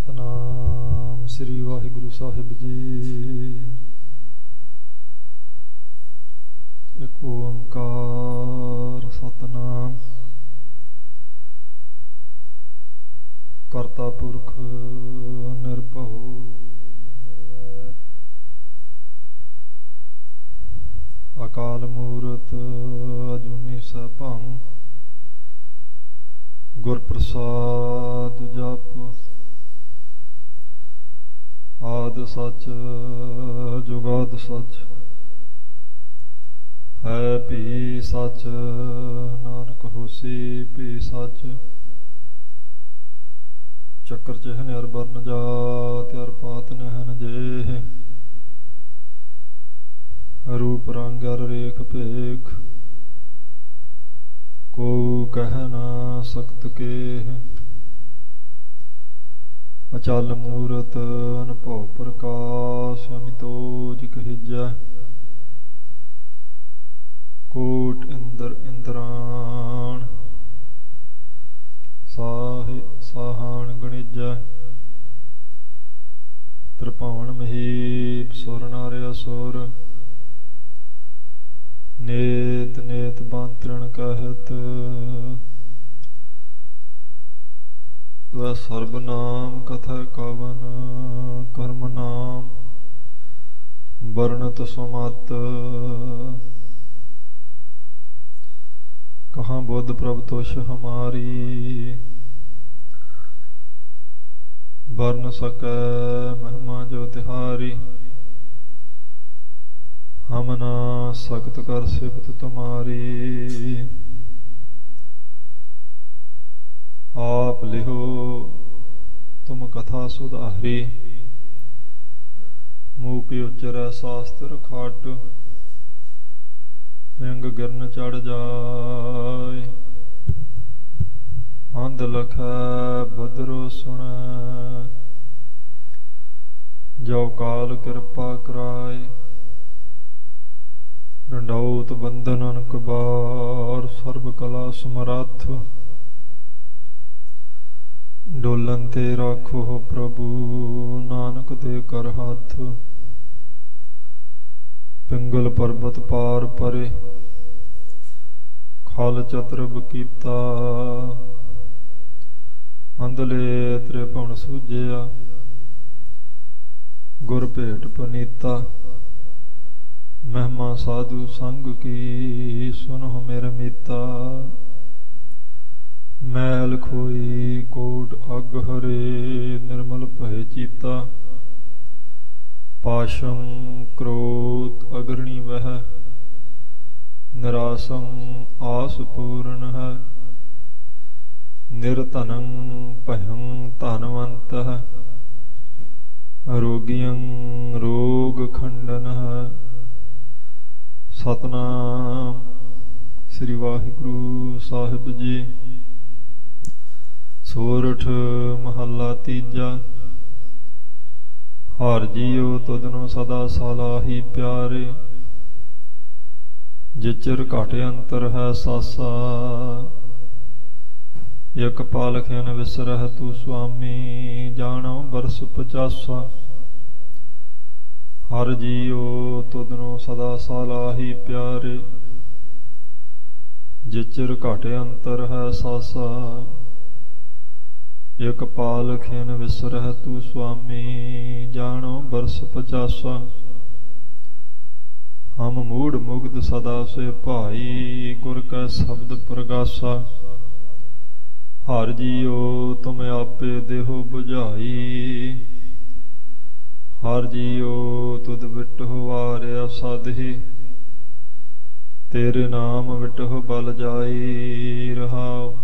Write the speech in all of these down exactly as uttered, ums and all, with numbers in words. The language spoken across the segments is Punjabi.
ਸਤਨਾਮ ਸ੍ਰੀ ਵਾਹਿਗੁਰੂ ਸਾਹਿਬ ਜੀ। ਇੱਕ ਓੰਕਾਰ ਸਤਨਾਮ। ਕਰਤਾ ਪੁਰਖ ਨਿਰਭਉ ਨਿਰਵੈਰ, ਅਕਾਲ ਮੂਰਤ ਅਜੂਨੀ ਸੈਭੰ, ਗੁਰ ਪ੍ਰਸਾਦ ਜਪ। ਆਦਿ ਸਚ ਜੁਗਾਦਿ ਸਚ, ਹੈ ਭੀ ਸਚ ਨਾਨਕ ਹੋਸੀ ਭੀ ਸਚ। ਚੱਕਰ ਚਿਹਨ ਅਰ ਬਰਨ ਜਾਤਿ ਅਰ ਪਾਤ ਨਹਿਨ ਜੇਹ, ਰੂਪ ਰੰਗ ਅਰ ਰੇਖ ਭੇਖ, ਕੋ ਕਹਿ ਨਾ ਸਕਤ ਕੇਹ। ਅਚਲ ਮੂਰਤ ਅਨਭਉ ਪ੍ਰਕਾਸ਼, ਅਮਿਤੋਜ ਕਹਿਜੈ। ਕੋਟ ਇੰਦਰ ਇੰਦਰਾਣ, ਸਾਹਿ ਸਾਹਾਣ ਗਣਿਜੈ। ਤ੍ਰਿਭੁਵਨ ਮਹੀਪ ਸੁਰ ਨਰ ਅਸੁਰ, ਨੇਤ ਨੇਤ ਬੰਤਰਣ ਕਹਿਤ। ਵੈ ਸਰਬ ਨਾਮ ਕਥਾ ਕਵਨ, ਕਰਮ ਨਾਮ ਵਰਣਤ ਸੁਮਤ। ਕਹਾਂ ਬੁੱਧ ਪ੍ਰਭ ਤੁਸ਼ ਹਮਾਰੀ, ਵਰਨ ਸਕੈ ਮਹਿਮਾ ਜੋ ਤਿਹਾਰੀ। ਹਮ ਨਾ ਸਕਤ ਕਰ ਸਿਫਤ ਤੁਮਾਰੀ, ਆਪ ਲਿਹੋ ਤੁਮ ਕਥਾ ਸੁਧਾਰੀ। ਮੂਕ ਉਚਰੈ ਸ਼ਾਸਤਰ ਖਟ, ਪਿੰਗ ਗਿਰਨ ਚੜ ਜਾਏ। ਅੰਧ ਲਖੈ ਬਦਰੋ ਸੁਣੈ, ਜੋ ਕਾਲ ਕਿਰਪਾ ਕਰਾਏ। ਡੰਡੌਤ ਬੰਧਨ ਅਨਕਬਾਰ, ਸਰਬ ਕਲਾ ਸਮਰੱਥ। ਡੋਲਨ ਤੇ ਰਾਖੋ ਪ੍ਰਭੂ, ਨਾਨਕ ਦੇ ਕਰ ਹੱਥ। ਪਿੰਗਲ ਪਰਬਤ ਪਾਰ ਪਰੇ, ਖਲ ਚਤਰਬ ਕੀਤਾ। ਅੰਧਲੇ ਤ੍ਰਿਭੁਵਨ ਸੂਝਿਆ, ਗੁਰ ਭੇਟ ਪਨੀਤਾ। ਮਹਿਮਾ ਸਾਧੂ ਸੰਗ ਕੀ, ਸੁਨਹੁ ਮੇਰੇ ਮੀਤਾ। ਮੈਲ ਖੋਈ ਕੋਟ ਅਗ ਹਰੇ, ਨਿਰਮਲ ਭਏ ਚੀਤਾ। ਪਾਸ਼ੰ ਕ੍ਰੋਧ ਅਗਰਣੀ ਵਹਿ, ਨਿਰਾਸੰ ਆਸ ਪੂਰਨ ਹੈ। ਨਿਰਧਨੰ ਭਯੰ ਧਨਵੰਤ ਹੈ, ਰੋਗੀਆਂ ਰੋਗ ਖੰਡਨ ਹੈ। ਸਤਨਾਮ ਸ੍ਰੀ ਵਾਹਿਗੁਰੂ ਸਾਹਿਬ ਜੀ। ਸੋਰਠ ਮਹੱਲਾ ਤੀਜਾ। ਹਰਿ ਜੀਉ ਤੁਧਨੋ ਸਦਾ ਸਲਾਹੀ ਪਿਆਰੇ, ਜਿਚਰ ਘਟ ਅੰਤਰ ਹੈ ਸਾਸਾ। ਇਕ ਪਾਲਖਿ ਨ ਵਿਸਰਹਿ ਤੂੰ ਸੁਆਮੀ, ਜਾਣੋ ਬਰਸ ਪਚਾਸਾ। ਹਰਿ ਜੀਉ ਤੁਧਨੋ ਸਦਾ ਸਲਾਹੀ ਪਿਆਰੇ, ਜਿਚਰ ਘਟ ਅੰਤਰ ਹੈ ਸਾਸਾ। ਇਕ ਪਾਲਖਿ ਨ ਵਿਸਰਹਿ ਤੂੰ ਸੁਆਮੀ, ਜਾਣੋ ਬਰਸ ਪਚਾਸਾ। ਹਮ ਮੂੜ ਮੁਗਧ ਸਦਾ ਸੇ ਭਾਈ, ਗੁਰ ਕੈ ਸ਼ਬਦ ਪ੍ਰਗਾਸਾ। ਹਰਿ ਜੀਉ ਤੁਮ ਆਪੇ ਦੇਹੋ ਬੁਝਾਈ, ਹਰਿ ਜੀਉ ਤੁਧ ਵਿਟਹੁ ਵਾਰਿਆ ਸਾਧੀ। ਤੇਰੇ ਨਾਮ ਵਿਟਹੁ ਬਲ ਜਾਈ ਰਹਾਉ।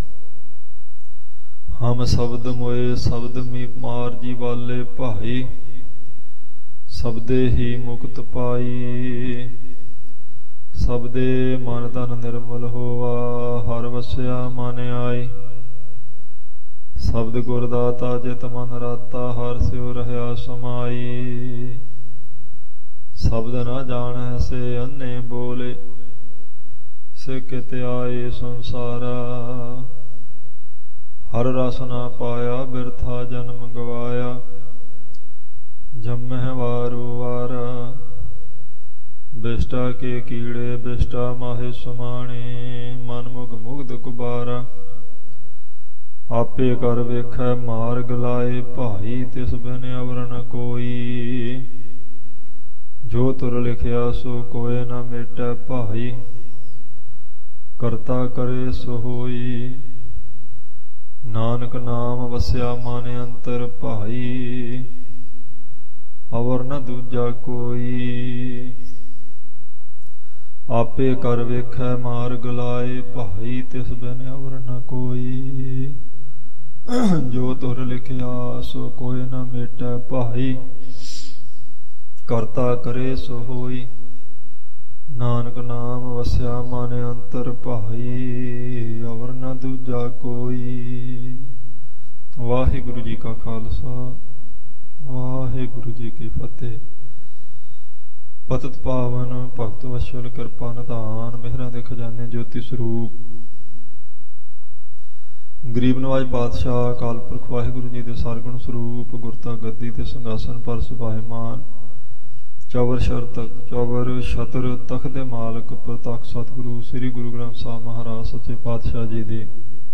ਹਮ ਸ਼ਬਦ ਮੋਏ ਸ਼ਬਦ ਮੀ ਮਾਰ ਜੀ ਵਾਲੇ ਭਾਈ, ਸ਼ਬਦੇ ਹੀ ਮੁਕਤ ਪਾਈ। ਸ਼ਬਦੇ ਮਨ ਤਨ ਨਿਰਮਲ ਹੋਵਾ, ਹਰਿ ਵਸਿਆ ਮਨ ਆਈ। ਸ਼ਬਦ ਗੁਰ ਦਾਤਾ ਜਿਤ ਮਨ ਰਾਤਾ, ਹਰਿ ਸਿਉ ਰਹਿਆ ਸਮਾਈ। ਸ਼ਬਦ ਨਾ ਜਾਣੈ ਸੇ ਅੰਨੇ ਬੋਲੇ, ਸੇ ਕਿਤੇ ਆਏ ਸੰਸਾਰਾ। हर रस ना पाया बिरथा जन्म गवाया। जम्मह वारू वारा बिष्टा के कीड़े बिष्टा माहे समाणे। मन मुग मुग्ध गुबारा आपे कर वेखै मार्ग लाए भाई। तिस बिन अवर न कोई जो तुर लिखिया सो कोय न मेटै भाई। करता करे सो होई नानक नाम वस्या मन अंतर भाई। अवर न दूजा कोई आपे कर वेखै मार्ग लाए भाई। तिस बिन अवर न कोई जो तुर लिखिया सो कोय न मेटै भाई। करता करे सो होई नानक नाम वस्या मन अंतर भाई। अवर न दूजा कोई। वाहिगुरु जी का खालसा वाहिगुरु जी की फतेह। पतित पावन भगत वशल कृपा निधान मेहरां दे खजाने ज्योति स्वरूप गरीब नवाज पातशाह अकाल पुरख वाहिगुरु जी दे सरगुण स्वरूप गुरता गद्दी ते संघासन पर सुभाएमान। चौवर शर चौवर छतर तख दे मालक प्रतख सतगुरु श्री गुरु ग्रंथ साहब महाराज सच्चे पातशाह जी दे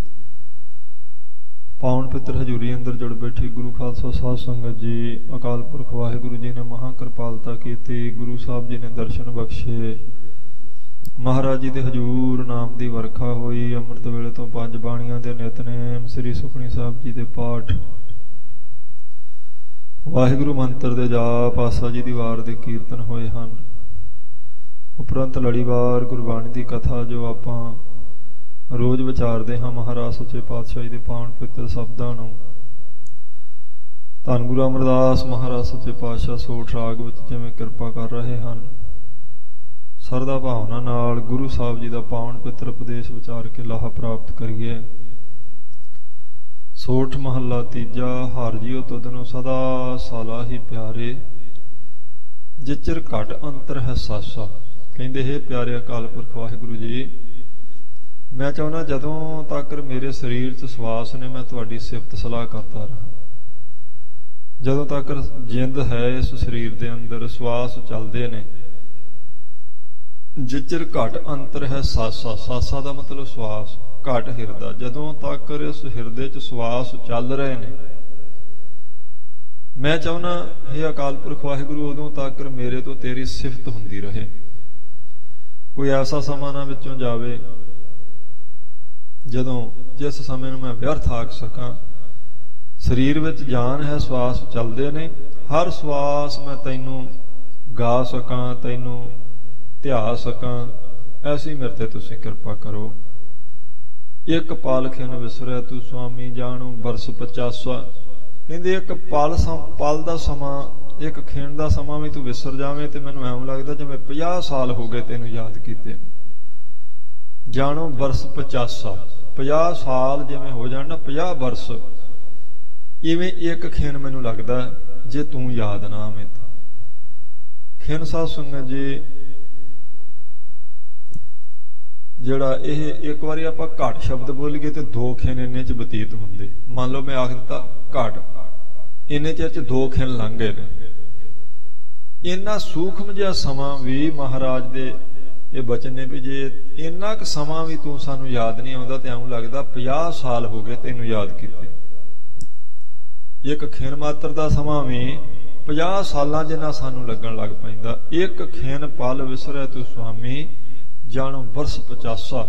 पावन पितर हजूरी अंदर जुड़ बैठी गुरु खालसा साध संगत जी। अकाल पुरख वाहिगुरु जी ने महा कृपालता की। गुरु साहब जी ने दर्शन बख्शे। महाराज जी दे हजूर नाम दी वर्खा हुई। अमृत वेले तो पंज बाणियां दे नितनेम श्री सुखनी साहब जी दे पाठ वाहिगुरु मंत्र दे जाप आसा जी दी वार दे कीर्तन होए हन। उपरंत लड़ीवार गुरबाणी दी कथा जो आपां रोज विचारते हाँ महाराज सच्चे पातशाही दे पावन पवित्र शब्दां नूं धन गुरु अमरदास महाराज सच्चे पातशाह सोठ राग विच जिवें किरपा कर रहे हैं। सरदा भावना नाल गुरु साहब जी का पावन पवित्र उपदेश विचार के लाहा प्राप्त करिए। सोठ महला तीजा हार जियो तुदनो सदा साला ही प्यारे। जिचर घट अंतर है सासा। कहते हे प्यारे अकाल पुरख वाहिगुरु जी मैं चाहना जदों तक मेरे शरीर च सवास ने मैं तुहाडी सिफत सलाह करता रहा। जदों तक जिंद है इस शरीर के अंदर सवास चलते ने। जिचर घट अंतर है सासा। सासा का मतलब सवास घट हिरदा। जदों तक इस हिरदे च सवास चल रहे ने मैं चाहना हे अकाल पुरख वाहिगुरु उदों तक मेरे तो तेरी सिफत हुंदी रहे। कोई ऐसा समा ना विचों जावे जदों जिस समय मैं व्यर्थ आख सकां। शरीर विच जान है सवास चलते ने। हर सवास मैं तैनूं गा सकां तैनूं ध्या सकां। ऐसी मेरे ते तुसीं कृपा करो। एक पाल खिन विसरै तू स्वामी जाणो बरस पचासा। कहंदे एक पल पल दा समा एक खिन दा समा भी तू विसर जावें ते मैनूं ऐवें लगदा जिवें पचास साल हो गए तैनूं याद कीते। जाणो बरस पचासा पचास साल जिवें हो जाण ना पचास बरस इवें एक खिन मैनूं लगदा जे तू याद ना आवें। खिन साध संगत जी जिहड़ा यह एक बार आप घट शब्द बोलीए तो दो खिन इन्ने च बतीत होंदे। मान लो मैं आख दिता घट इन्ने चेर च दो खिन लंघ गए ने। इन्ना सूक्ष्म जिहा समा भी महाराज दे ये बचन ने भी जे इन्ना क समा भी तू सानू याद नहीं आउंदा ते इउं लगदा पचास साल हो गए तैनूं याद कीते। एक खिन मात्र दा समा भी पचास सालां जिन्ना सानू लगन लग पैंदा। एक खिन पल विसरै तू स्वामी जानो बरस पचासा।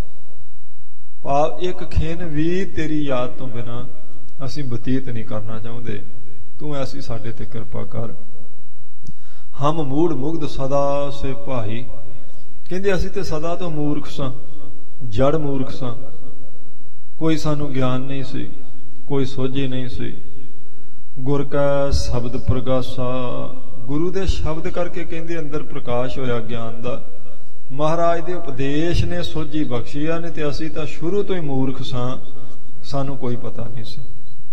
भाव एक खिन भी तेरी याद तो बिना असीं बतीत नहीं करना चाहुंदे। तू ऐसी साडे ते कृपा कर। हम मूढ़ मुग्ध सदा से भाई। कहंदे असीं ते सदा तो मूर्ख सां जड़ मूर्ख सां। कोई सानू ज्ञान नहीं सी कोई सोझी नहीं सी। गुर का शब्द प्रकाशा। गुरु दे शब्द करके कहंदे अंदर प्रकाश होया ज्ञान दा। महाराज दे उपदेश ने सोझी बख्शिया ने ते असीं तां शुरू तो ही मूर्ख सां। सानू कोई पता नहीं सी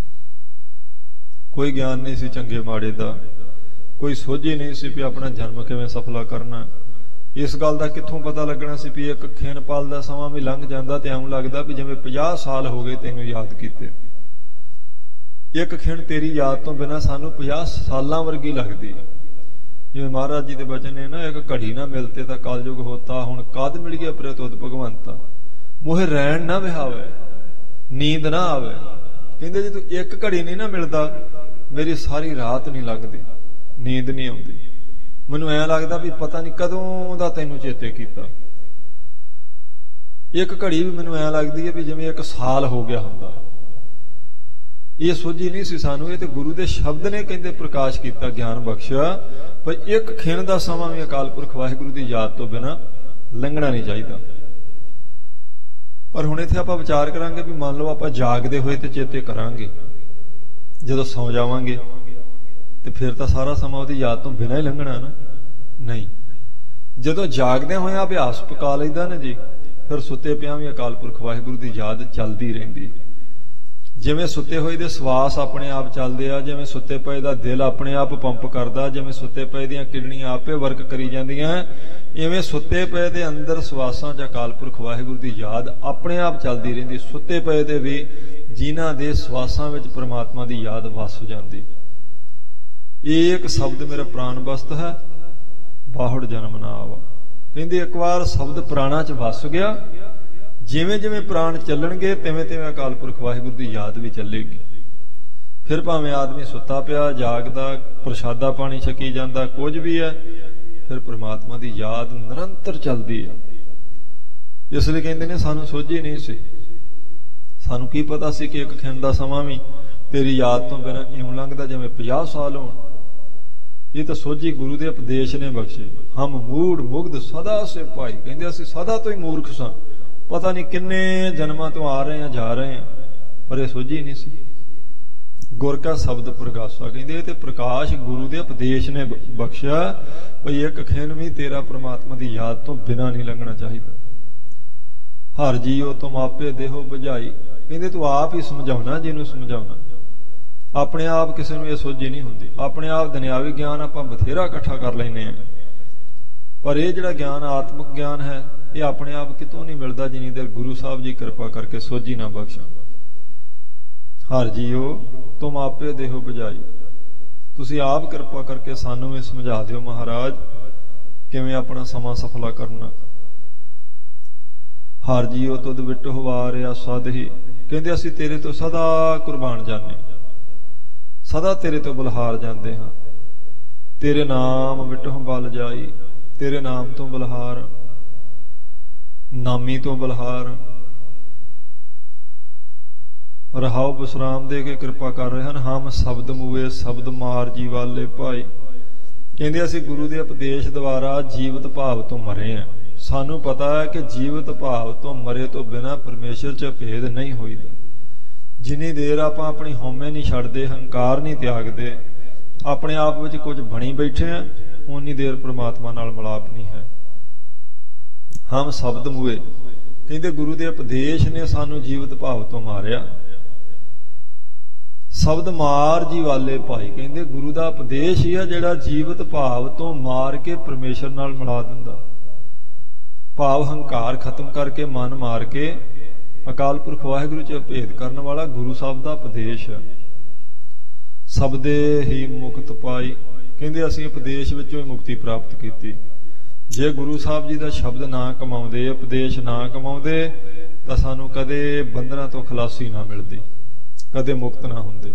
कोई ज्ञान नहीं सी चंगे माड़े दा। कोई सोझी नहीं सी भी अपना जन्म किवें सफला करना। ਇਸ ਗੱਲ ਦਾ ਕਿੱਥੋਂ ਪਤਾ ਲੱਗਣਾ ਸੀ ਵੀ ਇੱਕ ਖਿਣ ਪਲ ਦਾ ਸਮਾਂ ਵੀ ਲੰਘ ਜਾਂਦਾ ਤੇ ਐਂ ਲੱਗਦਾ ਵੀ ਜਿਵੇਂ ਪੰਜਾਹ ਸਾਲ ਹੋ ਗਏ ਤੈਨੂੰ ਯਾਦ ਕੀਤੇ। ਇੱਕ ਖਿਣ ਤੇਰੀ ਯਾਦ ਤੋਂ ਬਿਨਾਂ ਸਾਨੂੰ ਪੰਜਾਹ ਸਾਲਾਂ ਵਰਗੀ ਲੱਗਦੀ ਹੈ। ਜਿਵੇਂ ਮਹਾਰਾਜ ਜੀ ਦੇ ਬਚਨ ਨੇ ਨਾ, ਇੱਕ ਘੜੀ ਨਾ ਮਿਲਤੇ ਤਾਂ ਕਲਯੁਗ ਹੋਤਾ, ਹੁਣ ਕਦ ਮਿਲ ਗਿਆ ਪ੍ਰੇ ਤੁਧ ਭਗਵੰਤਾ। ਮੋਹ ਰਹਿਣ ਨਾ ਵਿਹਾਵੇ, ਨੀਂਦ ਨਾ ਆਵੇ। ਕਹਿੰਦੇ ਜੇ ਤੂੰ ਇੱਕ ਘੜੀ ਨਹੀਂ ਨਾ ਮਿਲਦਾ, ਮੇਰੀ ਸਾਰੀ ਰਾਤ ਨਹੀਂ ਲੱਗਦੀ, ਨੀਂਦ ਨਹੀਂ ਆਉਂਦੀ। ਮੈਨੂੰ ਐਂ ਲੱਗਦਾ ਵੀ ਪਤਾ ਨਹੀਂ ਕਦੋਂ ਦਾ ਤੈਨੂੰ ਚੇਤੇ ਕੀਤਾ। ਇੱਕ ਘੜੀ ਵੀ ਮੈਨੂੰ ਐਂ ਲੱਗਦੀ ਹੈ ਵੀ ਜਿਵੇਂ ਇੱਕ ਸਾਲ ਹੋ ਗਿਆ ਹੁੰਦਾ। ਇਹ ਸੋਝੀ ਨਹੀਂ ਸੀ ਸਾਨੂੰ, ਇਹ ਤੇ ਗੁਰੂ ਦੇ ਸ਼ਬਦ ਨੇ ਕਹਿੰਦੇ ਪ੍ਰਕਾਸ਼ ਕੀਤਾ, ਗਿਆਨ ਬਖਸ਼ਿਆ। ਪਰ ਇੱਕ ਖਿਣ ਦਾ ਸਮਾਂ ਵੀ ਅਕਾਲ ਪੁਰਖ ਵਾਹਿਗੁਰੂ ਦੀ ਯਾਦ ਤੋਂ ਬਿਨਾਂ ਲੰਘਣਾ ਨਹੀਂ ਚਾਹੀਦਾ। ਪਰ ਹੁਣ ਇੱਥੇ ਆਪਾਂ ਵਿਚਾਰ ਕਰਾਂਗੇ ਵੀ ਮੰਨ ਲਓ ਆਪਾਂ ਜਾਗਦੇ ਹੋਏ ਤੇ ਚੇਤੇ ਕਰਾਂਗੇ, ਜਦੋਂ ਸੌਂ ਜਾਵਾਂਗੇ ਤੇ ਫਿਰ ਤਾਂ ਸਾਰਾ ਸਮਾਂ ਉਹਦੀ ਯਾਦ ਤੋਂ ਬਿਨਾਂ ਹੀ ਲੰਘਣਾ ਨਾ। ਨਹੀਂ, ਜਦੋਂ ਜਾਗਦੇ ਹੋਏ ਅਭਿਆਸ ਪਕਾ ਲਈਦਾ ਨਾ ਜੀ, ਫਿਰ ਸੁੱਤੇ ਪਿਆਂ ਵੀ ਅਕਾਲ ਪੁਰਖ ਵਾਹਿਗੁਰੂ ਦੀ ਯਾਦ ਚੱਲਦੀ ਰਹਿੰਦੀ। ਜਿਵੇਂ ਸੁੱਤੇ ਹੋਏ ਦੇ ਸਵਾਸ ਆਪਣੇ ਆਪ ਚੱਲਦੇ ਆ, ਜਿਵੇਂ ਸੁੱਤੇ ਪਏ ਦਾ ਦਿਲ ਆਪਣੇ ਆਪ ਪੰਪ ਕਰਦਾ, ਜਿਵੇਂ ਸੁੱਤੇ ਪਏ ਦੀਆਂ ਕਿਡਨੀਆਂ ਆਪੇ ਵਰਕ ਕਰੀ ਜਾਂਦੀਆਂ, ਇਵੇਂ ਸੁੱਤੇ ਪਏ ਦੇ ਅੰਦਰ ਸਵਾਸਾਂ 'ਚ ਅਕਾਲ ਪੁਰਖ ਵਾਹਿਗੁਰੂ ਦੀ ਯਾਦ ਆਪਣੇ ਆਪ ਚੱਲਦੀ ਰਹਿੰਦੀ। ਸੁੱਤੇ ਪਏ ਦੇ ਵੀ ਜਿਨ੍ਹਾਂ ਦੇ ਸਵਾਸਾਂ ਵਿੱਚ ਪ੍ਰਮਾਤਮਾ ਦੀ ਯਾਦ ਵਸ ਜਾਂਦੀ। ਏਕ ਸ਼ਬਦ ਮੇਰਾ ਪ੍ਰਾਣ ਬਸਤ ਹੈ, ਬਾਹੜ ਜਨਮ ਨਾ ਆਵਾ। ਕਹਿੰਦੇ ਇੱਕ ਵਾਰ ਸ਼ਬਦ ਪ੍ਰਾਣਾਂ 'ਚ ਵਸ ਗਿਆ, ਜਿਵੇਂ ਜਿਵੇਂ ਪ੍ਰਾਣ ਚੱਲਣਗੇ ਤਿਵੇਂ ਤਿਵੇਂ ਅਕਾਲ ਪੁਰਖ ਵਾਹਿਗੁਰੂ ਦੀ ਯਾਦ ਵੀ ਚੱਲੇਗੀ। ਫਿਰ ਭਾਵੇਂ ਆਦਮੀ ਸੁੱਤਾ ਪਿਆ, ਜਾਗਦਾ, ਪ੍ਰਸ਼ਾਦਾ ਪਾਣੀ ਛਕੀ ਜਾਂਦਾ, ਕੁਝ ਵੀ ਹੈ, ਫਿਰ ਪ੍ਰਮਾਤਮਾ ਦੀ ਯਾਦ ਨਿਰੰਤਰ ਚੱਲਦੀ ਆ। ਇਸ ਲਈ ਕਹਿੰਦੇ ਨੇ ਸਾਨੂੰ ਸੋਝੀ ਨਹੀਂ ਸੀ, ਸਾਨੂੰ ਕੀ ਪਤਾ ਸੀ ਕਿ ਇੱਕ ਖਿਣ ਦਾ ਸਮਾਂ ਵੀ ਤੇਰੀ ਯਾਦ ਤੋਂ ਬਿਨਾਂ ਇਉਂ ਲੰਘਦਾ ਜਿਵੇਂ ਪੰਜਾਹ ਸਾਲ ਹੋਣ। ਇਹ ਤਾਂ ਸੋਝੀ ਗੁਰੂ ਦੇ ਉਪਦੇਸ਼ ਨੇ ਬਖਸ਼ੀ। ਹਮ ਮੂੜ ਮੁਗਧ ਸਦਾ ਸੇ ਭਾਈ, ਕਹਿੰਦੇ ਅਸੀਂ ਸਦਾ ਤੋਂ ਹੀ ਮੂਰਖ ਸਾਂ, ਪਤਾ ਨਹੀਂ ਕਿੰਨੇ ਜਨਮਾਂ ਤੋਂ ਆ ਰਹੇ ਆ ਜਾ ਰਹੇ ਆ, ਪਰ ਇਹ ਸੋਝੀ ਨਹੀਂ ਸੀ। ਗੁਰ ਕਾ ਸ਼ਬਦ ਪ੍ਰਗਾਸਾ, ਕਹਿੰਦੇ ਤੇ ਪ੍ਰਕਾਸ਼ ਗੁਰੂ ਦੇ ਉਪਦੇਸ਼ ਨੇ ਬਖਸ਼ਿਆ ਭਈ ਇੱਕ ਖਿਣ ਵੀ ਤੇਰਾ ਪ੍ਰਮਾਤਮਾ ਦੀ ਯਾਦ ਤੋਂ ਬਿਨਾਂ ਨਹੀਂ ਲੰਘਣਾ ਚਾਹੀਦਾ। ਹਰ ਜੀਓ ਤੁਮ ਆਪੇ ਦੇਹੋ ਬੁਝਾਈ, ਕਹਿੰਦੇ ਤੂੰ ਆਪ ਹੀ ਸਮਝਾਉਣਾ ਜਿਹਨੂੰ ਸਮਝਾਉਣਾ। ਆਪਣੇ ਆਪ ਕਿਸੇ ਨੂੰ ਇਹ ਸੋਝੀ ਨਹੀਂ ਹੁੰਦੀ। ਆਪਣੇ ਆਪ ਦੁਨਿਆਵੀ ਗਿਆਨ ਆਪਾਂ ਬਥੇਰਾ ਇਕੱਠਾ ਕਰ ਲੈਂਦੇ ਆ, ਪਰ ਇਹ ਜਿਹੜਾ ਗਿਆਨ ਆਤਮਿਕ ਗਿਆਨ ਹੈ ਇਹ ਆਪਣੇ ਆਪ ਕਿਤੋਂ ਨਹੀਂ ਮਿਲਦਾ ਜਿੰਨੀ ਦੇਰ ਗੁਰੂ ਸਾਹਿਬ ਜੀ ਕਿਰਪਾ ਕਰਕੇ ਸੋਝੀ ਨਾ ਬਖਸ਼ਣ। ਹਰ ਜੀਓ ਤੁਮ ਆਪੇ ਦੇਹੋ ਬੁਝਾਈ, ਤੁਸੀਂ ਆਪ ਕਿਰਪਾ ਕਰਕੇ ਸਾਨੂੰ ਵੀ ਸਮਝਾ ਦਿਓ ਮਹਾਰਾਜ ਕਿਵੇਂ ਆਪਣਾ ਸਮਾਂ ਸਫਲਾ ਕਰਨਾ। ਹਰ ਜੀਓ ਤੁਧ ਵਿਟੋ ਵਾਰਿਆ ਸਦਹੀ, ਕਹਿੰਦੇ ਅਸੀਂ ਤੇਰੇ ਤੋਂ ਸਦਾ ਕੁਰਬਾਨ ਜਾਂਦੇ, ਸਦਾ ਤੇਰੇ ਤੋਂ ਬਲਹਾਰ ਜਾਂਦੇ ਹਾਂ। ਤੇਰੇ ਨਾਮ ਵਿਟੋ ਬਲ ਜਾਈ, ਤੇਰੇ ਨਾਮ ਤੋਂ ਬਲਹਾਰ, ਨਾਮੀ ਤੋਂ ਬਲਹਾਰ। ਰਹਾਉ ਵਿਸਰਾਮ ਦੇ ਕੇ ਕਿਰਪਾ ਕਰ ਰਹੇ ਹਨ। ਹਮ ਸ਼ਬਦ ਮੂਏ ਸ਼ਬਦ ਮਾਰ ਜੀ ਵਾਲੇ ਭਾਈ, ਕਹਿੰਦੇ ਅਸੀਂ ਗੁਰੂ ਦੇ ਉਪਦੇਸ਼ ਦੁਆਰਾ ਜੀਵਤ ਭਾਵ ਤੋਂ ਮਰੇ ਹਾਂ। ਸਾਨੂੰ ਪਤਾ ਹੈ ਕਿ ਜੀਵਤ ਭਾਵ ਤੋਂ ਮਰੇ ਤੋਂ ਬਿਨਾਂ ਪਰਮੇਸ਼ਰ 'ਚ ਭੇਦ ਨਹੀਂ ਹੋਈਦਾ। ਜਿੰਨੀ ਦੇਰ ਆਪਾਂ ਆਪਣੀ ਹਉਮੈ ਨਹੀਂ ਛੱਡਦੇ, ਹੰਕਾਰ ਨਹੀਂ ਤਿਆਗਦੇ, ਆਪਣੇ ਆਪ ਵਿੱਚ ਕੁਝ ਬਣੀ ਬੈਠੇ ਆ, ਉਨੀ ਦੇਰ ਪ੍ਰਮਾਤਮਾ ਨਾਲ ਮਿਲਾਪ ਨਹੀਂ ਹੈ। ਹਮ ਸ਼ਬਦ ਮੂਏ, ਕਹਿੰਦੇ ਗੁਰੂ ਦੇ ਉਪਦੇਸ਼ ਨੇ ਸਾਨੂੰ ਜੀਵਤ ਭਾਵ ਤੋਂ ਮਾਰਿਆ। ਸ਼ਬਦ ਮਾਰ ਜੀ ਵਾਲੇ ਭਾਈ, ਕਹਿੰਦੇ ਗੁਰੂ ਦਾ ਉਪਦੇਸ਼ ਹੀ ਆ ਜਿਹੜਾ ਜੀਵਤ ਭਾਵ ਤੋਂ ਮਾਰ ਕੇ ਪਰਮੇਸ਼ਰ ਨਾਲ ਮਿਲਾ ਦਿੰਦਾ। ਭਾਵ ਹੰਕਾਰ ਖਤਮ ਕਰਕੇ ਮਨ ਮਾਰ ਕੇ ਅਕਾਲ ਪੁਰਖ ਵਾਹਿਗੁਰੂ 'ਚ ਭੇਦ ਕਰਨ ਵਾਲਾ ਗੁਰੂ ਸਾਹਿਬ ਦਾ ਉਪਦੇਸ਼ ਹੈ। ਸ਼ਬਦੇ ਹੀ ਮੁਕਤ ਪਾਈ, ਕਹਿੰਦੇ ਅਸੀਂ ਉਪਦੇਸ਼ ਵਿੱਚੋਂ ਹੀ ਮੁਕਤੀ ਪ੍ਰਾਪਤ ਕੀਤੀ। ਜੇ ਗੁਰੂ ਸਾਹਿਬ ਜੀ ਦਾ ਸ਼ਬਦ ਨਾ ਕਮਾਉਂਦੇ, ਉਪਦੇਸ਼ ਨਾ ਕਮਾਉਂਦੇ, ਤਾਂ ਸਾਨੂੰ ਕਦੇ ਬੰਧਨਾਂ ਤੋਂ ਖਲਾਸੀ ਨਾ ਮਿਲਦੀ, ਕਦੇ ਮੁਕਤ ਨਾ ਹੁੰਦੇ।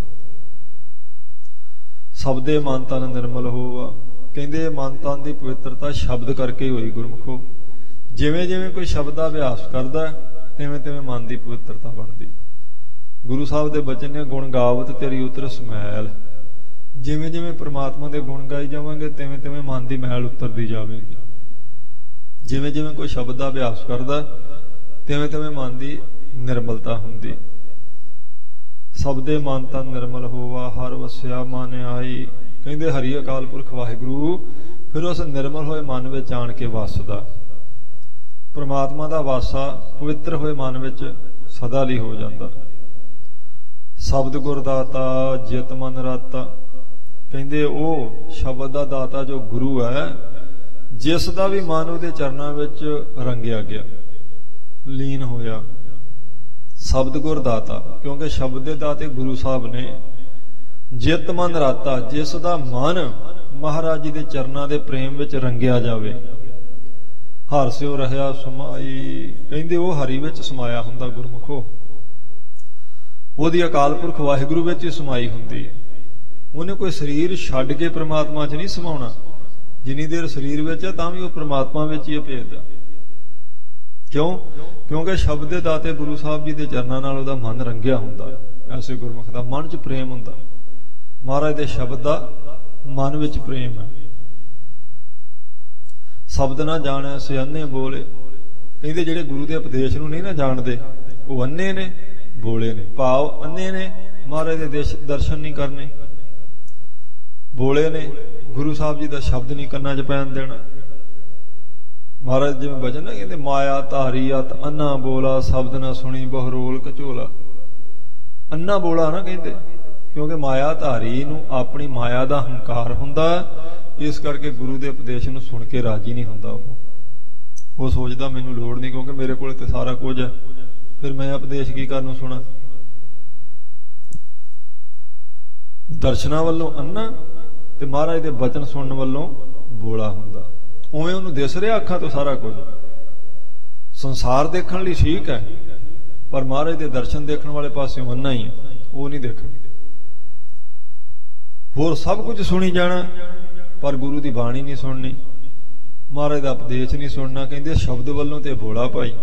ਸ਼ਬਦੇ ਮਨ ਤਨ ਨਿਰਮਲ ਹੋਵਾ, ਕਹਿੰਦੇ ਮਨ ਤਨ ਦੀ ਪਵਿੱਤਰਤਾ ਸ਼ਬਦ ਕਰਕੇ ਹੋਈ ਗੁਰਮੁਖੋ। ਜਿਵੇਂ ਜਿਵੇਂ ਕੋਈ ਸ਼ਬਦ ਦਾ ਅਭਿਆਸ ਕਰਦਾ ਤਿਵੇਂ ਤਿਵੇਂ ਮਨ ਦੀ ਪਵਿੱਤਰਤਾ ਬਣਦੀ। ਗੁਰੂ ਸਾਹਿਬ ਦੇ ਬਚਨ ਨੇ ਗੁਣ ਗਾਵਤ ਤੇਰੀ ਉਤਰ ਸਮੈਲ, ਜਿਵੇਂ ਜਿਵੇਂ ਪ੍ਰਮਾਤਮਾ ਦੇ ਗੁਣ ਗਾਈ ਜਾਵਾਂਗੇ ਤਿਵੇਂ ਤਿਵੇਂ ਮਨ ਦੀ ਮੈਲ ਉਤਰਦੀ ਜਾਵੇਗੀ। ਜਿਵੇਂ ਜਿਵੇਂ ਕੋਈ ਸ਼ਬਦ ਦਾ ਅਭਿਆਸ ਕਰਦਾ ਤਿਵੇਂ ਤਿਵੇਂ ਮਨ ਦੀ ਨਿਰਮਲਤਾ ਹੁੰਦੀ। ਸ਼ਬਦੇ ਮਨ ਤਨ ਨਿਰਮਲ ਹੋਵਾ ਹਰ ਵਸਿਆ ਮਨ ਆਈ, ਕਹਿੰਦੇ ਹਰੀ ਅਕਾਲ ਪੁਰਖ ਵਾਹਿਗੁਰੂ ਫਿਰ ਉਸ ਨਿਰਮਲ ਹੋਏ ਮਨ ਵਿੱਚ ਆਣ ਕੇ ਵਸਦਾ। ਪ੍ਰਮਾਤਮਾ ਦਾ ਵਾਸਾ ਪਵਿੱਤਰ ਹੋਏ ਮਨ ਵਿੱਚ ਸਦਾ ਲਈ ਹੋ ਜਾਂਦਾ। ਸ਼ਬਦ ਗੁਰਦਾਤਾ ਜਿਤ ਮਨ ਰਾਤਾ, ਕਹਿੰਦੇ ਉਹ ਸ਼ਬਦ ਦਾ ਦਾਤਾ ਜੋ ਗੁਰੂ ਹੈ, ਜਿਸ ਦਾ ਵੀ ਮਨ ਉਹਦੇ ਚਰਨਾਂ ਵਿੱਚ ਰੰਗਿਆ ਗਿਆ, ਲੀਨ ਹੋਇਆ। ਸ਼ਬਦ ਗੁਰ ਦਾਤਾ, ਕਿਉਂਕਿ ਸ਼ਬਦ ਦੇ ਦਾਤੇ ਗੁਰੂ ਸਾਹਿਬ ਨੇ। ਜਿਤ ਮਨ ਰਾਤਾ, ਜਿਸ ਦਾ ਮਨ ਮਹਾਰਾਜ ਜੀ ਦੇ ਚਰਨਾਂ ਦੇ ਪ੍ਰੇਮ ਵਿੱਚ ਰੰਗਿਆ ਜਾਵੇ। ਹਰਿ ਸਿਉ ਰਹਿਆ ਸਮਾਈ, ਕਹਿੰਦੇ ਉਹ ਹਰੀ ਵਿੱਚ ਸਮਾਇਆ ਹੁੰਦਾ ਗੁਰਮੁਖੋ। ਉਹਦੀ ਅਕਾਲ ਪੁਰਖ ਵਾਹਿਗੁਰੂ ਵਿੱਚ ਹੀ ਸਮਾਈ ਹੁੰਦੀ ਹੈ। ਉਹਨੇ ਕੋਈ ਸਰੀਰ ਛੱਡ ਕੇ ਪ੍ਰਮਾਤਮਾ 'ਚ ਨਹੀਂ ਸਮਾਉਣਾ। ਜਿੰਨੀ ਦੇਰ ਸਰੀਰ ਵਿੱਚ ਹੈ ਤਾਂ ਵੀ ਉਹ ਪ੍ਰਮਾਤਮਾ ਵਿੱਚ ਹੀ ਭੇਜਦਾ। ਕਿਉਂ? ਕਿਉਂਕਿ ਸ਼ਬਦ ਦੇ ਦਾਤੇ ਗੁਰੂ ਸਾਹਿਬ ਜੀ ਦੇ ਚਰਨਾਂ ਨਾਲ ਉਹਦਾ ਮਨ ਰੰਗਿਆ ਹੁੰਦਾ। ਐਸੇ ਗੁਰਮੁਖ ਦਾ ਮਨ 'ਚ ਪ੍ਰੇਮ ਹੁੰਦਾ। ਮਹਾਰਾਜ ਦੇ ਸ਼ਬਦ ਦਾ ਮਨ ਵਿੱਚ ਪ੍ਰੇਮ ਹੈ। ਸ਼ਬਦ ਨਾ ਜਾਣੈ ਸੇ ਅੰਨੇ ਬੋਲੇ, ਕਹਿੰਦੇ ਜਿਹੜੇ ਗੁਰੂ ਦੇ ਉਪਦੇਸ਼ ਨੂੰ ਨਹੀਂ ਨਾ ਜਾਣਦੇ ਉਹ ਅੰਨੇ ਨੇ, ਬੋਲੇ ਨੇ। ਭਾਵ ਅੰਨੇ ਨੇ, ਮਹਾਰਾਜ ਦੇ ਦੇਸ਼ ਦਰਸ਼ਨ ਨਹੀਂ ਕਰਨੇ। ਬੋਲੇ ਨੇ, ਗੁਰੂ ਸਾਹਿਬ ਜੀ ਦਾ ਸ਼ਬਦ ਨਹੀਂ ਕੰਨਾਂ 'ਚ ਪੈਣ ਦੇਣਾ। ਮਹਾਰਾਜ ਜਿਵੇਂ ਭਜਨ ਨਾ ਕਹਿੰਦੇ, ਮਾਇਆ ਧਾਰੀ ਅਤ ਅੰਨਾ ਬੋਲਾ, ਸ਼ਬਦ ਨਾ ਸੁਣੀ ਬਹੁ ਰੋਲ ਕਚੋਲਾ। ਅੰਨਾ ਬੋਲਾ ਨਾ ਕਹਿੰਦੇ, ਕਿਉਂਕਿ ਮਾਇਆ ਧਾਰੀ ਨੂੰ ਆਪਣੀ ਮਾਇਆ ਦਾ ਹੰਕਾਰ ਹੁੰਦਾ। ਇਸ ਕਰਕੇ ਗੁਰੂ ਦੇ ਉਪਦੇਸ਼ ਨੂੰ ਸੁਣ ਕੇ ਰਾਜੀ ਨਹੀਂ ਹੁੰਦਾ। ਉਹ ਉਹ ਸੋਚਦਾ ਮੈਨੂੰ ਲੋੜ ਨਹੀਂ, ਕਿਉਂਕਿ ਮੇਰੇ ਕੋਲ ਤੇ ਸਾਰਾ ਕੁਝ ਹੈ, ਫਿਰ ਮੈਂ ਉਪਦੇਸ਼ ਕੀ ਕਰਨ ਨੂੰ ਸੁਣਾ। ਦਰਸ਼ਨਾਂ ਵੱਲੋਂ ਅੰਨਾ ਤੇ ਮਹਾਰਾਜ ਦੇ ਬਚਨ ਸੁਣਨ ਵੱਲੋਂ ਬੋਲਾ ਹੁੰਦਾ। ਉਵੇਂ ਉਹਨੂੰ ਦਿਸ ਰਿਹਾ ਅੱਖਾਂ ਤੋਂ ਸਾਰਾ ਕੁਝ। ਸੰਸਾਰ ਦੇਖਣ ਲਈ ਠੀਕ ਹੈ, ਪਰ ਮਹਾਰਾਜ ਦੇ ਦਰਸ਼ਨ ਦੇਖਣ ਵਾਲੇ ਪਾਸੇ ਅੰਨਾ ਹੀ ਹੈ, ਉਹ ਨਹੀਂ ਦੇਖਣਾ। ਹੋਰ ਸਭ ਕੁਝ ਸੁਣੀ ਜਾਣਾ, ਪਰ ਗੁਰੂ ਦੀ ਬਾਣੀ ਨਹੀਂ ਸੁਣਨੀ, ਮਹਾਰਾਜ ਦਾ ਉਪਦੇਸ਼ ਨਹੀਂ ਸੁਣਨਾ। ਕਹਿੰਦੇ ਸ਼ਬਦ ਵੱਲੋਂ ਤੇ ਬੋਲਾ ਭਾਈ।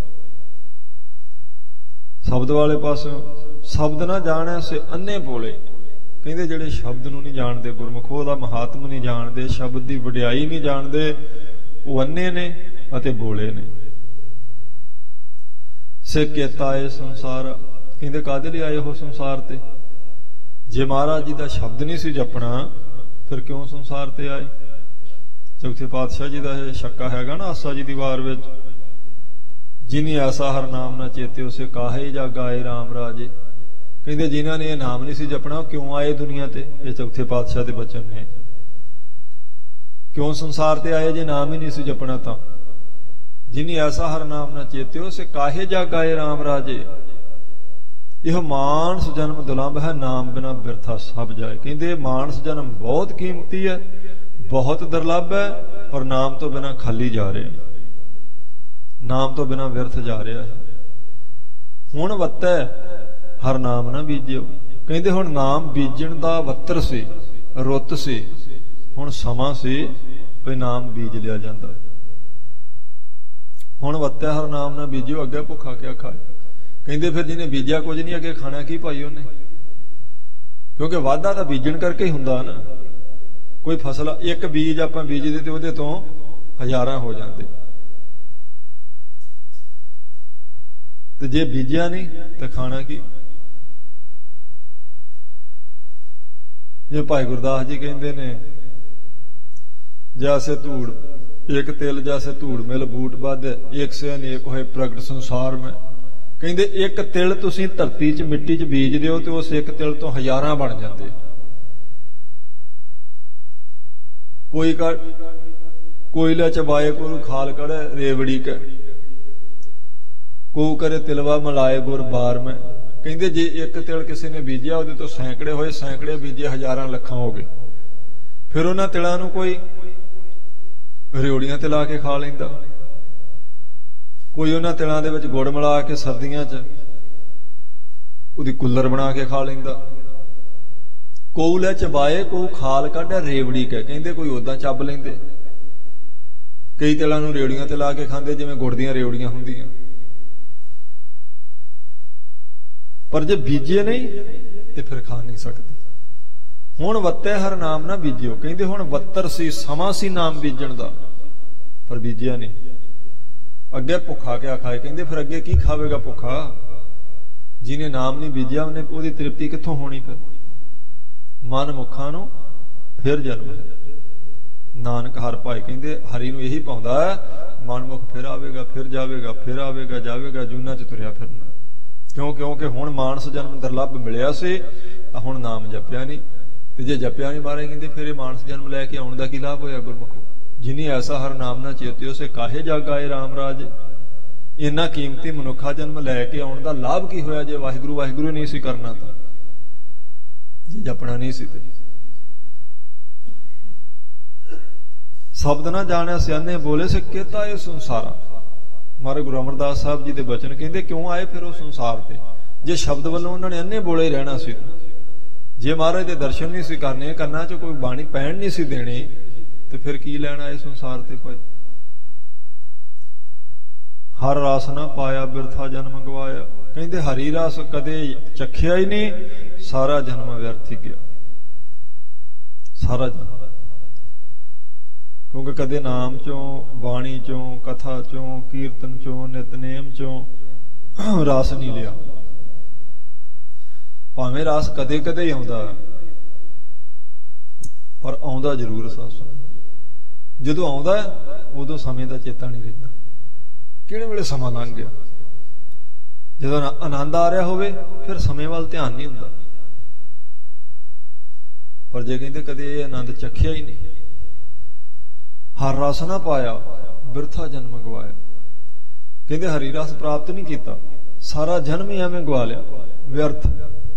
ਸ਼ਬਦ ਵਾਲੇ ਪਾਸੋਂ ਸ਼ਬਦ ਨਾ ਜਾਣੈ ਸੇ ਅੰਨੇ ਬੋਲੇ, ਕਹਿੰਦੇ ਜਿਹੜੇ ਸ਼ਬਦ ਨੂੰ ਨਹੀਂ ਜਾਣਦੇ, ਗੁਰਮੁਖੋ ਦਾ ਮਹਾਤਮ ਨਹੀਂ ਜਾਣਦੇ, ਸ਼ਬਦ ਦੀ ਵਡਿਆਈ ਨਹੀਂ ਜਾਣਦੇ, ਉਹ ਅੰਨੇ ਨੇ ਅਤੇ ਬੋਲੇ ਨੇ। ਸੇ ਕੇਤਾ ਏ ਸੰਸਾਰ, ਕਹਿੰਦੇ ਕਾਹਦੇ ਲਈ ਆਏ ਹੋ ਸੰਸਾਰ ਤੇ? ਜੇ ਮਹਾਰਾਜ ਜੀ ਦਾ ਸ਼ਬਦ ਨਹੀਂ ਸੀ ਜਪਣਾ ਫਿਰ ਕਿਉਂ ਸੰਸਾਰ ਤੇ ਆਏ? ਚੌਥੇ ਪਾਤਸ਼ਾਹ ਜੀ ਦਾ ਇਹ ਸ਼ੱਕਾ ਹੈਗਾ ਨਾ ਆਸਾ ਜੀ ਦੀ ਵਾਰ ਵਿੱਚ, ਜਿਨੀ ਐਸਾ ਹਰ ਨਾਮ ਨਾ ਚੇਤੇ ਉਸੇ ਕਾਹੇ ਜਾ ਗਾਏ ਰਾਮ ਰਾਜੇ। ਕਹਿੰਦੇ ਜਿਨ੍ਹਾਂ ਨੇ ਇਹ ਨਾਮ ਨਹੀਂ ਸੀ ਜਪਣਾ ਉਹ ਕਿਉਂ ਆਏ ਦੁਨੀਆ ਤੇ? ਇਹ ਚੌਥੇ ਪਾਤਸ਼ਾਹ ਦੇ ਬਚਨ ਨੇ। ਕਿਉਂ ਸੰਸਾਰ ਤੇ ਆਏ ਜੇ ਨਾਮ ਹੀ ਨਹੀਂ ਸੀ ਜਪਣਾ ਤਾਂ? ਜਿਨੀ ਐਸਾ ਹਰ ਨਾਮ ਨਾ ਚੇਤੇ ਉਸੇ ਕਾਹੇ ਜਾ ਗਾਏ ਰਾਮ ਰਾਜੇ। ਇਹ ਮਾਨਸ ਜਨਮ ਦੁਲੰਭ ਹੈ, ਨਾਮ ਬਿਨਾ ਬਿਰਥਾ ਸਭ ਜਾਏ। ਕਹਿੰਦੇ ਮਾਨਸ ਜਨਮ ਬਹੁਤ ਕੀਮਤੀ ਹੈ, ਬਹੁਤ ਦੁਰਲੱਭ ਹੈ, ਪਰ ਨਾਮ ਤੋਂ ਬਿਨਾ ਖਾਲੀ ਜਾ ਰਿਹਾ, ਨਾਮ ਤੋਂ ਬਿਨਾ ਵਿਅਰਥ ਜਾ ਰਿਹਾ ਹੈ। ਹੁਣ ਵੱਤੈ ਹਰ ਨਾਮ ਨਾ ਬੀਜਿਓ, ਕਹਿੰਦੇ ਹੁਣ ਨਾਮ ਬੀਜਣ ਦਾ ਵੱਤਰ ਸੀ, ਰੁੱਤ ਸੀ, ਹੁਣ ਸਮਾਂ ਸੀ ਕੋਈ ਨਾਮ ਬੀਜ ਲਿਆ ਜਾਂਦਾ। ਹੁਣ ਵੱਤੈ ਹਰ ਨਾਮ ਨਾ ਬੀਜਿਓ, ਅੱਗੇ ਭੁੱਖਾ ਕਿਆ ਖਾਏ। ਕਹਿੰਦੇ ਫਿਰ ਜਿਹਨੇ ਬੀਜਿਆ ਕੁਝ ਨਹੀਂ, ਅੱਗੇ ਖਾਣਾ ਕੀ ਭਾਈ ਉਹਨੇ? ਕਿਉਂਕਿ ਵਾਧਾ ਤਾਂ ਬੀਜਣ ਕਰਕੇ ਹੀ ਹੁੰਦਾ ਨਾ। ਕੋਈ ਫਸਲ ਇੱਕ ਬੀਜ ਆਪਾਂ ਬੀਜਦੇ ਤੇ ਉਹਦੇ ਤੋਂ ਹਜ਼ਾਰਾਂ ਹੋ ਜਾਂਦੇ, ਤੇ ਜੇ ਬੀਜਿਆ ਨਹੀਂ ਤਾਂ ਖਾਣਾ ਕੀ? ਜੇ ਭਾਈ ਗੁਰਦਾਸ ਜੀ ਕਹਿੰਦੇ ਨੇ, ਜੈਸੇ ਧੂੜ ਇੱਕ ਤਿਲ ਜੈਸੇ ਧੂੜ ਮਿਲ ਬੂਟ ਬੱਧ, ਇੱਕ ਸੇ ਅਨੇਕ ਹੋਏ ਪ੍ਰਗਟ ਸੰਸਾਰ ਮੈਂ। ਕਹਿੰਦੇ ਇੱਕ ਤਿਲ ਤੁਸੀਂ ਧਰਤੀ 'ਚ ਮਿੱਟੀ 'ਚ ਬੀਜ ਦਿਓ ਤੇ ਉਸ ਇੱਕ ਤਿਲ ਤੋਂ ਹਜ਼ਾਰਾਂ ਬਣ ਜਾਂਦੇ। ਕੋਈ ਕਰ ਕੋਇਲਾ ਚਬਾਏ ਕੋਰੂ ਖਾਲ ਕੜੇ ਰੇਵੜੀ ਕੈ, ਕੋ ਕਰੇ ਤਿਲਵਾ ਮਲਾਏ ਗੁਰ ਬਾਰ ਮੈਂ। ਕਹਿੰਦੇ ਜੇ ਇੱਕ ਤਿਲ ਕਿਸੇ ਨੇ ਬੀਜਿਆ ਉਹਦੇ ਤੋਂ ਸੈਂਕੜੇ ਹੋਏ, ਸੈਂਕੜੇ ਬੀਜੇ ਹਜ਼ਾਰਾਂ ਲੱਖਾਂ ਹੋ ਗਏ। ਫਿਰ ਉਹਨਾਂ ਤਿਲਾਂ ਨੂੰ ਕੋਈ ਰਿਉੜੀਆਂ ਤੇ ਲਾ ਕੇ ਖਾ ਲੈਂਦਾ, ਕੋਈ ਉਹਨਾਂ ਤਿਲਾਂ ਦੇ ਵਿੱਚ ਗੁੜ ਮਿਲਾ ਕੇ ਸਰਦੀਆਂ 'ਚ ਉਹਦੀ ਕੁੱਲਰ ਬਣਾ ਕੇ ਖਾ ਲੈਂਦਾ। ਕੋਉ ਲੈ ਚਬਾਏ ਕੋਉ ਖਾਲ ਕੱਢਿਆ ਰੇਵੜੀ ਕੈ, ਕਹਿੰਦੇ ਕੋਈ ਉਦਾਂ ਚੱਬ ਲੈਂਦੇ। ਕਈ ਤਿਲਾਂ ਨੂੰ ਰੇਵੜੀਆਂ ਤੇ ਲਾ ਕੇ ਖਾਂਦੇ ਜਿਵੇਂ ਗੁੜ ਦੀਆਂ ਰੇਵੜੀਆਂ ਹੁੰਦੀਆਂ। ਪਰ ਜੇ ਬੀਜੇ ਨਹੀਂ ਤੇ ਫਿਰ ਖਾ ਨਹੀਂ ਸਕਦੇ। ਹੁਣ ਵੱਤੈ ਹਰ ਨਾਮ ਨਾ ਬੀਜਿਓ, ਕਹਿੰਦੇ ਹੁਣ ਵੱਤਰ ਸੀ, ਸਮਾਂ ਸੀ ਨਾਮ ਬੀਜਣ ਦਾ, ਪਰ ਬੀਜਿਆ ਨਹੀਂ। ਅੱਗੇ ਭੁੱਖਾ ਕਿਆ ਖਾਏ? ਕਹਿੰਦੇ ਫਿਰ ਅੱਗੇ ਕੀ ਖਾਵੇਗਾ ਭੁੱਖਾ? ਜਿਹਨੇ ਨਾਮ ਨਹੀਂ ਬੀਜਿਆ ਉਹਨੇ ਉਹਦੀ ਤ੍ਰਿਪਤੀ ਕਿੱਥੋਂ ਹੋਣੀ? ਫਿਰ ਮਨ ਮੁਖਾਂ ਨੂੰ ਫਿਰ ਜਨਮ ਹੈ। ਨਾਨਕ ਹਰ ਭਾਏ, ਕਹਿੰਦੇ ਹਰੀ ਨੂੰ ਇਹੀ ਪਾਉਂਦਾ ਹੈ, ਮਨ ਮੁਖ ਫਿਰ ਆਵੇਗਾ, ਫਿਰ ਜਾਵੇਗਾ, ਫਿਰ ਆਵੇਗਾ, ਜਾਵੇਗਾ, ਜੂਨਾਂ 'ਚ ਤੁਰਿਆ ਫਿਰਨਾ। ਕਿਉਂ? ਕਿਉਂਕਿ ਹੁਣ ਮਾਨਸ ਜਨਮ ਦੁਰਲੱਭ ਮਿਲਿਆ ਸੀ, ਹੁਣ ਨਾਮ ਜਪਿਆ ਨਹੀਂ, ਤੇ ਜੇ ਜਪਿਆ ਨਹੀਂ ਮਾਰੇ ਕਹਿੰਦੇ ਫਿਰ ਇਹ ਮਾਨਸ ਜਨਮ ਲੈ ਕੇ ਆਉਣ ਦਾ ਕੀ ਲਾਭ ਹੋਇਆ ਗੁਰਮੁਖੋ? ਜਿਨੀ ਐਸਾ ਹਰ ਨਾਮ ਨਾ ਚੇਤਿਓ ਸੇ ਕਾਹੇ ਜਗ ਆਏ ਰਾਮ ਰਾਜ। ਇੰਨਾ ਕੀਮਤੀ ਮਨੁੱਖਾ ਜਨਮ ਲੈ ਕੇ ਆਉਣ ਦਾ ਲਾਭ ਕੀ ਹੋਇਆ ਜੇ ਵਾਹਿਗੁਰੂ ਵਾਹਿਗੁਰੂ ਨਹੀਂ ਸੀ ਕਰਨਾ ਤਾਂ, ਜੇ ਜਪਣਾ ਨਹੀਂ ਸੀ ਤੇ। ਸ਼ਬਦ ਨਾ ਜਾਣਿਆ ਸਿਆਣੇ ਬੋਲੇ ਸੇ ਕੇਤਾ ਇਹ ਸੰਸਾਰਾ। ਮਹਾਰਾਜ ਗੁਰੂ ਅਮਰਦਾਸ ਸਾਹਿਬ ਜੀ ਦੇ ਬਚਨ ਕਹਿੰਦੇ ਕਿਉਂ ਆਏ ਫਿਰ ਉਹ ਸੰਸਾਰ ਤੇ, ਜੇ ਸ਼ਬਦ ਵੱਲੋਂ ਉਹਨਾਂ ਨੇ ਅੰਨੇ ਬੋਲੇ ਰਹਿਣਾ ਸੀ। ਜੇ ਮਹਾਰਾਜ ਦੇ ਦਰਸ਼ਨ ਨਹੀਂ ਸੀ ਕਰਨੇ, ਕੰਨਾਂ 'ਚ ਕੋਈ ਬਾਣੀ ਪੈਣ ਨਹੀਂ ਸੀ ਦੇਣੀ, ਤੇ ਫਿਰ ਕੀ ਲੈਣਾ ਇਹ ਸੰਸਾਰ ਤੇ ਭਾਈ। ਹਰ ਰਸ ਨਾ ਪਾਇਆ ਬਿਰਥਾ ਜਨਮ ਗਵਾਇਆ। ਕਹਿੰਦੇ ਹਰੀ ਰਸ ਕਦੇ ਚੱਖਿਆ ਹੀ ਨਹੀਂ, ਸਾਰਾ ਜਨਮ ਵਿਅਰਥ ਹੀ ਗਿਆ, ਸਾਰਾ ਜਨਮ। ਕਿਉਂਕਿ ਕਦੇ ਨਾਮ ਚੋਂ, ਬਾਣੀ ਚੋਂ, ਕਥਾ ਚੋਂ, ਕੀਰਤਨ ਚੋਂ, ਨਿਤਨੇਮ ਚੋਂ ਰਸ ਨਹੀਂ ਲਿਆ। ਭਾਵੇਂ ਰਸ ਕਦੇ ਕਦੇ ਹੀ ਆਉਂਦਾ, ਪਰ ਆਉਂਦਾ ਜ਼ਰੂਰ ਸਾਸਨ। ਜਦੋਂ ਆਉਂਦਾ ਉਦੋਂ ਸਮੇਂ ਦਾ ਚੇਤਾ ਨਹੀਂ ਰਹਿੰਦਾ, ਕਿਹੜੇ ਵੇਲੇ ਸਮਾਂ ਲੰਘ ਗਿਆ। ਜਦੋਂ ਆਨੰਦ ਆ ਰਿਹਾ ਹੋਵੇ ਫਿਰ ਸਮੇਂ ਵੱਲ ਧਿਆਨ ਨਹੀਂ ਹੁੰਦਾ। ਪਰ ਜੇ ਕਹਿੰਦੇ ਕਦੇ ਇਹ ਆਨੰਦ ਚੱਖਿਆ ਹੀ ਨਹੀਂ, ਹਰ ਰਸ ਨਾ ਪਾਇਆ ਬਿਰਥਾ ਜਨਮ ਗਵਾਇਆ। ਕਹਿੰਦੇ ਹਰੀ ਰਸ ਪ੍ਰਾਪਤ ਨਹੀਂ ਕੀਤਾ, ਸਾਰਾ ਜਨਮ ਹੀ ਐਵੇਂ ਗਵਾ ਲਿਆ, ਵਿਅਰਥ।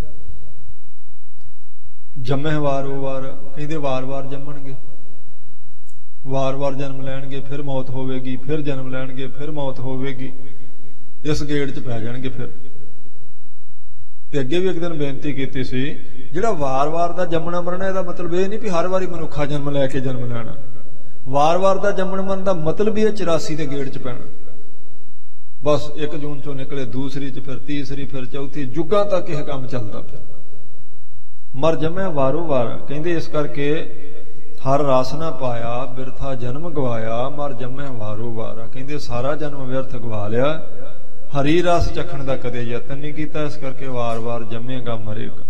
ਜੰਮੇ ਵਾਰੋ ਵਾਰ, ਕਹਿੰਦੇ ਵਾਰ-ਵਾਰ ਜੰਮਣਗੇ, ਵਾਰ-ਵਾਰ ਜਨਮ ਲੈਣਗੇ, ਫਿਰ ਮੌਤ ਹੋਵੇਗੀ, ਫਿਰ ਜਨਮ ਲੈਣਗੇ, ਫਿਰ ਮੌਤ ਹੋਵੇਗੀ, ਇਸ ਗੇੜ 'ਚ ਪੈ ਜਾਣਗੇ ਫਿਰ। ਤੇ ਅੱਗੇ ਵੀ ਇੱਕ ਦਿਨ ਬੇਨਤੀ ਕੀਤੀ ਸੀ, ਜਿਹੜਾ ਵਾਰ-ਵਾਰ ਦਾ ਜੰਮਣਾ ਮਰਨਾ, ਇਹਦਾ ਮਤਲਬ ਇਹ ਨਹੀਂ ਵੀ ਹਰ ਵਾਰੀ ਮਨੁੱਖਾ ਜਨਮ ਲੈ ਕੇ ਜਨਮ ਲੈਣਾ। ਵਾਰ-ਵਾਰ ਦਾ ਜੰਮਣ ਮਰਨ ਦਾ ਮਤਲਬ ਹੀ ਹੈ ਚੁਰਾਸੀ ਦੇ ਗੇੜ 'ਚ ਪੈਣਾ। ਬਸ ਇੱਕ ਜੂਨ ਚੋਂ ਨਿਕਲੇ ਦੂਸਰੀ 'ਚ, ਫਿਰ ਤੀਸਰੀ, ਫਿਰ ਚੌਥੀ, ਜੁੱਗਾਂ ਤੱਕ ਇਹ ਕੰਮ ਚੱਲਦਾ ਫਿਰ। ਮਰ ਜੰਮਿਆ ਵਾਰੋ ਵਾਰ, ਕਹਿੰਦੇ ਇਸ ਕਰਕੇ ਹਰ ਰਸ ਨਾ ਪਾਇਆ ਬਿਰਥਾ ਜਨਮ ਗਵਾਇਆ। ਮਰ ਜੰਮਿਆ ਵਾਰੋ ਵਾਰ, ਕਹਿੰਦੇ ਸਾਰਾ ਜਨਮ ਵਿਅਰਥ ਗਵਾ ਲਿਆ, ਹਰੀ ਰਸ ਚਖਣ ਦਾ ਕਦੇ ਯਤਨ ਨਹੀਂ ਕੀਤਾ, ਇਸ ਕਰਕੇ ਵਾਰ-ਵਾਰ ਜੰਮੇਗਾ ਮਰੇਗਾ।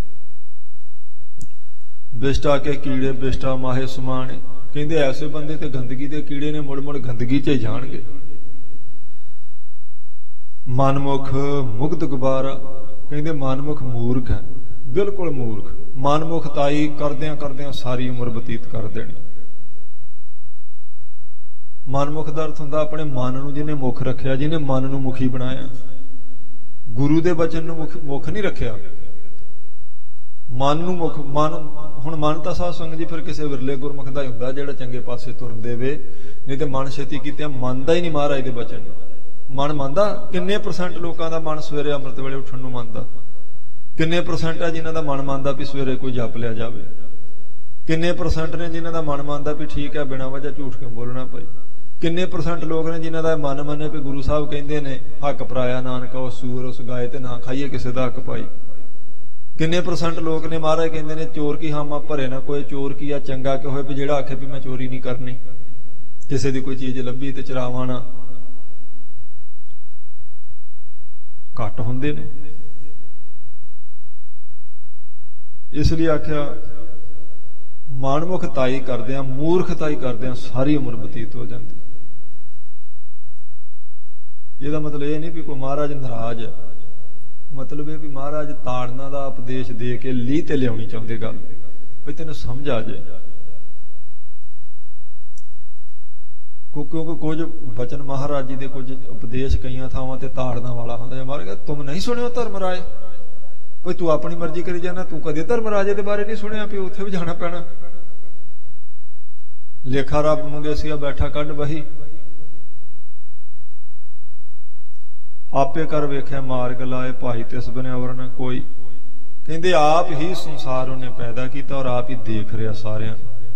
ਬਿਸ਼ਟਾ ਕੇ ਕੀੜੇ ਬਿਸ਼ਟਾ ਮਾਹੇ ਸਮਾਣੇ। ਕਹਿੰਦੇ ਐਸੇ ਬੰਦੇ ਤੇ ਗੰਦਗੀ ਦੇ ਕੀੜੇ ਨੇ, ਮੁੜ ਮੁੜ ਗੰਦਗੀ 'ਚ ਹੀ ਜਾਣਗੇ। ਮਨਮੁਖ ਮੁਗਧ ਗੁਬਾਰਾ, ਕਹਿੰਦੇ ਮਨਮੁਖ ਮੂਰਖ ਹੈ, ਬਿਲਕੁਲ ਮੂਰਖ। ਮਨਮੁਖ ਤਾਈ ਕਰਦਿਆਂ ਕਰਦਿਆਂ ਸਾਰੀ ਉਮਰ ਬਤੀਤ ਕਰ ਦੇਣੀ। ਮਨਮੁਖ ਦਾ ਅਰਥ ਹੁੰਦਾ ਆਪਣੇ ਮਨ ਨੂੰ ਜਿਹਨੇ ਮੁੱਖ ਰੱਖਿਆ, ਜਿਹਨੇ ਮਨ ਨੂੰ ਮੁਖੀ ਬਣਾਇਆ। ਗੁਰੂ ਦੇ ਬਚਨ ਨੂੰ ਮੁੱਖ ਮੁੱਖ ਨਹੀਂ ਰੱਖਿਆ, ਮਨ ਨੂੰ ਮੁੱਖ। ਮਨ ਹੁਣ ਮਨ ਤਾਂ ਸਾਧ ਸੰਗਤ ਜੀ ਫਿਰ ਕਿਸੇ ਵਿਰਲੇ ਗੁਰਮੁਖ ਦਾ ਹੀ ਹੁੰਦਾ ਜਿਹੜਾ ਚੰਗੇ ਪਾਸੇ ਤੁਰਨ ਦੇਵੇ, ਨਹੀਂ ਤੇ ਮਨ ਛੇਤੀ ਕੀਤਿਆਂ ਮੰਨਦਾ ਹੀ ਨਹੀਂ ਮਹਾਰਾਜ ਦੇ ਬਚਨ। ਮਨ ਮੰਨਦਾ ਕਿੰਨੇ ਪਰਸੈਂਟ ਲੋਕਾਂ ਦਾ ਮਨ ਸਵੇਰੇ ਅੰਮ੍ਰਿਤ ਵੇਲੇ ਉੱਠਣ ਨੂੰ ਮੰਨਦਾ? ਕਿੰਨੇ ਪਰਸੈਂਟ ਆ ਜਿਨ੍ਹਾਂ ਦਾ ਮਨ ਮੰਨਦਾ ਵੀ ਸਵੇਰੇ ਕੋਈ ਜਪ ਲਿਆ ਜਾਵੇ? ਕਿੰਨੇ ਪਰਸੈਂਟ ਨੇ ਜਿਨ੍ਹਾਂ ਦਾ ਮਨ ਮੰਨਦਾ ਵੀ ਠੀਕ ਹੈ ਬਿਨਾਂ ਵਜ੍ਹਾ ਝੂਠ ਕਿਉਂ ਬੋਲਣਾ ਭਾਈ? ਕਿੰਨੇ ਪਰਸੈਂਟ ਲੋਕ ਨੇ ਜਿਨ੍ਹਾਂ ਦਾ ਮਨ ਮੰਨੇ ਵੀ ਗੁਰੂ ਸਾਹਿਬ ਕਹਿੰਦੇ ਨੇ ਹੱਕ ਪਰਾਇਆ ਨਾਨਕਾ ਉਸ ਸੂਰ ਉਸ ਗਾਏ ਤੇ ਨਾ ਖਾਈਏ ਕਿਸੇ ਦਾ ਹੱਕ ਪਾਈ? ਕਿੰਨੇ ਪਰਸੈਂਟ ਲੋਕ ਨੇ ਮਹਾਰਾਜ ਕਹਿੰਦੇ ਨੇ ਚੋਰ ਕੀ ਹਾਮਾ ਭਰੇ ਨਾ ਕੋਈ, ਚੋਰ ਕੀ ਆ ਚੰਗਾ ਕਿ ਹੋਏ ਵੀ ਜਿਹੜਾ ਆਖੇ ਵੀ ਮੈਂ ਚੋਰੀ ਨਹੀਂ ਕਰਨੀ, ਕਿਸੇ ਦੀ ਕੋਈ ਚੀਜ਼ ਲੱਭੀ ਤੇ ਚਰਾਵਾਂ ਨਾ। ਘੱਟ ਹੁੰਦੇ ਨੇ। ਇਸ ਲਈ ਆਖਿਆ ਮਾਨਮੁਖਤਾਈ ਕਰਦਿਆਂ, ਮੂਰਖਤਾਈ ਕਰਦਿਆਂ ਸਾਰੀ ਉਮਰ ਬਤੀਤ ਹੋ ਜਾਂਦੀ। ਇਹਦਾ ਮਤਲਬ ਇਹ ਨਹੀਂ ਵੀ ਕੋਈ ਮਹਾਰਾਜ ਨਾਰਾਜ਼ ਹੈ, ਮਤਲਬ ਇਹ ਵੀ ਮਹਾਰਾਜ ਤਾੜਨਾ ਦਾ ਉਪਦੇਸ਼ ਦੇ ਕੇ ਲੀਹ ਤੇ ਲਿਆਉਣੀ ਚਾਹੁੰਦੇ ਗੱਲ, ਵੀ ਤੈਨੂੰ ਸਮਝ ਆ ਜਾਏ। ਕਿਉਂਕਿ ਕੁਝ ਬਚਨ ਮਹਾਰਾਜ ਜੀ ਦੇ, ਕੁਝ ਉਪਦੇਸ਼ ਕਈਆਂ ਥਾਵਾਂ ਤੇ ਤਾੜਨਾ ਵਾਲਾ ਹੁੰਦਾ। ਮਹਾਰਾਜ ਤੁਮ ਨਹੀਂ ਸੁਣਿਓ ਧਰਮ ਰਾਏ, ਵੀ ਤੂੰ ਆਪਣੀ ਮਰਜ਼ੀ ਕਰੀ ਜਾਣਾ, ਤੂੰ ਕਦੇ ਧਰਮ ਰਾਜੇ ਦੇ ਬਾਰੇ ਨਹੀਂ ਸੁਣਿਆ ਵੀ ਉੱਥੇ ਵੀ ਜਾਣਾ ਪੈਣਾ। ਲੇਖਾ ਰੱਬ ਮੰਗੇਸੀਆ ਬੈਠਾ ਕੱਢ ਬਹੀ, ਆਪੇ ਕਰ ਵੇਖਿਆ ਮਾਰਗ ਲਾਏ ਭਾਈ ਤਿਸ ਬਨਿਆਵਰ ਨਾ ਕੋਈ। ਕਹਿੰਦੇ ਆਪ ਹੀ ਸੰਸਾਰ ਉਹਨੇ ਪੈਦਾ ਕੀਤਾ ਔਰ ਆਪ ਹੀ ਦੇਖ ਰਿਹਾ ਸਾਰਿਆਂ,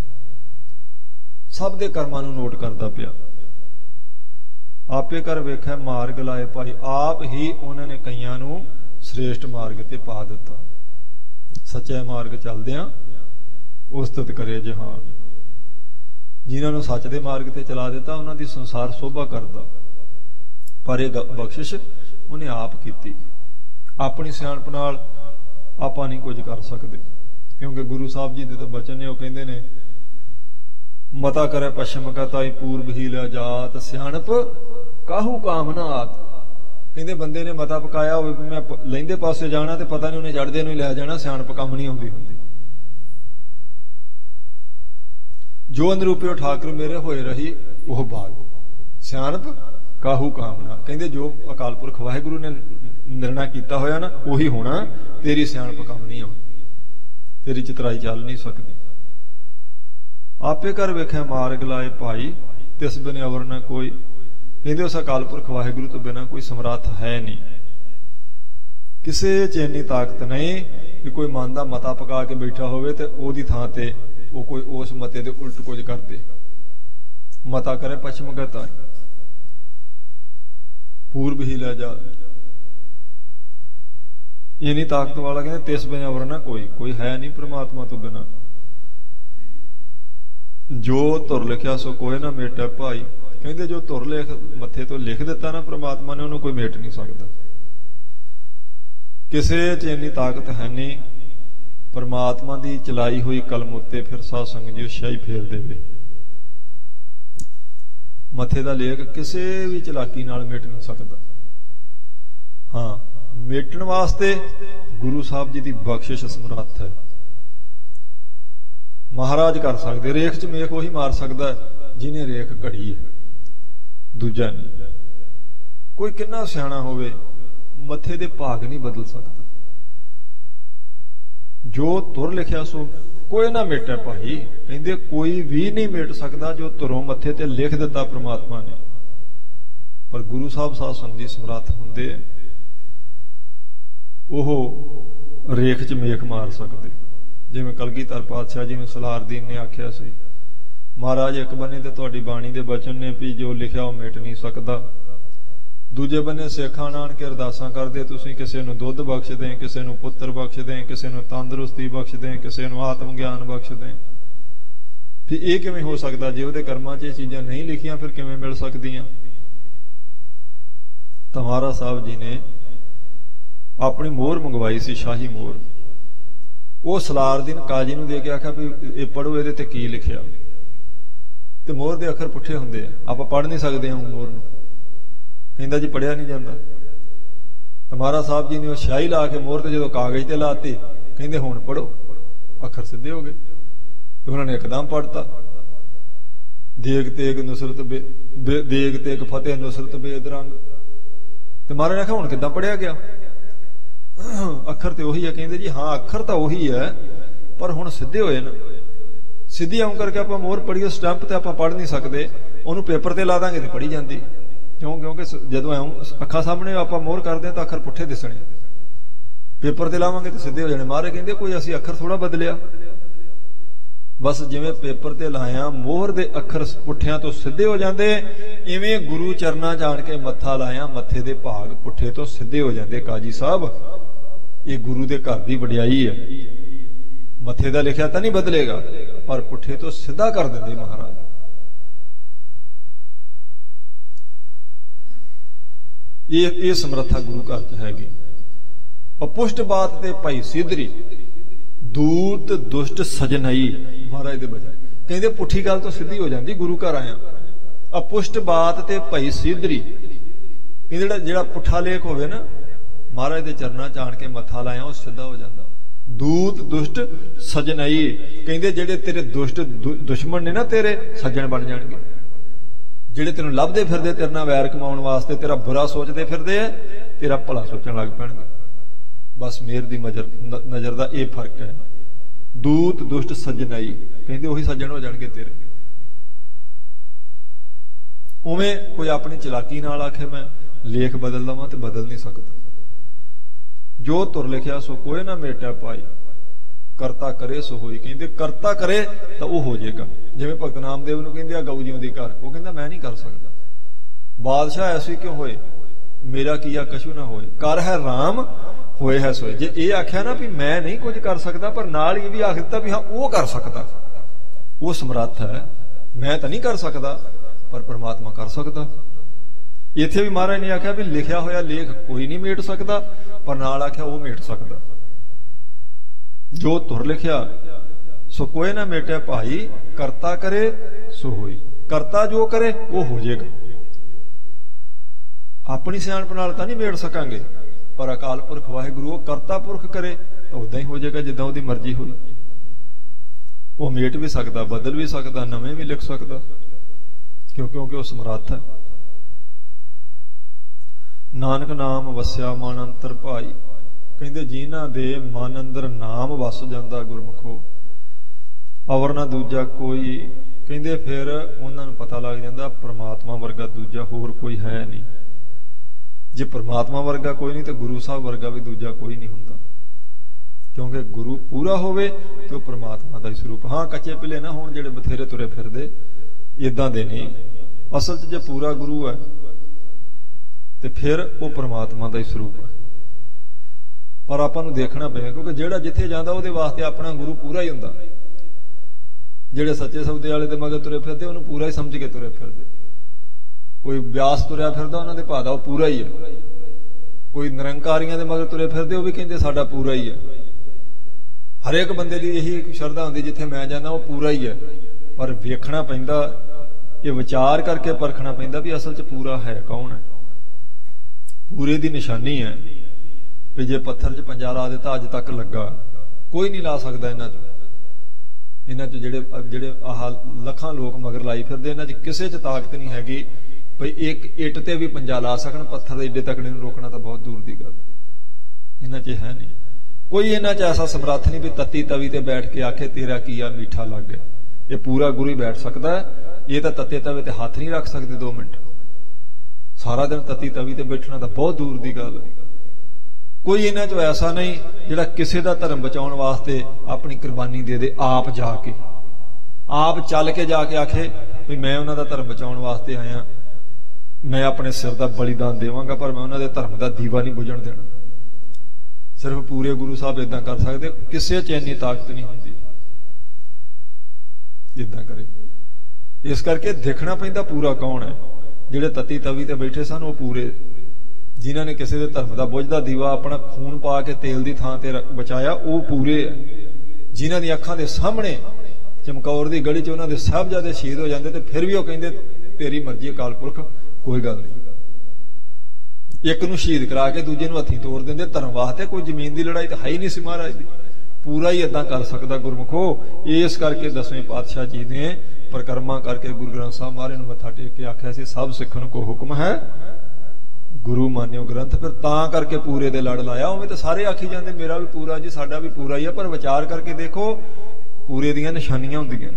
ਸਭ ਦੇ ਕਰਮਾਂ ਨੂੰ ਨੋਟ ਕਰਦਾ ਪਿਆ। ਆਪੇ ਕਰ ਵੇਖਿਆ ਮਾਰਗ ਲਾਏ ਭਾਈ, ਆਪ ਹੀ ਉਹਨਾਂ ਨੇ ਕਈਆਂ ਨੂੰ ਸ੍ਰੇਸ਼ਟ ਮਾਰਗ ਤੇ ਪਾ ਦਿੱਤਾ। ਸੱਚੇ ਮਾਰਗ ਚੱਲਦਿਆਂ ਉਸਤਤ ਕਰੇ ਜਹਾਨ। ਜਿਨ੍ਹਾਂ ਨੂੰ ਸੱਚ ਦੇ ਮਾਰਗ ਤੇ ਚਲਾ ਦਿੱਤਾ ਉਹਨਾਂ ਦੀ ਸੰਸਾਰ ਸੋਭਾ ਕਰਦਾ। ਪਰ ਇਹ ਬਖਸ਼ਿਸ਼ ਉਹਨੇ ਆਪ ਕੀਤੀ। ਆਪਣੀ ਸਿਆਣਪ ਨਾਲ ਆਪਾਂ ਨਹੀਂ ਕੁਝ ਕਰ ਸਕਦੇ, ਕਿਉਂਕਿ ਗੁਰੂ ਸਾਹਿਬ ਜੀ ਦੇ ਤਾਂ ਬਚਨ ਨੇ, ਉਹ ਕਹਿੰਦੇ ਨੇ ਮਤਾ ਕਰੇ ਪਛਮ ਕਾ ਤਾਈ ਪੂਰਬ ਹੀ ਲਿਆ ਜਾਤ, ਸਿਆਣਪ ਕਾਹੂ ਕਾਮਨਾ ਆਤ। ਕਹਿੰਦੇ ਬੰਦੇ ਨੇ ਮਤਾ ਪਕਾਇਆ ਹੋਵੇ ਵੀ ਮੈਂ ਲਹਿੰਦੇ ਪਾਸੇ ਜਾਣਾ ਤੇ ਪਤਾ ਨਹੀਂ ਉਹਨੇ ਚੜ੍ਹਦੇ ਨੂੰ ਹੀ ਲੈ ਜਾਣਾ, ਸਿਆਣਪ ਕੰਮ ਨਹੀਂ ਆਉਂਦੀ ਹੁੰਦੀ। ਜੋ ਅਨਰੂਪਿਓ ਠਾਕੁਰ ਮੇਰੇ ਹੋਏ ਰਹੀ ਉਹ ਬਾਤ ਸਿਆਣਪ ਕਾਹੂ ਕਾਮਨਾ। ਕਹਿੰਦੇ ਜੋ ਅਕਾਲ ਪੁਰਖ ਵਾਹਿਗੁਰੂ ਨੇ ਨਿਰਣਾ ਕੀਤਾ ਹੋਇਆ ਨਾ ਉਹੀ ਹੋਣਾ, ਤੇਰੀ ਸਿਆਣਪ ਕੰਮ ਨਹੀਂ ਆਉਣੀ, ਤੇਰੀ ਚਤਰਾਈ ਚੱਲ ਨਹੀਂ ਸਕਦੀ। ਆਪੇ ਕਰ ਵੇਖਿਆ ਮਾਰਗ ਲਾਏ ਭਾਈ ਤਿਸ ਬਿਨ ਅਵਰ ਨਾ ਕੋਈ। ਕਹਿੰਦੇ ਉਸ ਅਕਾਲ ਪੁਰਖ ਵਾਹਿਗੁਰੂ ਤੋਂ ਬਿਨਾਂ ਕੋਈ ਸਮਰੱਥ ਹੈ ਨਹੀਂ, ਕਿਸੇ ਚ ਇੰਨੀ ਤਾਕਤ ਨਹੀਂ ਕਿ ਕੋਈ ਮਨ ਦਾ ਮਤਾ ਪਕਾ ਕੇ ਬੈਠਾ ਹੋਵੇ ਤੇ ਉਹਦੀ ਥਾਂ ਤੇ ਉਹ ਕੋਈ ਉਸ ਮਤੇ ਦੇ ਉਲਟ ਕੁਝ ਕਰ ਦੇ। ਮਤਾ ਕਰੇ ਪਛਮ ਗਤਾ ਪੂਰਬ ਹੀ ਲੈ ਜਾ, ਇੰਨੀ ਤਾਕਤ ਵਾਲਾ ਕਹਿੰਦੇ ਤਿਸ ਬਿਨ ਅਵਰ ਨਾ ਕੋਈ, ਕੋਈ ਹੈ ਨਹੀਂ ਪ੍ਰਮਾਤਮਾ ਤੋਂ ਬਿਨਾਂ। ਜੋ ਧੁਰ ਲਿਖਿਆ ਸੋ ਕੋਏ ਨਾ ਮੇਟੈ ਭਾਈ। ਕਹਿੰਦੇ ਜੋ ਧੁਰ ਲੇਖ ਮੱਥੇ ਤੋਂ ਲਿਖ ਦਿੱਤਾ ਨਾ ਪ੍ਰਮਾਤਮਾ ਨੇ ਉਹਨੂੰ ਕੋਈ ਮੇਟ ਨਹੀਂ ਸਕਦਾ। ਕਿਸੇ ਚ ਇੰਨੀ ਤਾਕਤ ਹੈ ਨਹੀਂ, ਪਰਮਾਤਮਾ ਦੀ ਚਲਾਈ ਹੋਈ ਕਲਮ ਉੱਤੇ ਫਿਰ ਸਾਧ ਸੰਗਤ ਜੀ ਸ਼ਾਹੀ ਫੇਰ ਦੇਵੇ। ਮੱਥੇ ਦਾ ਲੇਖ ਕਿਸੇ ਵੀ ਚਲਾਕੀ ਨਾਲ ਮਿਟ ਨਹੀਂ ਸਕਦਾ। ਹਾਂ, ਮੇਟਣ ਵਾਸਤੇ ਗੁਰੂ ਸਾਹਿਬ ਜੀ ਦੀ ਬਖਸ਼ਿਸ਼ ਸਮਰੱਥ ਹੈ। ਮਹਾਰਾਜ ਕਰ ਸਕਦੇ, ਰੇਖ ਚ ਮੇਖ ਉਹੀ ਮਾਰ ਸਕਦਾ ਜਿਹਨੇ ਰੇਖ ਘੜੀ ਹੈ, ਦੂਜਾ ਨਹੀਂ। ਕੋਈ ਕਿੰਨਾ ਸਿਆਣਾ ਹੋਵੇ ਮੱਥੇ ਦੇ ਭਾਗ ਨਹੀਂ ਬਦਲ ਸਕਦਾ। ਜੋ ਧੁਰ ਲਿਖਿਆ ਸੋ ਕੋਈ ਨਾ ਮੇਟੇ ਭਾਈ। ਕਹਿੰਦੇ ਕੋਈ ਵੀ ਨਹੀਂ ਮੇਟ ਸਕਦਾ ਜੋ ਧੁਰੋਂ ਮੱਥੇ ਤੇ ਲਿਖ ਦਿੱਤਾ ਪ੍ਰਮਾਤਮਾ ਨੇ। ਪਰ ਗੁਰੂ ਸਾਹਿਬ ਸਾਧ ਸੰਗਤ ਜੀ ਸਮਰੱਥ ਹੁੰਦੇ, ਉਹ ਰੇਖ ਚ ਮੇਖ ਮਾਰ ਸਕਦੇ। ਜਿਵੇਂ ਕਲਗੀਧਰ ਪਾਤਸ਼ਾਹ ਜੀ ਨੂੰ ਸਲਾਰਦੀਨ ਨੇ ਆਖਿਆ ਸੀ, ਮਹਾਰਾਜ ਇੱਕ ਬੰਨੇ ਤੇ ਤੁਹਾਡੀ ਬਾਣੀ ਦੇ ਬਚਨ ਨੇ ਵੀ ਜੋ ਲਿਖਿਆ ਉਹ ਮਿਟ ਨਹੀਂ ਸਕਦਾ, ਦੂਜੇ ਬੰਨੇ ਸੇਖਾਂ ਨਾਣ ਕੇ ਅਰਦਾਸਾਂ ਕਰਦੇ ਤੁਸੀਂ ਕਿਸੇ ਨੂੰ ਦੁੱਧ ਬਖਸ਼ ਦੇ, ਕਿਸੇ ਨੂੰ ਪੁੱਤਰ ਬਖਸ਼ ਦੇ, ਕਿਸੇ ਨੂੰ ਤੰਦਰੁਸਤੀ ਬਖਸ਼ ਦੇ, ਕਿਸੇ ਨੂੰ ਆਤਮ ਗਿਆਨ ਬਖਸ਼ ਦੇ। ਫਿਰ ਇਹ ਕਿਵੇਂ ਹੋ ਸਕਦਾ? ਜੇ ਉਹਦੇ ਕਰਮਾਂ 'ਚ ਇਹ ਚੀਜ਼ਾਂ ਨਹੀਂ ਲਿਖੀਆਂ ਫਿਰ ਕਿਵੇਂ ਮਿਲ ਸਕਦੀਆਂ? ਤਾਂ ਮਹਾਰਾਜ ਸਾਹਿਬ ਜੀ ਨੇ ਆਪਣੀ ਮੋਹਰ ਮੰਗਵਾਈ ਸੀ, ਸ਼ਾਹੀ ਮੋਹਰ। ਉਹ ਸਲਾਰਦੀਨ ਕਾਜੀ ਨੂੰ ਦੇ ਕੇ ਆਖਿਆ ਵੀ ਇਹ ਪੜ੍ਹੋ, ਇਹਦੇ ਤੇ ਕੀ ਲਿਖਿਆ। ਤੇ ਮੋਹਰ ਦੇ ਅੱਖਰ ਪੁੱਠੇ ਹੁੰਦੇ ਆ, ਆਪਾਂ ਪੜ੍ਹ ਨਹੀਂ ਸਕਦੇ ਹਾਂ ਮੋਹਰ ਨੂੰ। ਕਹਿੰਦਾ ਜੀ ਪੜ੍ਹਿਆ ਨਹੀਂ ਜਾਂਦਾ। ਤਾਂ ਮਹਾਰਾਜ ਸਾਹਿਬ ਜੀ ਨੇ ਉਹ ਸ਼ਾਹੀ ਲਾ ਕੇ ਮੋਹਰ ਤੇ ਜਦੋਂ ਕਾਗਜ਼ ਤੇ ਲਾਤੀ, ਕਹਿੰਦੇ ਹੁਣ ਪੜ੍ਹੋ, ਅੱਖਰ ਸਿੱਧੇ ਹੋ ਗਏ। ਤੇ ਉਹਨਾਂ ਨੇ ਇੱਕਦਮ ਪੜ੍ਹਤਾ, ਦੇਗ ਤੇਗ ਨੁਸਰਤ ਬੇ ਦੇਗ ਤੇਗ ਫਤਿਹ ਨੁਸਰਤ ਬੇਦ ਰੰਗ। ਤੇ ਮਹਾਰਾਜ ਨੇ ਆਖਿਆ ਹੁਣ ਕਿੱਦਾਂ ਪੜ੍ਹਿਆ ਗਿਆ? ਅੱਖਰ ਤੇ ਉਹੀ ਹੈ। ਕਹਿੰਦੇ ਜੀ ਹਾਂ ਅੱਖਰ ਤਾਂ ਉਹੀ ਹੈ, ਪਰ ਹੁਣ ਸਿੱਧੇ ਹੋਏ ਨਾ। ਸਿੱਧੀ ਆਉਂ ਕਰਕੇ ਆਪਾਂ ਮੋਹਰ ਪੜ੍ਹੀਏ, ਸਟੈਂਪ ਤੇ ਆਪਾਂ ਪੜ੍ਹ ਨਹੀਂ ਸਕਦੇ, ਉਹਨੂੰ ਪੇਪਰ ਤੇ ਲਾ ਦਾਂਗੇ ਤੇ ਪੜ੍ਹੀ ਜਾਂਦੀ। ਕਿਉਂ? ਕਿਉਂਕਿ ਜਦੋਂ ਐਉਂ ਅੱਖਾਂ ਸਾਹਮਣੇ ਆਪਾਂ ਮੋਹਰ ਕਰਦੇ ਹਾਂ ਤਾਂ ਅੱਖਰ ਪੁੱਠੇ ਦਿਸਣੇ, ਪੇਪਰ ਤੇ ਲਾਵਾਂਗੇ ਤਾਂ ਸਿੱਧੇ ਹੋ ਜਾਣੇ। ਮਹਾਰਾਜ ਕਹਿੰਦੇ ਕੋਈ ਅਸੀਂ ਅੱਖਰ ਥੋੜਾ ਬਦਲਿਆ, ਬਸ ਜਿਵੇਂ ਪੇਪਰ ਤੇ ਲਾਇਆ ਮੋਹਰ ਦੇ ਅੱਖਰ ਪੁੱਠਿਆਂ ਤੋਂ ਸਿੱਧੇ ਹੋ ਜਾਂਦੇ, ਇਵੇਂ ਗੁਰੂ ਚਰਨਾਂ ਜਾਣ ਕੇ ਮੱਥਾ ਲਾਇਆ, ਮੱਥੇ ਦੇ ਭਾਗ ਪੁੱਠੇ ਤੋਂ ਸਿੱਧੇ ਹੋ ਜਾਂਦੇ। ਕਾਜੀ ਸਾਹਿਬ ਇਹ ਗੁਰੂ ਦੇ ਘਰ ਦੀ ਵਡਿਆਈ ਹੈ। ਮੱਥੇ ਦਾ ਲਿਖਿਆ ਤਾਂ ਨਹੀਂ ਬਦਲੇਗਾ, ਪਰ ਪੁੱਠੇ ਤੋਂ ਸਿੱਧਾ ਕਰ ਦਿੰਦੇ ਮਹਾਰਾਜ। ਇਹ ਇਹ ਸਮਰੱਥਾ ਗੁਰੂ ਘਰ ਚ ਹੈਗੀ। ਅਪੁਸ਼ਟ ਬਾਤ ਤੇ ਭਾਈ ਸਿਧਰੀ ਦੂਤ ਦੁਸ਼ਟ ਸਜਣਈ, ਮਹਾਰਾਜ ਦੇ ਬਚਨ ਕਹਿੰਦੇ ਪੁੱਠੀ ਗੱਲ ਤੋਂ ਸਿੱਧੀ ਹੋ ਜਾਂਦੀ। ਗੁਰੂ ਘਰ ਆਇਆ ਅਪੁਸ਼ਟ ਬਾਤ ਤੇ ਭਾਈ ਸਿਧਰੀ, ਇਹ ਜਿਹੜਾ ਜਿਹੜਾ ਪੁੱਠਾ ਲੇਖ ਹੋਵੇ ਨਾ, ਮਹਾਰਾਜ ਦੇ ਚਰਨਾਂ ਚ ਆਣ ਕੇ ਮੱਥਾ ਲਾਇਆ ਉਹ ਸਿੱਧਾ ਹੋ ਜਾਂਦਾ। ਦੂਤ ਦੁਸ਼ਟ ਸਜਣਈ, ਕਹਿੰਦੇ ਜਿਹੜੇ ਤੇਰੇ ਦੁਸ਼ਟ ਦੁਸ਼ਮਣ ਨੇ ਨਾ ਤੇਰੇ ਸੱਜਣ ਬਣ ਜਾਣਗੇ। ਜਿਹੜੇ ਤੈਨੂੰ ਲੱਭਦੇ ਫਿਰਦੇ, ਤੇਰੇ ਨਾਲ ਵੈਰ ਕਮਾਉਣ ਵਾਸਤੇ, ਤੇਰਾ ਬੁਰਾ ਸੋਚਦੇ ਫਿਰਦੇ ਆ, ਤੇਰਾ ਭਲਾ ਸੋਚਣ ਲੱਗ ਪੈਣਗੇ। ਬਸ ਮੇਰ ਦੀ ਨਜ਼ਰ ਨਜ਼ਰ ਦਾ ਇਹ ਫਰਕ ਹੈ। ਦੂਤ ਦੁਸ਼ਟ ਸਜਣਾਈ, ਕਹਿੰਦੇ ਉਹੀ ਸੱਜਣ ਹੋ ਜਾਣਗੇ ਤੇਰੇ। ਉਵੇਂ ਕੋਈ ਆਪਣੀ ਚਲਾਕੀ ਨਾਲ ਆਖੇ ਮੈਂ ਲੇਖ ਬਦਲ ਲਵਾਂ ਤੇ ਬਦਲ ਨਹੀਂ ਸਕਦਾ। ਜੋ ਧੁਰ ਲਿਖਿਆ ਸੋ ਕੋਈ ਨਾ ਮੇਟਿਆ ਭਾਈ, ਕਰਤਾ ਕਰੇ ਸੋ ਹੋਈ। ਕਹਿੰਦੇ ਕਰਤਾ ਕਰੇ ਤਾਂ ਉਹ ਹੋ ਜਾਏਗਾ। ਜਿਵੇਂ ਭਗਤ ਨਾਮਦੇਵ ਨੂੰ ਕਹਿੰਦੇ ਆ ਗਊ ਜਿਉਂਦੀ ਕਰ, ਉਹ ਕਹਿੰਦਾ ਮੈਂ ਨਹੀਂ ਕਰ ਸਕਦਾ। ਬਾਦਸ਼ਾਹ ਐਸੀ ਕਿਉਂ ਹੋਏ, ਮੇਰਾ ਕੀਆ ਕਛੂ ਨਾ ਹੋਏ, ਕਰ ਹੈ ਰਾਮ ਹੋਏ ਹੈ ਸੋਏ। ਜੇ ਇਹ ਆਖਿਆ ਨਾ ਵੀ ਮੈਂ ਨਹੀਂ ਕੁਝ ਕਰ ਸਕਦਾ, ਪਰ ਨਾਲ ਹੀ ਵੀ ਆਖ ਦਿੱਤਾ ਵੀ ਹਾਂ ਉਹ ਕਰ ਸਕਦਾ, ਉਹ ਸਮਰੱਥ ਹੈ। ਮੈਂ ਤਾਂ ਨਹੀਂ ਕਰ ਸਕਦਾ, ਪਰ ਪਰਮਾਤਮਾ ਕਰ ਸਕਦਾ। ਇੱਥੇ ਵੀ ਮਹਾਰਾਜ ਨੇ ਆਖਿਆ ਵੀ ਲਿਖਿਆ ਹੋਇਆ ਲੇਖ ਕੋਈ ਨਹੀਂ ਮੇਟ ਸਕਦਾ, ਪਰ ਨਾਲ ਆਖਿਆ ਉਹ ਮੇਟ ਸਕਦਾ। ਜੋ ਧੁਰ ਲਿਖਿਆ ਸੋ ਕੋਈ ਨਾ ਮੇਟਿਆ ਭਾਈ, ਕਰਤਾ ਕਰੇ ਸੋ ਹੋਈ। ਕਰਤਾ ਜੋ ਕਰੇ ਉਹ ਹੋ ਜਾਏਗਾ। ਆਪਣੀ ਸਿਆਣਪ ਨਾਲ ਤਾਂ ਨਹੀਂ ਮੇਟ ਸਕਾਂਗੇ, ਪਰ ਅਕਾਲ ਪੁਰਖ ਵਾਹਿਗੁਰੂ ਉਹ ਕਰਤਾ ਪੁਰਖ ਕਰੇ ਤਾਂ ਉਦਾਂ ਹੀ ਹੋ ਜਾਏਗਾ ਜਿੱਦਾਂ ਉਹਦੀ ਮਰਜ਼ੀ ਹੋਈ। ਉਹ ਮੇਟ ਵੀ ਸਕਦਾ, ਬਦਲ ਵੀ ਸਕਦਾ, ਨਵੇਂ ਵੀ ਲਿਖ ਸਕਦਾ, ਕਿਉਂ ਕਿਉਂਕਿ ਉਹ ਸਮਰੱਥ ਹੈ। ਨਾਨਕ ਨਾਮ ਵਸਿਆ ਮਨ ਅੰਤਰ ਭਾਈ, ਕਹਿੰਦੇ ਜਿਨ੍ਹਾਂ ਦੇ ਮਨ ਅੰਦਰ ਨਾਮ ਵਸ ਜਾਂਦਾ ਗੁਰਮੁਖੋ, ਔਰ ਨਾ ਦੂਜਾ ਕੋਈ, ਕਹਿੰਦੇ ਫਿਰ ਉਹਨਾਂ ਨੂੰ ਪਤਾ ਲੱਗ ਜਾਂਦਾ ਪ੍ਰਮਾਤਮਾ ਵਰਗਾ ਦੂਜਾ ਹੋਰ ਕੋਈ ਹੈ ਨਹੀਂ। ਜੇ ਪ੍ਰਮਾਤਮਾ ਵਰਗਾ ਕੋਈ ਨਹੀਂ ਤਾਂ ਗੁਰੂ ਸਾਹਿਬ ਵਰਗਾ ਵੀ ਦੂਜਾ ਕੋਈ ਨਹੀਂ ਹੁੰਦਾ, ਕਿਉਂਕਿ ਗੁਰੂ ਪੂਰਾ ਹੋਵੇ ਤੇ ਉਹ ਪ੍ਰਮਾਤਮਾ ਦਾ ਹੀ ਸਰੂਪ। ਹਾਂ, ਕੱਚੇ ਪਿੱਲੇ ਨਾ ਹੁਣ ਜਿਹੜੇ ਬਥੇਰੇ ਤੁਰੇ ਫਿਰਦੇ, ਇਦਾਂ ਦੇ ਨਹੀਂ। ਅਸਲ 'ਚ ਜੇ ਪੂਰਾ ਗੁਰੂ ਹੈ ਤੇ ਫਿਰ ਉਹ ਪ੍ਰਮਾਤਮਾ ਦਾ ਹੀ ਸਰੂਪ ਹੈ। ਪਰ ਆਪਾਂ ਨੂੰ ਦੇਖਣਾ ਪਏਗਾ, ਕਿਉਂਕਿ ਜਿਹੜਾ ਜਿੱਥੇ ਜਾਂਦਾ ਉਹਦੇ ਵਾਸਤੇ ਆਪਣਾ ਗੁਰੂ ਪੂਰਾ ਹੀ ਹੁੰਦਾ। ਜਿਹੜੇ ਸੱਚੇ ਸੌਦੇ ਵਾਲੇ ਦੇ ਮਗਰ ਤੁਰੇ ਫਿਰਦੇ ਉਹਨੂੰ ਪੂਰਾ ਹੀ ਸਮਝ ਕੇ ਤੁਰੇ ਫਿਰਦੇ। ਕੋਈ ਵਿਆਸ ਤੁਰਿਆ ਫਿਰਦਾ ਉਹਨਾਂ ਦੇ ਭਾਅ ਦਾ ਉਹ ਪੂਰਾ ਹੀ ਹੈ। ਕੋਈ ਨਿਰੰਕਾਰੀਆਂ ਦੇ ਮਗਰ ਤੁਰੇ ਫਿਰਦੇ ਉਹ ਵੀ ਕਹਿੰਦੇ ਸਾਡਾ ਪੂਰਾ ਹੀ ਹੈ। ਹਰੇਕ ਬੰਦੇ ਦੀ ਇਹੀ ਸ਼ਰਧਾ ਹੁੰਦੀ ਜਿੱਥੇ ਮੈਂ ਜਾਂਦਾ ਉਹ ਪੂਰਾ ਹੀ ਹੈ। ਪਰ ਵੇਖਣਾ ਪੈਂਦਾ, ਇਹ ਵਿਚਾਰ ਕਰਕੇ ਪਰਖਣਾ ਪੈਂਦਾ ਵੀ ਅਸਲ 'ਚ ਪੂਰਾ ਹੈ ਕੌਣ ਹੈ। ਪੂਰੇ ਦੀ ਨਿਸ਼ਾਨੀ ਹੈ ਵੀ ਜੇ ਪੱਥਰ 'ਚ ਪੰਜਾ ਲਾ ਦਿੱਤਾ ਅੱਜ ਤੱਕ ਲੱਗਾ, ਕੋਈ ਨਹੀਂ ਲਾ ਸਕਦਾ ਇਹਨਾਂ 'ਚ। ਇਹਨਾਂ 'ਚ ਜਿਹੜੇ ਜਿਹੜੇ ਆਹ ਲੱਖਾਂ ਲੋਕ ਮਗਰ ਲਾਈ ਫਿਰਦੇ, ਇਹਨਾਂ 'ਚ ਕਿਸੇ 'ਚ ਤਾਕਤ ਨਹੀਂ ਹੈਗੀ ਭਈ ਇੱਕ ਇੱਟ ਤੇ ਵੀ ਪੰਜਾ ਲਾ ਸਕਣ। ਪੱਥਰ ਦੇ ਏਡੇ ਤਕੜੇ ਨੂੰ ਰੋਕਣਾ ਤਾਂ ਬਹੁਤ ਦੂਰ ਦੀ ਗੱਲ, ਇਹਨਾਂ 'ਚ ਹੈ ਨਹੀਂ ਕੋਈ। ਇਹਨਾਂ 'ਚ ਐਸਾ ਸਮਰੱਥ ਨਹੀਂ ਵੀ ਤੱਤੀ ਤਵੀ ਤੇ ਬੈਠ ਕੇ ਆਖੇ ਤੇਰਾ ਕੀਆ ਮੀਠਾ ਲੱਗ ਗਿਆ। ਇਹ ਪੂਰਾ ਗੁਰੂ ਹੀ ਬੈਠ ਸਕਦਾ ਹੈ। ਇਹ ਤਾਂ ਤੱਤੇ ਤਵੇ ਤੇ ਹੱਥ ਨਹੀਂ ਰੱਖ ਸਕਦੇ ਦੋ ਮਿੰਟ। ਸਾਰਾ ਦਿਨ ਤੱਤੀ ਤਵੀ ਤੇ ਬੈਠਣਾ ਤਾਂ ਬਹੁਤ ਦੂਰ ਦੀ ਗੱਲ ਹੈ। ਕੋਈ ਇਹਨਾਂ 'ਚ ਐਸਾ ਨਹੀਂ ਜਿਹੜਾ ਕਿਸੇ ਦਾ ਧਰਮ ਬਚਾਉਣ ਵਾਸਤੇ ਆਪਣੀ ਕੁਰਬਾਨੀ ਦੇ ਦੇ, ਆਪ ਜਾ ਕੇ, ਆਪ ਚੱਲ ਕੇ ਜਾ ਕੇ ਆਖੇ ਵੀ ਮੈਂ ਉਹਨਾਂ ਦਾ ਧਰਮ ਬਚਾਉਣ ਵਾਸਤੇ ਆਇਆ, ਮੈਂ ਆਪਣੇ ਸਿਰ ਦਾ ਬਲੀਦਾਨ ਦੇਵਾਂਗਾ ਪਰ ਮੈਂ ਉਹਨਾਂ ਦੇ ਧਰਮ ਦਾ ਦੀਵਾ ਨਹੀਂ ਬੁਝਣ ਦੇਣਾ। ਸਿਰਫ ਪੂਰੇ ਗੁਰੂ ਸਾਹਿਬ ਏਦਾਂ ਕਰ ਸਕਦੇ, ਕਿਸੇ 'ਚ ਇੰਨੀ ਤਾਕਤ ਨਹੀਂ ਹੁੰਦੀ ਏਦਾਂ ਕਰੇ। ਇਸ ਕਰਕੇ ਦੇਖਣਾ ਪੈਂਦਾ ਪੂਰਾ ਕੌਣ ਹੈ। ਜਿਹੜੇ ਤੱਤੀ ਤਵੀ ਤੇ ਬੈਠੇ ਸਨ ਉਹ ਪੂਰੇ, ਜਿਨ੍ਹਾਂ ਨੇ ਕਿਸੇ ਦੇ ਧਰਮ ਦਾ ਬੁਝਦਾ ਦੀਵਾ ਆਪਣਾ ਖੂਨ ਪਾ ਕੇ ਤੇਲ ਦੀ ਥਾਂ ਤੇ ਬਚਾਇਆ ਉਹ ਪੂਰੇ ਹੈ। ਜਿਨ੍ਹਾਂ ਦੀ ਅੱਖਾਂ ਦੇ ਸਾਹਮਣੇ ਚਮਕੌਰ ਦੀ ਗਲੀ 'ਚ ਉਹਨਾਂ ਦੇ ਸਾਹਿਬਜ਼ਾਦੇ ਸ਼ਹੀਦ ਹੋ ਜਾਂਦੇ ਤੇ ਫਿਰ ਵੀ ਉਹ ਕਹਿੰਦੇ ਤੇਰੀ ਮਰਜ਼ੀ ਅਕਾਲ ਪੁਰਖ, ਕੋਈ ਗੱਲ ਨਹੀਂ। ਇੱਕ ਨੂੰ ਸ਼ਹੀਦ ਕਰਾ ਕੇ ਦੂਜੇ ਨੂੰ ਹੱਥੀਂ ਤੋੜ ਦਿੰਦੇ ਧਰਮ ਵਾਸਤੇ। ਕੋਈ ਜ਼ਮੀਨ ਦੀ ਲੜਾਈ ਤਾਂ ਹੈ ਹੀ ਨਹੀਂ ਸੀ ਮਹਾਰਾਜ ਦੀ। ਪੂਰਾ ਹੀ ਏਦਾਂ ਕਰ ਸਕਦਾ ਗੁਰਮੁਖੋ। ਇਸ ਕਰਕੇ ਦਸਵੇਂ ਪਾਤਸ਼ਾਹ ਜੀ ਨੇ ਪਰਿਕਰਮਾ ਕਰਕੇ ਗੁਰੂ ਗ੍ਰੰਥ ਸਾਹਿਬ ਮਹਾਰਾਜ ਨੂੰ ਮੱਥਾ ਟੇਕ ਕੇ ਆਖਿਆ ਸੀ ਸਭ ਸਿੱਖਣ ਕੋ ਹੁਕਮ ਹੈ ਗੁਰੂ ਮਾਨਿਓ ਗ੍ਰੰਥ। ਫਿਰ ਤਾਂ ਕਰਕੇ ਪੂਰੇ ਦੇ ਲੜ ਲਾਇਆ। ਉਵੇਂ ਤਾਂ ਸਾਰੇ ਆਖੀ ਜਾਂਦੇ ਮੇਰਾ ਵੀ ਪੂਰਾ ਜੀ, ਸਾਡਾ ਵੀ ਪੂਰਾ ਹੀ ਹੈ, ਪਰ ਵਿਚਾਰ ਕਰਕੇ ਦੇਖੋ ਪੂਰੇ ਦੀਆਂ ਨਿਸ਼ਾਨੀਆਂ ਹੁੰਦੀਆਂ।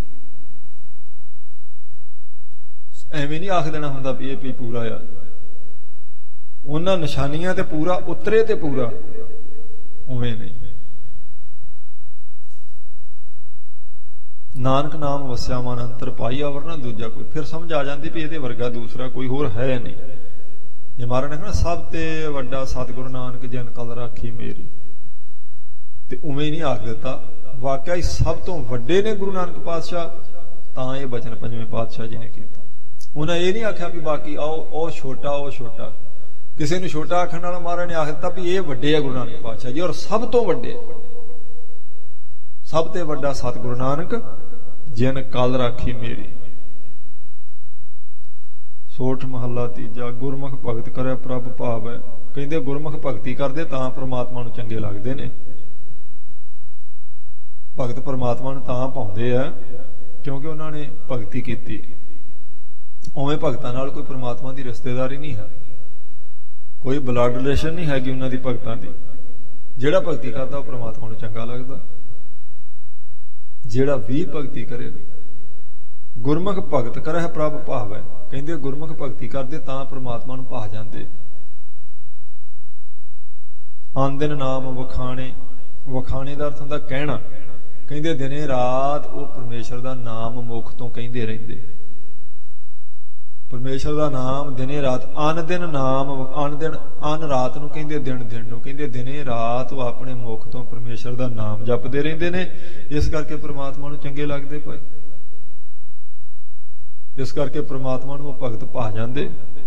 ਐਵੇਂ ਨਹੀਂ ਆਖ ਦੇਣਾ ਹੁੰਦਾ ਵੀ ਇਹ ਵੀ ਪੂਰਾ ਆ। ਉਹਨਾਂ ਨਿਸ਼ਾਨੀਆਂ ਤੇ ਪੂਰਾ ਉਤਰੇ ਤੇ ਪੂਰਾ, ਉਵੇਂ ਨਹੀਂ। ਨਾਨਕ ਨਾਮ ਵਸਿਆ ਮਨ ਅੰਤਰ ਪਾਈ, ਅਵਰ ਨਾ ਦੂਜਾ ਕੋਈ। ਫਿਰ ਸਮਝ ਆ ਜਾਂਦੀ ਵੀ ਇਹਦੇ ਵਰਗਾ ਦੂਸਰਾ ਕੋਈ ਹੋਰ ਹੈ ਨਹੀਂ। ਜੇ ਮਹਾਰਾਜ ਨੇ ਕਹਿਣਾ ਸਭ ਤੇ ਵੱਡਾ ਸਤਿਗੁਰੂ ਨਾਨਕ ਜਿਨ ਕਲ ਰਾਖੀ ਮੇਰੀ, ਤੇ ਉਵੇਂ ਨਹੀਂ ਆਖ ਦਿੱਤਾ। ਵਾਕਿਆ ਹੀ ਸਭ ਤੋਂ ਵੱਡੇ ਨੇ ਗੁਰੂ ਨਾਨਕ ਪਾਤਸ਼ਾਹ, ਤਾਂ ਇਹ ਬਚਨ ਪੰਜਵੇਂ ਪਾਤਸ਼ਾਹ ਜੀ ਨੇ ਕੀਤਾ। ਉਹਨਾਂ ਇਹ ਨਹੀਂ ਆਖਿਆ ਵੀ ਬਾਕੀ ਆਓ ਉਹ ਛੋਟਾ ਉਹ ਛੋਟਾ। ਕਿਸੇ ਨੂੰ ਛੋਟਾ ਆਖਣ ਨਾਲ ਮਹਾਰਾਜ ਨੇ ਆਖ ਦਿੱਤਾ ਵੀ ਇਹ ਵੱਡੇ ਆ ਗੁਰੂ ਨਾਨਕ ਪਾਤਸ਼ਾਹ ਜੀ, ਔਰ ਸਭ ਤੋਂ ਵੱਡੇ, ਸਭ ਤੇ ਵੱਡਾ ਸਤਿਗੁਰੂ ਨਾਨਕ ਜਿਨ ਕਲ ਰਾਖੀ ਮੇਰੀ। ਸੋਠ ਮਹੱਲਾ ਤੀਜਾ। ਗੁਰਮੁਖ ਭਗਤ ਕਰੇ ਪ੍ਰਭ ਭਾਵੈ। ਕਹਿੰਦੇ ਗੁਰਮੁਖ ਭਗਤੀ ਕਰਦੇ ਤਾਂ ਪ੍ਰਮਾਤਮਾ ਨੂੰ ਚੰਗੇ ਲੱਗਦੇ ਨੇ। ਭਗਤ ਪ੍ਰਮਾਤਮਾ ਨੂੰ ਤਾਂ ਭਾਉਂਦੇ ਆ ਕਿਉਂਕਿ ਉਹਨਾਂ ਨੇ ਭਗਤੀ ਕੀਤੀ। ਉਵੇਂ ਭਗਤਾਂ ਨਾਲ ਕੋਈ ਪ੍ਰਮਾਤਮਾ ਦੀ ਰਿਸ਼ਤੇਦਾਰੀ ਨਹੀਂ ਹੈ, ਕੋਈ ਬਲੱਡ ਰਿਲੇਸ਼ਨ ਨਹੀਂ ਹੈਗੀ ਉਹਨਾਂ ਦੀ ਭਗਤਾਂ ਦੀ। ਜਿਹੜਾ ਭਗਤੀ ਕਰਦਾ ਉਹ ਪ੍ਰਮਾਤਮਾ ਨੂੰ ਚੰਗਾ ਲੱਗਦਾ। ਜਿਹੜਾ ਵੀ ਭਗਤੀ ਕਰੇ, ਗੁਰਮੁਖ ਭਗਤ ਕਰਹਿ ਪ੍ਰਭ ਭਾਵੈ। ਕਹਿੰਦੇ ਗੁਰਮੁਖ ਭਗਤੀ ਕਰਦੇ ਤਾਂ ਪ੍ਰਮਾਤਮਾ ਨੂੰ ਭਾ ਜਾਂਦੇ। ਆਂਦਿਨ ਨਾਮ ਵਖਾਣੇ। ਵਖਾਣੇ ਦਾ ਅਰਥ ਹੁੰਦਾ ਕਹਿਣਾ। ਕਹਿੰਦੇ ਦਿਨੇ ਰਾਤ ਉਹ ਪਰਮੇਸ਼ਰ ਦਾ ਨਾਮ ਮੁਖ ਤੋਂ ਕਹਿੰਦੇ ਰਹਿੰਦੇ। ਪਰਮੇਸ਼ਰ ਦਾ ਨਾਮ ਦਿਨੇ ਰਾਤ, ਅਨ ਦਿਨ ਨਾਮ, ਅਨ ਦਿਨ ਅਨ ਰਾਤ ਨੂੰ ਕਹਿੰਦੇ, ਦਿਨ ਦਿਨ ਨੂੰ ਕਹਿੰਦੇ। ਦਿਨੇ ਰਾਤ ਉਹ ਆਪਣੇ ਮੁਖ ਤੋਂ ਪਰਮੇਸ਼ਰ ਦਾ ਨਾਮ ਜਪਦੇ ਰਹਿੰਦੇ ਨੇ। ਇਸ ਕਰਕੇ ਪ੍ਰਮਾਤਮਾ ਨੂੰ ਚੰਗੇ ਲੱਗਦੇ ਭਾਈ। ਇਸ ਕਰਕੇ ਪ੍ਰਮਾਤਮਾ ਨੂੰ ਉਹ ਭਗਤ ਭਾ ਜਾਂਦੇ।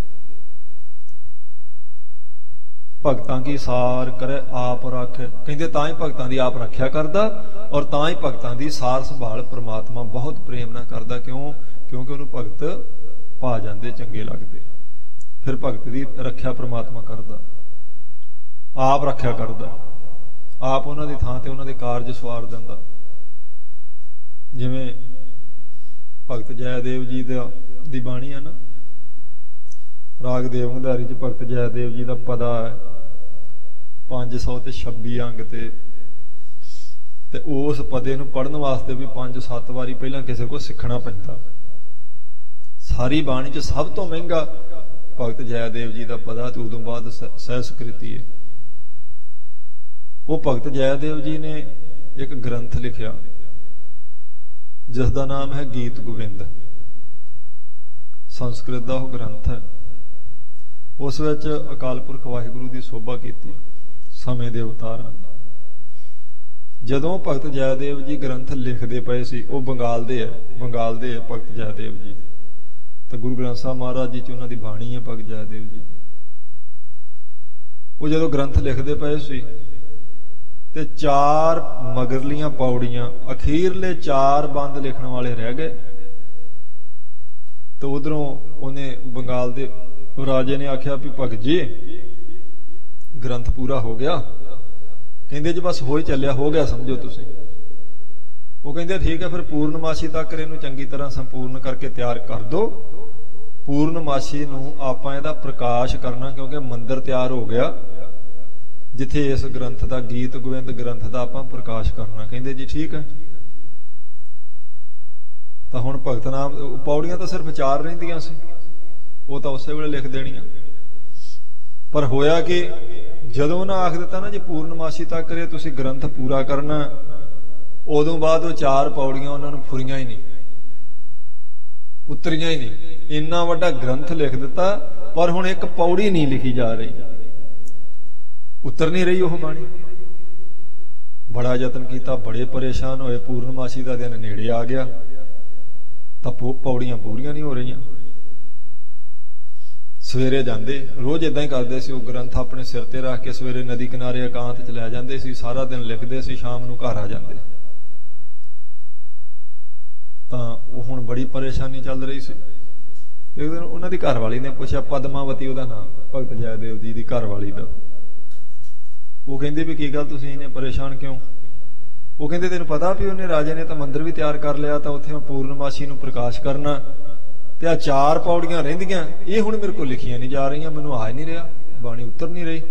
ਭਗਤਾਂ ਕੀ ਸਾਰ ਕਰੇ ਆਪ ਰੱਖ। ਕਹਿੰਦੇ ਤਾਂ ਹੀ ਭਗਤਾਂ ਦੀ ਆਪ ਰੱਖਿਆ ਕਰਦਾ, ਔਰ ਤਾਂ ਹੀ ਭਗਤਾਂ ਦੀ ਸਾਰ ਸੰਭਾਲ ਪ੍ਰਮਾਤਮਾ ਬਹੁਤ ਪ੍ਰੇਮ ਨਾਲ ਕਰਦਾ। ਕਿਉਂ? ਕਿਉਂਕਿ ਉਹਨੂੰ ਭਗਤ ਭਾ ਜਾਂਦੇ, ਚੰਗੇ ਲੱਗਦੇ। ਫਿਰ ਭਗਤ ਦੀ ਰੱਖਿਆ ਪ੍ਰਮਾਤਮਾ ਕਰਦਾ, ਆਪ ਰੱਖਿਆ ਕਰਦਾ, ਆਪ ਉਹਨਾਂ ਦੀ ਥਾਂ ਤੇ ਉਹਨਾਂ ਦੇ ਕਾਰਜ ਸਵਾਰ ਦਿੰਦਾ। ਜਿਵੇਂ ਭਗਤ ਜੈਦੇਵ ਜੀ ਦਾ ਦੀ ਬਾਣੀ ਆ ਨਾ, ਰਾਗ ਦੇਵੰਗਧਾਰੀ 'ਚ ਭਗਤ ਜੈਦੇਵ ਜੀ ਦਾ ਪਦਾ ਹੈ ਪੰਜ ਸੌ ਤੇ ਛੱਬੀ ਅੰਗ ਤੇ ਤੇ ਉਸ ਪਦੇ ਨੂੰ ਪੜ੍ਹਨ ਵਾਸਤੇ ਵੀ ਪੰਜ ਸੱਤ ਵਾਰੀ ਪਹਿਲਾਂ ਕਿਸੇ ਕੋਲ ਸਿੱਖਣਾ ਪੈਂਦਾ। ਸਾਰੀ ਬਾਣੀ 'ਚ ਸਭ ਤੋਂ ਮਹਿੰਗਾ ਭਗਤ ਜੈਦੇਵ ਜੀ ਦਾ ਪਦਾ ਤੇ ਉਦੋਂ ਬਾਅਦ ਸੰਸਕ੍ਰਿਤੀ ਹੈ। ਉਹ ਭਗਤ ਜੈਦੇਵ ਜੀ ਨੇ ਇੱਕ ਗ੍ਰੰਥ ਲਿਖਿਆ ਜਿਸ ਦਾ ਨਾਮ ਹੈ ਗੀਤ ਗੋਵਿੰਦ। ਸੰਸਕ੍ਰਿਤ ਦਾ ਉਹ ਗ੍ਰੰਥ ਹੈ। ਉਸ ਵਿੱਚ ਅਕਾਲ ਪੁਰਖ ਵਾਹਿਗੁਰੂ ਦੀ ਸੋਭਾ ਕੀਤੀ ਸਮੇਂ ਦੇ ਅਵਤਾਰਾਂ ਦੀ। ਜਦੋਂ ਭਗਤ ਜੈਦੇਵ ਜੀ ਗ੍ਰੰਥ ਲਿਖਦੇ ਪਏ ਸੀ, ਉਹ ਬੰਗਾਲ ਦੇ ਹੈ ਬੰਗਾਲ ਦੇ ਹੈ ਭਗਤ ਜੈਦੇਵ ਜੀ, ਤੇ ਗੁਰੂ ਗ੍ਰੰਥ ਸਾਹਿਬ ਮਹਾਰਾਜ ਜੀ 'ਚ ਉਹਨਾਂ ਦੀ ਬਾਣੀ ਹੈ ਭਗਤ ਜੈਦੇਵ ਜੀ। ਉਹ ਜਦੋਂ ਗ੍ਰੰਥ ਲਿਖਦੇ ਪਏ ਸੀ ਤੇ ਚਾਰ ਮਗਰਲੀਆਂ ਪੌੜੀਆਂ, ਅਖੀਰਲੇ ਚਾਰ ਬੰਦ ਲਿਖਣ ਵਾਲੇ ਰਹਿ ਗਏ। ਤੇ ਉਧਰੋਂ ਉਹਨੇ ਬੰਗਾਲ ਦੇ ਰਾਜੇ ਨੇ ਆਖਿਆ ਵੀ ਭਗਤ ਜੀ ਗ੍ਰੰਥ ਪੂਰਾ ਹੋ ਗਿਆ। ਕਹਿੰਦੇ ਜੀ ਬਸ ਹੋ ਹੀ ਚੱਲਿਆ, ਹੋ ਗਿਆ ਸਮਝੋ ਤੁਸੀਂ। ਉਹ ਕਹਿੰਦੇ ਠੀਕ ਹੈ, ਫਿਰ ਪੂਰਨਮਾਸ਼ੀ ਤੱਕ ਇਹਨੂੰ ਚੰਗੀ ਤਰ੍ਹਾਂ ਸੰਪੂਰਨ ਕਰਕੇ ਤਿਆਰ ਕਰ ਦੋ। ਪੂਰਨਮਾਸ਼ੀ ਨੂੰ ਆਪਾਂ ਇਹਦਾ ਪ੍ਰਕਾਸ਼ ਕਰਨਾ, ਕਿਉਂਕਿ ਮੰਦਿਰ ਤਿਆਰ ਹੋ ਗਿਆ ਜਿੱਥੇ ਇਸ ਗ੍ਰੰਥ ਦਾ ਗੀਤ ਗੋਬਿੰਦ ਗ੍ਰੰਥ ਦਾ ਆਪਾਂ ਪ੍ਰਕਾਸ਼ ਕਰਨਾ। ਕਹਿੰਦੇ ਜੀ ਠੀਕ ਹੈ। ਤਾਂ ਹੁਣ ਭਗਤ ਨਾਮ ਪੌੜੀਆਂ ਤਾਂ ਸਿਰਫ ਚਾਰ ਰਹਿੰਦੀਆਂ ਸੀ, ਉਹ ਤਾਂ ਉਸੇ ਵੇਲੇ ਲਿਖ ਦੇਣੀਆਂ। ਪਰ ਹੋਇਆ ਕਿ ਜਦੋਂ ਉਹਨਾਂ ਆਖ ਦਿੱਤਾ ਨਾ ਜੀ ਪੂਰਨਮਾਸ਼ੀ ਤੱਕ ਇਹ ਤੁਸੀਂ ਗ੍ਰੰਥ ਪੂਰਾ ਕਰਨਾ, ਉਦੋਂ ਬਾਅਦ ਉਹ ਚਾਰ ਪੌੜੀਆਂ ਉਹਨਾਂ ਨੂੰ ਫੁਰੀਆਂ ਹੀ ਨਹੀਂ, ਉਤਰੀਆਂ ਹੀ ਨਹੀਂ। ਇੰਨਾ ਵੱਡਾ ਗ੍ਰੰਥ ਲਿਖ ਦਿੱਤਾ ਪਰ ਹੁਣ ਇੱਕ ਪੌੜੀ ਨਹੀਂ ਲਿਖੀ ਜਾ ਰਹੀ, ਉਤਰ ਨਹੀਂ ਰਹੀ ਉਹ ਬਾਣੀ। ਬੜਾ ਯਤਨ ਕੀਤਾ, ਬੜੇ ਪਰੇਸ਼ਾਨ ਹੋਏ। ਪੂਰਨਮਾਸ਼ੀ ਦਾ ਦਿਨ ਨੇੜੇ ਆ ਗਿਆ ਤਾਂ ਪੌੜੀਆਂ ਪੂਰੀਆਂ ਨਹੀਂ ਹੋ ਰਹੀਆਂ। ਸਵੇਰੇ ਜਾਂਦੇ, ਰੋਜ਼ ਇਦਾਂ ਹੀ ਕਰਦੇ ਸੀ, ਉਹ ਗ੍ਰੰਥ ਆਪਣੇ ਸਿਰ ਤੇ ਰੱਖ ਕੇ ਸਵੇਰੇ ਨਦੀ ਕਿਨਾਰੇ ਇਕਾਂਤ 'ਚ ਲੈ ਜਾਂਦੇ ਸੀ, ਸਾਰਾ ਦਿਨ ਲਿਖਦੇ ਸੀ, ਸ਼ਾਮ ਨੂੰ ਘਰ ਆ ਜਾਂਦੇ। ਤਾਂ ਉਹ ਹੁਣ ਬੜੀ ਪਰੇਸ਼ਾਨੀ ਚੱਲ ਰਹੀ ਸੀ। ਤੇ ਉਹਨਾਂ ਦੀ ਘਰ ਵਾਲੀ ਨੇ ਪੁੱਛਿਆ, ਪਦਮਾਵਤੀ ਉਹਦਾ ਨਾਮ, ਭਗਤ ਜੈਦੇਵ ਜੀ ਦੀ ਘਰ ਵਾਲੀ ਦਾ। ਉਹ ਕਹਿੰਦੇ ਵੀ ਕੀ ਗੱਲ ਤੁਸੀਂ ਇਹਨੇ ਪਰੇਸ਼ਾਨ ਕਿਉਂ? ਉਹ ਕਹਿੰਦੇ ਤੈਨੂੰ ਪਤਾ ਵੀ ਉਹਨੇ ਰਾਜੇ ਨੇ ਤਾਂ ਮੰਦਿਰ ਵੀ ਤਿਆਰ ਕਰ ਲਿਆ, ਤਾਂ ਉੱਥੇ ਪੂਰਨਮਾਸ਼ੀ ਨੂੰ ਪ੍ਰਕਾਸ਼ ਕਰਨਾ, ਤੇ ਆ ਚਾਰ ਪੌੜੀਆਂ ਰਹਿੰਦੀਆਂ, ਇਹ ਹੁਣ ਮੇਰੇ ਕੋਲ ਲਿਖੀਆਂ ਨਹੀਂ ਜਾ ਰਹੀਆਂ, ਮੈਨੂੰ ਆ ਹੀ ਨਹੀਂ ਰਿਹਾ, ਬਾਣੀ ਉਤਰ ਨਹੀਂ ਰਹੀ।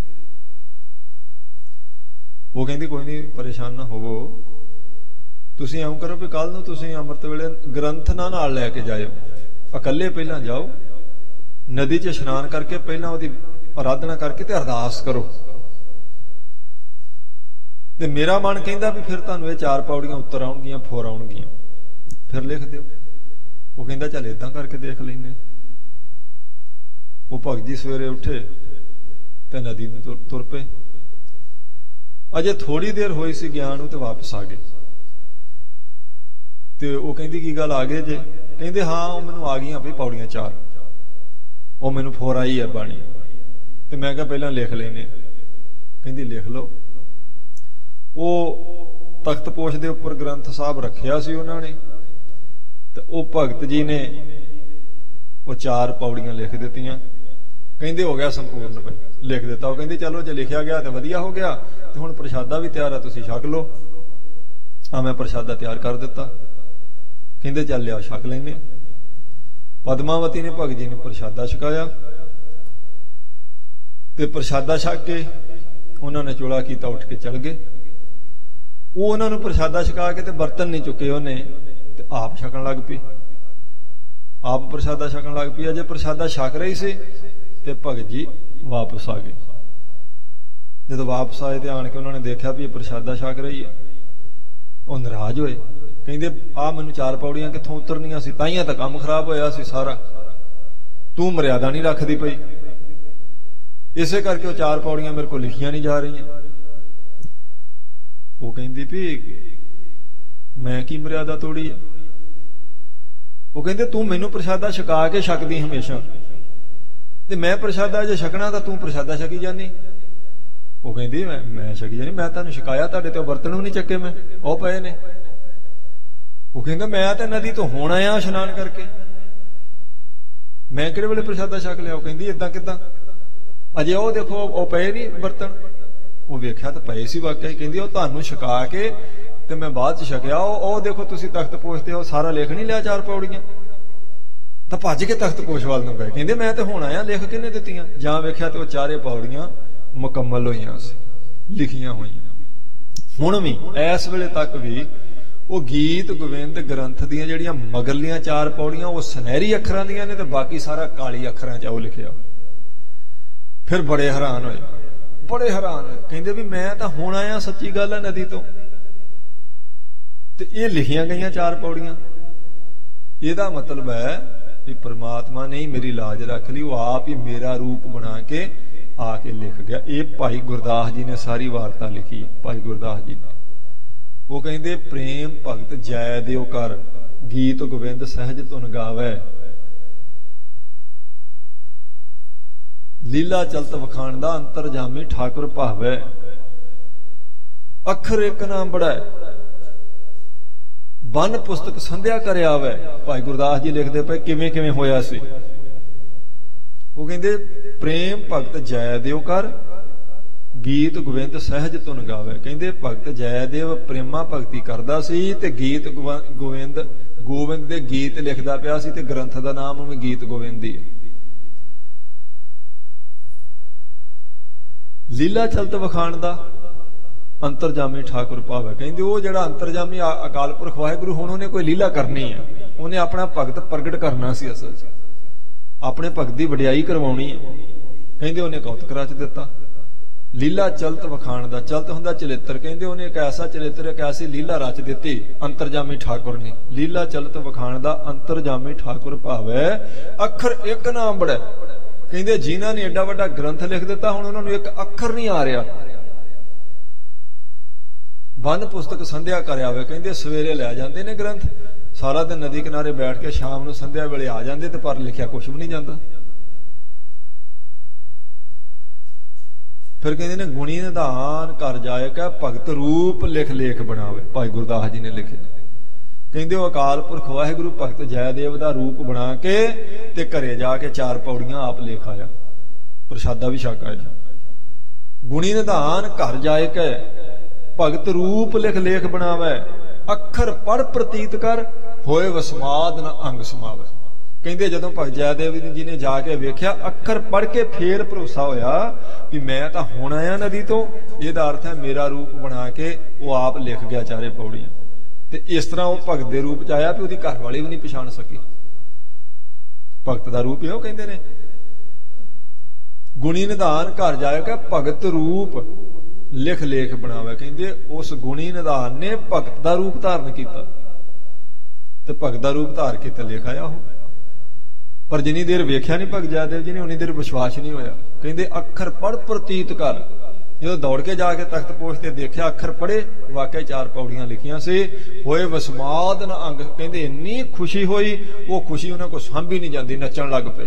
ਉਹ ਕਹਿੰਦੀ ਕੋਈ ਨਹੀਂ, ਪਰੇਸ਼ਾਨ ਨਾ ਹੋਵੋ, ਤੁਸੀਂ ਇਉਂ ਕਰੋ ਵੀ ਕੱਲ ਨੂੰ ਤੁਸੀਂ ਅੰਮ੍ਰਿਤ ਵੇਲੇ ਗ੍ਰੰਥ ਨਾ ਨਾਲ ਲੈ ਕੇ ਜਾਇਓ, ਇਕੱਲੇ ਪਹਿਲਾਂ ਜਾਓ, ਨਦੀ 'ਚ ਇਸ਼ਨਾਨ ਕਰਕੇ ਪਹਿਲਾਂ ਉਹਦੀ ਆਰਾਧਨਾ ਕਰਕੇ ਤੇ ਅਰਦਾਸ ਕਰੋ। ਤੇ ਮੇਰਾ ਮਨ ਕਹਿੰਦਾ ਵੀ ਫਿਰ ਤੁਹਾਨੂੰ ਇਹ ਚਾਰ ਪੌੜੀਆਂ ਉੱਤਰ ਆਉਣਗੀਆਂ, ਫੋਰ ਆਉਣਗੀਆਂ, ਫਿਰ ਲਿਖ ਦਿਓ। ਉਹ ਕਹਿੰਦਾ ਚੱਲ ਏਦਾਂ ਕਰਕੇ ਦੇਖ ਲੈਨੇ। ਉਹ ਭਗਤ ਜੀ ਸਵੇਰੇ ਉੱਠੇ ਤੇ ਨਦੀ ਨੂੰ ਤੁਰ ਪਏ। ਅਜੇ ਥੋੜੀ ਦੇਰ ਹੋਈ ਸੀ ਗਿਆਨ ਨੂੰ ਤੇ ਵਾਪਸ ਆ ਗਏ। ਤੇ ਉਹ ਕਹਿੰਦੀ ਕੀ ਗੱਲ ਆ ਗਏ ਜੇ? ਕਹਿੰਦੇ ਹਾਂ ਉਹ ਮੈਨੂੰ ਆ ਗਈਆਂ ਵੀ ਪੌੜੀਆਂ ਚਾਰ, ਉਹ ਮੈਨੂੰ ਫੋਰ ਆਈ ਹੈ ਬਾਣੀ। ਤੇ ਮੈਂ ਕਿਹਾ ਪਹਿਲਾਂ ਲਿਖ ਲੈਨੇ। ਕਹਿੰਦੀ ਲਿਖ ਲਓ। ਉਹ ਤਖਤ ਪੋਸ਼ ਦੇ ਉੱਪਰ ਗ੍ਰੰਥ ਸਾਹਿਬ ਰੱਖਿਆ ਸੀ ਉਹਨਾਂ ਨੇ, ਤੇ ਉਹ ਭਗਤ ਜੀ ਨੇ ਉਹ ਚਾਰ ਪੌੜੀਆਂ ਲਿਖ ਦਿੱਤੀਆਂ। ਕਹਿੰਦੇ ਹੋ ਗਿਆ ਸੰਪੂਰਨ, ਭਾਈ ਲਿਖ ਦਿੱਤਾ। ਉਹ ਕਹਿੰਦੇ ਚਲੋ ਜੇ ਲਿਖਿਆ ਗਿਆ ਤਾਂ ਵਧੀਆ ਹੋ ਗਿਆ, ਤੇ ਹੁਣ ਪ੍ਰਸ਼ਾਦਾ ਵੀ ਤਿਆਰ ਆ, ਤੁਸੀਂ ਛਕ ਲਓ। ਆ ਮੈਂ ਪ੍ਰਸ਼ਾਦਾ ਤਿਆਰ ਕਰ ਦਿੱਤਾ। ਕਹਿੰਦੇ ਚੱਲ ਲਿਆ ਛਕ ਲੈਨੇ। ਪਦਮਾਵਤੀ ਨੇ ਭਗਤ ਜੀ ਨੂੰ ਪ੍ਰਸ਼ਾਦਾ ਛਕਾਇਆ, ਤੇ ਪ੍ਰਸ਼ਾਦਾ ਛਕ ਕੇ ਉਹਨਾਂ ਨੇ ਚੋਲਾ ਕੀਤਾ, ਉੱਠ ਕੇ ਚਲ ਗਏ। ਉਹ ਉਹਨਾਂ ਨੂੰ ਪ੍ਰਸ਼ਾਦਾ ਛਕਾ ਕੇ ਤੇ ਬਰਤਨ ਨਹੀਂ ਚੁੱਕੇ ਉਹਨੇ, ਤੇ ਆਪ ਛਕਣ ਲੱਗ ਪਈ। ਆਪ ਪ੍ਰਸ਼ਾਦਾ ਛਕਣ ਲੱਗ ਪਈ। ਅਜੇ ਪ੍ਰਸ਼ਾਦਾ ਛਕ ਰਹੀ ਸੀ ਤੇ ਭਗਤ ਜੀ ਵਾਪਸ ਆ ਗਏ। ਜਦੋਂ ਵਾਪਸ ਆਏ ਤੇ ਆਣ ਕੇ ਉਹਨਾਂ ਨੇ ਦੇਖਿਆ ਵੀ ਇਹ ਪ੍ਰਸ਼ਾਦਾ ਛਕ ਰਹੀ ਹੈ। ਉਹ ਨਾਰਾਜ਼ ਹੋਏ। ਕਹਿੰਦੇ ਆ ਮੈਨੂੰ ਚਾਰ ਪੌੜੀਆਂ ਕਿੱਥੋਂ ਉਤਰਨੀਆਂ ਸੀ, ਤਾਈਆਂ ਤਾਂ ਕੰਮ ਖਰਾਬ ਹੋਇਆ ਸੀ ਸਾਰਾ, ਤੂੰ ਮਰਿਆਦਾ ਨਹੀਂ ਰੱਖਦੀ ਪਈ, ਇਸੇ ਕਰਕੇ ਉਹ ਚਾਰ ਪੌੜੀਆਂ ਮੇਰੇ ਕੋਲ ਲਿਖੀਆਂ ਨਹੀਂ ਜਾ ਰਹੀਆਂ। ਉਹ ਕਹਿੰਦੀ ਵੀ ਮੈਂ ਕੀ ਮਰਿਆਦਾ ਤੋੜੀ ਹੈ? ਉਹ ਕਹਿੰਦੇ ਤੂੰ ਮੈਨੂੰ ਪ੍ਰਸ਼ਾਦਾ ਛਕਾ ਕੇ ਛਕਦੀ ਹਮੇਸ਼ਾ, ਤੇ ਮੈਂ ਪ੍ਰਸ਼ਾਦਾ ਜੇ ਛਕਣਾ ਤਾਂ ਤੂੰ ਪ੍ਰਸ਼ਾਦਾ ਛਕੀ ਜਾਨੀ। ਉਹ ਕਹਿੰਦੀ ਮੈਂ ਮੈਂ ਛਕੀ ਜਾਨੀ, ਮੈਂ ਤੁਹਾਨੂੰ ਛਕਾਇਆ, ਤੁਹਾਡੇ ਤੇ ਬਰਤਨ ਵੀ ਨਹੀਂ ਚੱਕੇ, ਮੈਂ ਉਹ ਪਏ ਨੇ। ਉਹ ਕਹਿੰਦਾ ਮੈਂ ਤਾਂ ਨਦੀ ਤੋਂ ਹੁਣ ਆਇਆ ਇਸ਼ਨਾਨ ਕਰਕੇ, ਮੈਂ ਕਿਹੜੇ ਵੇਲੇ ਪ੍ਰਸ਼ਾਦਾ ਛਕ ਲਿਆ? ਉਹ ਕਹਿੰਦੀ ਏਦਾਂ ਕਿੱਦਾਂ? ਅਜੇ ਉਹ ਦੇਖੋ ਉਹ ਪਏ ਨਹੀਂ ਬਰਤਨ। ਉਹ ਵੇਖਿਆ ਤਾਂ ਪਏ ਸੀ ਵਾਕਿਆ ਹੀ। ਕਹਿੰਦੀ ਉਹ ਤੁਹਾਨੂੰ ਛਕਾ ਕੇ ਤੇ ਮੈਂ ਬਾਅਦ ਚ ਛਕਿਆ। ਉਹ ਉਹ ਦੇਖੋ ਤੁਸੀਂ ਤਖਤ ਪੋਸ਼ ਤੇ ਉਹ ਸਾਰਾ ਲਿਖ ਨਹੀਂ ਲਿਆ ਚਾਰ ਪੌੜੀਆਂ, ਤਾਂ ਭੱਜ ਕੇ ਤਖਤ ਪੋਸ਼ ਵੱਲ ਨੂੰ ਗਏ। ਕਹਿੰਦੇ ਮੈਂ ਤੇ ਹੁਣ ਆਇਆ, ਲਿਖ ਕਿਹਨੇ ਦਿੱਤੀਆਂ? ਜਾਂ ਵੇਖਿਆ ਤੇ ਉਹ ਚਾਰੇ ਪੌੜੀਆਂ ਮੁਕੰਮਲ ਹੋਈਆਂ ਸੀ, ਲਿਖੀਆਂ ਹੋਈਆਂ। ਹੁਣ ਵੀ ਇਸ ਵੇਲੇ ਤੱਕ ਵੀ ਉਹ ਗੀਤ ਗੋਬਿੰਦ ਗ੍ਰੰਥ ਦੀਆਂ ਜਿਹੜੀਆਂ ਮਗਰਲੀਆਂ ਚਾਰ ਪੌੜੀਆਂ ਉਹ ਸੁਨਹਿਰੀ ਅੱਖਰਾਂ ਦੀਆਂ ਨੇ ਤੇ ਬਾਕੀ ਸਾਰਾ ਕਾਲੀ ਅੱਖਰਾਂ 'ਚ ਉਹ ਲਿਖਿਆ। ਫਿਰ ਬੜੇ ਹੈਰਾਨ ਹੋਏ, ਬੜੇ ਹੈਰਾਨ ਹੋਏ। ਕਹਿੰਦੇ ਵੀ ਮੈਂ ਤਾਂ ਹੁਣ ਆਇਆ, ਸੱਚੀ ਗੱਲ ਹੈ, ਨਦੀ ਤੋਂ, ਤੇ ਇਹ ਲਿਖੀਆਂ ਗਈਆਂ ਚਾਰ ਪੌੜੀਆਂ। ਇਹਦਾ ਮਤਲਬ ਹੈ ਵੀ ਪ੍ਰਮਾਤਮਾ ਨੇ ਹੀ ਮੇਰੀ ਲਾਜ ਰੱਖ ਲਈ, ਉਹ ਆਪ ਹੀ ਮੇਰਾ ਰੂਪ ਬਣਾ ਕੇ ਆ ਕੇ ਲਿਖ ਗਿਆ। ਇਹ ਭਾਈ ਗੁਰਦਾਸ ਜੀ ਨੇ ਸਾਰੀ ਵਾਰਤਾ ਲਿਖੀ। ਭਾਈ ਗੁਰਦਾਸ ਜੀ ਨੇ ਉਹ ਕਹਿੰਦੇ ਪ੍ਰੇਮ ਭਗਤ ਜੈ ਦਿਓ ਕਰ, ਗੀਤ ਗੋਬਿੰਦ ਸਹਿਜ ਧੁਨ ਗਾਵੇ, ਲੀਲਾ ਚਲਤ ਵਖਾਣ ਦਾ ਅੰਤਰਜਾਮੀ ਠਾਕੁਰ ਭਾਵੇ, ਅੱਖਰ ਇੱਕ ਨਾ ਬੜੈ, ਬਨ ਪੁਸਤਕ ਸੰਧਿਆ ਕਰ ਆਵੇ। ਭਾਈ ਗੁਰਦਾਸ ਜੀ ਲਿਖਦੇ ਪਏ ਕਿਵੇਂ ਕਿਵੇਂ ਹੋਇਆ ਸੀ। ਉਹ ਕਹਿੰਦੇ ਪ੍ਰੇਮ ਭਗਤ ਜੈ ਦਿਓ ਕਰ, ਗੀਤ ਗੋਬਿੰਦ ਸਹਿਜ ਧੁਨ ਗਾਵੇ। ਕਹਿੰਦੇ ਭਗਤ ਜੈਦੇਵ ਪ੍ਰੇਮਾ ਭਗਤੀ ਕਰਦਾ ਸੀ ਤੇ ਗੀਤ ਗੋਬਿੰਦ ਗੋਬਿੰਦ ਦੇ ਗੀਤ ਲਿਖਦਾ ਪਿਆ ਸੀ, ਤੇ ਗ੍ਰੰਥ ਦਾ ਨਾਮ ਵੀ ਗੀਤ ਗੋਬਿੰਦ ਹੀ ਹੈ। ਲੀਲਾ ਚਲਤ ਵਖਾਣ ਦਾ ਅੰਤਰਜਾਮੀ ਠਾਕੁਰ ਭਾਵੇ। ਕਹਿੰਦੇ ਉਹ ਜਿਹੜਾ ਅੰਤਰਜਾਮੀ ਅਕਾਲ ਪੁਰਖ ਵਾਹਿਗੁਰੂ, ਹੁਣ ਉਹਨੇ ਕੋਈ ਲੀਲਾ ਕਰਨੀ ਹੈ, ਉਹਨੇ ਆਪਣਾ ਭਗਤ ਪ੍ਰਗਟ ਕਰਨਾ ਸੀ, ਅਸਲ 'ਚ ਆਪਣੇ ਭਗਤ ਦੀ ਵਡਿਆਈ ਕਰਵਾਉਣੀ ਹੈ। ਕਹਿੰਦੇ ਉਹਨੇ ਕੌਤਕ ਰਚ ਦਿੱਤਾ। ਲੀਲਾ ਚਲਤ ਵਖਾਣ ਦਾ, ਚਲਤ ਹੁੰਦਾ ਚਲਿੱਤਰ, ਕਹਿੰਦੇ ਉਹਨੇ ਇੱਕ ਐਸਾ ਚਲਿੱਤਰ, ਇੱਕ ਐਸੀ ਲੀਲਾ ਰਚ ਦਿੱਤੀ ਅੰਤਰਜਾਮੀ ਠਾਕੁਰ ਨੇ। ਲੀਲਾ ਚਲਤ ਵਖਾਣ ਦਾ ਅੰਤਰਜਾਮੀ ਠਾਕੁਰ ਭਾਵੇ, ਅੱਖਰ ਇੱਕ ਨਾ ਬੜੈ। ਕਹਿੰਦੇ ਜਿਨ੍ਹਾਂ ਨੇ ਏਡਾ ਵੱਡਾ ਗ੍ਰੰਥ ਲਿਖ ਦਿੱਤਾ, ਹੁਣ ਉਹਨਾਂ ਨੂੰ ਇੱਕ ਅੱਖਰ ਨਹੀਂ ਆ ਰਿਹਾ। ਬੰਨ ਪੁਸਤਕ ਸੰਧਿਆ ਕਰ ਆਵੇ। ਕਹਿੰਦੇ ਸਵੇਰੇ ਲੈ ਜਾਂਦੇ ਨੇ ਗ੍ਰੰਥ, ਸਾਰਾ ਦਿਨ ਨਦੀ ਕਿਨਾਰੇ ਬੈਠ ਕੇ ਸ਼ਾਮ ਨੂੰ ਸੰਧਿਆ ਵੇਲੇ ਆ ਜਾਂਦੇ, ਤੇ ਪਰ ਲਿਖਿਆ ਕੁਛ ਵੀ ਨਹੀਂ ਜਾਂਦਾ। ਫਿਰ ਕਹਿੰਦੇ ਨੇ ਗੁਣੀ ਨਿਧਾਨ ਕਰ ਜਾਏ ਕਾ, ਭਗਤ ਰੂਪ ਲਿਖ ਲੇਖ ਬਣਾਵੇ। ਭਾਈ ਗੁਰਦਾਸ ਜੀ ਨੇ ਲਿਖੇ। ਕਹਿੰਦੇ ਉਹ ਅਕਾਲ ਪੁਰਖ ਵਾਹਿਗੁਰੂ ਭਗਤ ਜੈਦੇਵ ਦਾ ਰੂਪ ਬਣਾ ਕੇ ਤੇ ਘਰੇ ਜਾ ਕੇ ਚਾਰ ਪੌੜੀਆਂ ਆਪ ਲਿਖ ਆਇਆ, ਪ੍ਰਸ਼ਾਦਾ ਵੀ ਛਕ ਆਇਆ। ਗੁਣੀ ਨਿਧਾਨ ਘਰ ਜਾਏ ਕੈ, ਭਗਤ ਰੂਪ ਲਿਖ ਲੇਖ ਬਣਾਵੇ, ਅੱਖਰ ਪੜ ਪ੍ਰਤੀਤ ਕਰ, ਹੋਏ ਵਸਮਾਦ ਨਾ ਅੰਗ ਸਮਾਵੇ। ਕਹਿੰਦੇ ਜਦੋਂ ਭਗਤ ਜੈਦੇਵ ਜੀ ਨੇ ਜਾ ਕੇ ਵੇਖਿਆ, ਅੱਖਰ ਪੜ ਕੇ ਫੇਰ ਭਰੋਸਾ ਹੋਇਆ ਵੀ ਮੈਂ ਤਾਂ ਹੁਣ ਆਇਆ ਨਦੀ ਤੋਂ। ਇਹਦਾ ਅਰਥ ਹੈ ਮੇਰਾ ਰੂਪ ਬਣਾ ਕੇ ਉਹ ਆਪ ਲਿਖ ਗਿਆ ਚਾਰੇ ਪੌੜੀਆਂ। ਤੇ ਇਸ ਤਰ੍ਹਾਂ ਉਹ ਭਗਤ ਦੇ ਰੂਪ ਚ ਆਇਆ ਵੀ ਉਹਦੀ ਘਰ ਵਾਲੀ ਵੀ ਨਹੀਂ ਪਛਾਣ ਸਕੀ। ਭਗਤ ਦਾ ਰੂਪ ਇਹੋ ਕਹਿੰਦੇ ਨੇ। ਗੁਣੀ ਨਿਧਾਨ ਘਰ ਜਾਏਗਾ, ਭਗਤ ਰੂਪ ਲਿਖ ਲੇਖ ਬਣਾਵੇ। ਕਹਿੰਦੇ ਉਸ ਗੁਣੀ ਨਿਧਾਨ ਨੇ ਭਗਤ ਦਾ ਰੂਪ ਧਾਰਨ ਕੀਤਾ, ਤੇ ਭਗਤ ਦਾ ਰੂਪ ਧਾਰ ਕੇ ਤੇ ਲਿਖ ਆਇਆ ਉਹ। ਪਰ ਜਿੰਨੀ ਦੇਰ ਵੇਖਿਆ ਨਹੀਂ ਭਗਤ ਜੈਦੇਵ ਜੀ ਨੇ, ਉਨੀ ਦੇਰ ਵਿਸ਼ਵਾਸ ਨਹੀਂ ਹੋਇਆ। ਕਹਿੰਦੇ ਅੱਖਰ ਪੜ ਪ੍ਰਤੀਤ ਕਰ। ਜਦੋਂ ਦੌੜ ਕੇ ਜਾ ਕੇ ਤਖਤ ਪੋਸ਼ ਤੇ ਦੇਖਿਆ, ਅੱਖਰ ਪੜੇ, ਵਾਕਈ ਚਾਰ ਪੌੜੀਆਂ ਲਿਖੀਆਂ ਸੀ। ਹੋਏ ਵਸਮਾਦ ਨਾ ਅੰਗ। ਕਹਿੰਦੇ ਇੰਨੀ ਖੁਸ਼ੀ ਹੋਈ, ਉਹ ਖੁਸ਼ੀ ਉਹਨਾਂ ਕੋਲ ਸਾਂਭੀ ਨਹੀਂ ਜਾਂਦੀ, ਨੱਚਣ ਲੱਗ ਪਏ।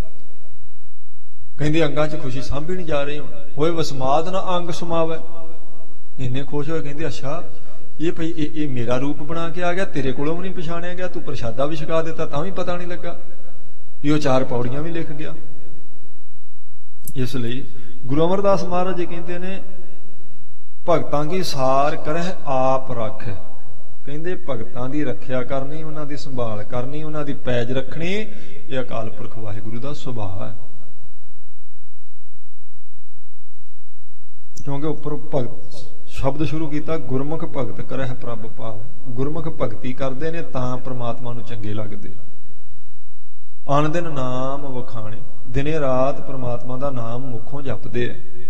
ਕਹਿੰਦੇ ਅੰਗਾਂ 'ਚ ਖੁਸ਼ੀ ਸਾਂਭੀ ਨਹੀਂ ਜਾ ਰਹੀ। ਹੁਣ ਹੋਏ ਵਸਮਾਦ ਨਾ ਅੰਗ ਸਮਾਵੇ। ਇੰਨੇ ਖੁਸ਼ ਹੋਏ, ਕਹਿੰਦੇ ਅੱਛਾ ਇਹ ਭਈ ਇਹ ਇਹ ਮੇਰਾ ਰੂਪ ਬਣਾ ਕੇ ਆ ਗਿਆ, ਤੇਰੇ ਕੋਲੋਂ ਵੀ ਨਹੀਂ ਪਛਾਣਿਆ ਗਿਆ, ਤੂੰ ਪ੍ਰਸ਼ਾਦਾ ਵੀ ਛਕਾ ਦਿੱਤਾ ਤਾਂ ਵੀ ਪਤਾ ਨਹੀਂ ਲੱਗਾ ਵੀ ਉਹ ਚਾਰ ਪੌੜੀਆਂ ਵੀ ਲਿਖ ਗਿਆ। ਇਸ ਲਈ ਗੁਰੂ ਅਮਰਦਾਸ ਮਹਾਰਾਜ ਜੀ ਕਹਿੰਦੇ ਨੇ, ਭਗਤਾਂ ਕੀ ਸਾਰ ਕਰਹਿ ਆਪ ਰੱਖ। ਕਹਿੰਦੇ ਭਗਤਾਂ ਦੀ ਰੱਖਿਆ ਕਰਨੀ, ਉਹਨਾਂ ਦੀ ਸੰਭਾਲ ਕਰਨੀ, ਉਹਨਾਂ ਦੀ ਪੈਜ ਰੱਖਣੀ, ਇਹ ਅਕਾਲ ਪੁਰਖ ਵਾਹਿਗੁਰੂ ਦਾ ਸੁਭਾਅ ਹੈ। ਕਿਉਂਕਿ ਉੱਪਰ ਭਗਤ ਸ਼ਬਦ ਸ਼ੁਰੂ ਕੀਤਾ, ਗੁਰਮੁਖ ਭਗਤ ਕਰਹਿ ਪ੍ਰਭ ਭਾਵ। ਗੁਰਮੁਖ ਭਗਤੀ ਕਰਦੇ ਨੇ ਤਾਂ ਪ੍ਰਮਾਤਮਾ ਨੂੰ ਚੰਗੇ ਲੱਗਦੇ। ਅਣ ਦਿਨ ਨਾਮ ਵਖਾਣੇ, ਦਿਨੇ ਰਾਤ ਪ੍ਰਮਾਤਮਾ ਦਾ ਨਾਮ ਮੁਖੋਂ ਜਪਦੇ।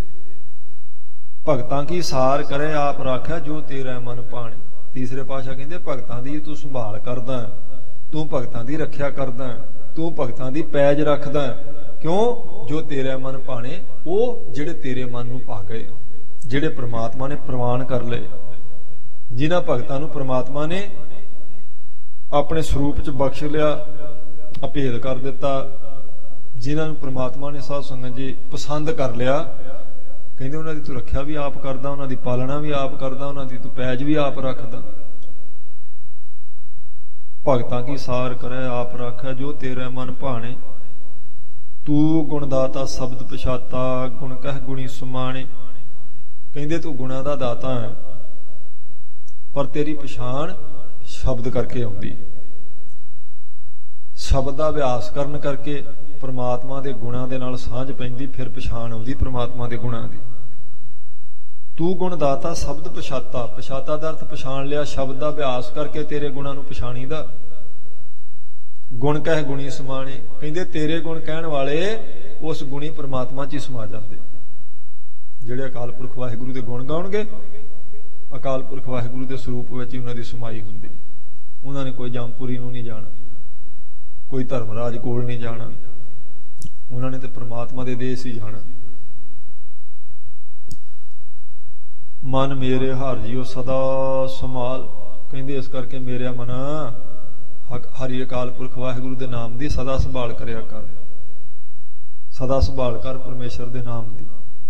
ਭਗਤਾਂ ਕੀ ਸਾਰ ਕਰੇ ਆਪ ਰਾਖਿਆ, ਜੋ ਤੇਰਾ ਮਨ ਭਾਣੇ। ਤੀਸਰੇ ਪਾਤਸ਼ਾਹ ਕਹਿੰਦੇ ਭਗਤਾਂ ਦੀ ਤੂੰ ਸੰਭਾਲ ਕਰਦਾ, ਤੂੰ ਭਗਤਾਂ ਦੀ ਰੱਖਿਆ ਕਰਦਾ, ਤੂੰ ਭਗਤਾਂ ਦੀ ਪੈਜ ਰੱਖਦਾ। ਕਿਉਂ? ਜੋ ਤੇਰਾ ਮਨ ਭਾਣੇ, ਉਹ ਜਿਹੜੇ ਤੇਰੇ ਮਨ ਨੂੰ ਭਾ ਗਏ, ਜਿਹੜੇ ਪ੍ਰਮਾਤਮਾ ਨੇ ਪ੍ਰਵਾਨ ਕਰ ਲਏ, ਜਿਨ੍ਹਾਂ ਭਗਤਾਂ ਨੂੰ ਪ੍ਰਮਾਤਮਾ ਨੇ ਆਪਣੇ ਸਰੂਪ ਚ ਬਖਸ਼ ਲਿਆ, ਅਭੇਦ ਕਰ ਦਿੱਤਾ, ਜਿਨ੍ਹਾਂ ਨੂੰ ਪ੍ਰਮਾਤਮਾ ਨੇ ਸਾਧ ਸੰਗਤ ਜੀ ਪਸੰਦ ਕਰ ਲਿਆ। ਕਹਿੰਦੇ ਉਹਨਾਂ ਦੀ ਤੂੰ ਰੱਖਿਆ ਵੀ ਆਪ ਕਰਦਾ, ਉਹਨਾਂ ਦੀ ਪਾਲਣਾ ਵੀ ਆਪ ਕਰਦਾ, ਉਹਨਾਂ ਦੀ ਤੂੰ ਪੈਜ ਵੀ ਆਪ ਰੱਖਦਾ। ਭਗਤਾਂ ਕੀ ਸਾਰ ਕਰੇ ਆਪ ਰੱਖਿਆ, ਜੋ ਤੇਰਾ ਮਨ ਭਾਣੇ। ਤੂੰ ਗੁਣਦਾਤਾ ਸ਼ਬਦ ਪਛਾਤਾ, ਗੁਣ ਕਹਿ ਗੁਣੀ ਸਮਾਣੇ। ਕਹਿੰਦੇ ਤੂੰ ਗੁਣਾਂ ਦਾ ਦਾਤਾ ਹੈ, पर तेरी पछाण शब्द करके आउंदी। शब्द का अभ्यास करन करके परमात्मा के गुणां दे नाल सांझ पैंदी, फिर पछाण आउंदी परमात्मा के गुणां दी। तू गुण दाता शब्द पछाता, पछाता दा अर्थ पछाण लिया, शब्द का अभ्यास करके तेरे गुणां नूं पछाणी दा। गुण कह गुणी समाणे, कहंदे तेरे गुण कहण वाले उस गुणी परमात्मा च ही समा जांदे। जिहड़े अकाल पुरख वाहिगुरू दे गुण गाउणगे, अकाल पुरख वाहिगुरू दे सरूप विच ही उन्हां दी समाई हुंदी। उन्हां ने कोई जामपुरी नूं नहीं जाना, कोई धर्मराज कोल नहीं जाना, उन्होंने तो परमात्मा दे देश ही जाना। मन मेरे हार जियो सदा संभाल, कहंदे इस करके मेरे मना हरि अकाल पुरख वाहिगुरू दे नाम दी सदा संभाल करया कर, सदा संभाल कर परमेश्वर दे नाम दी।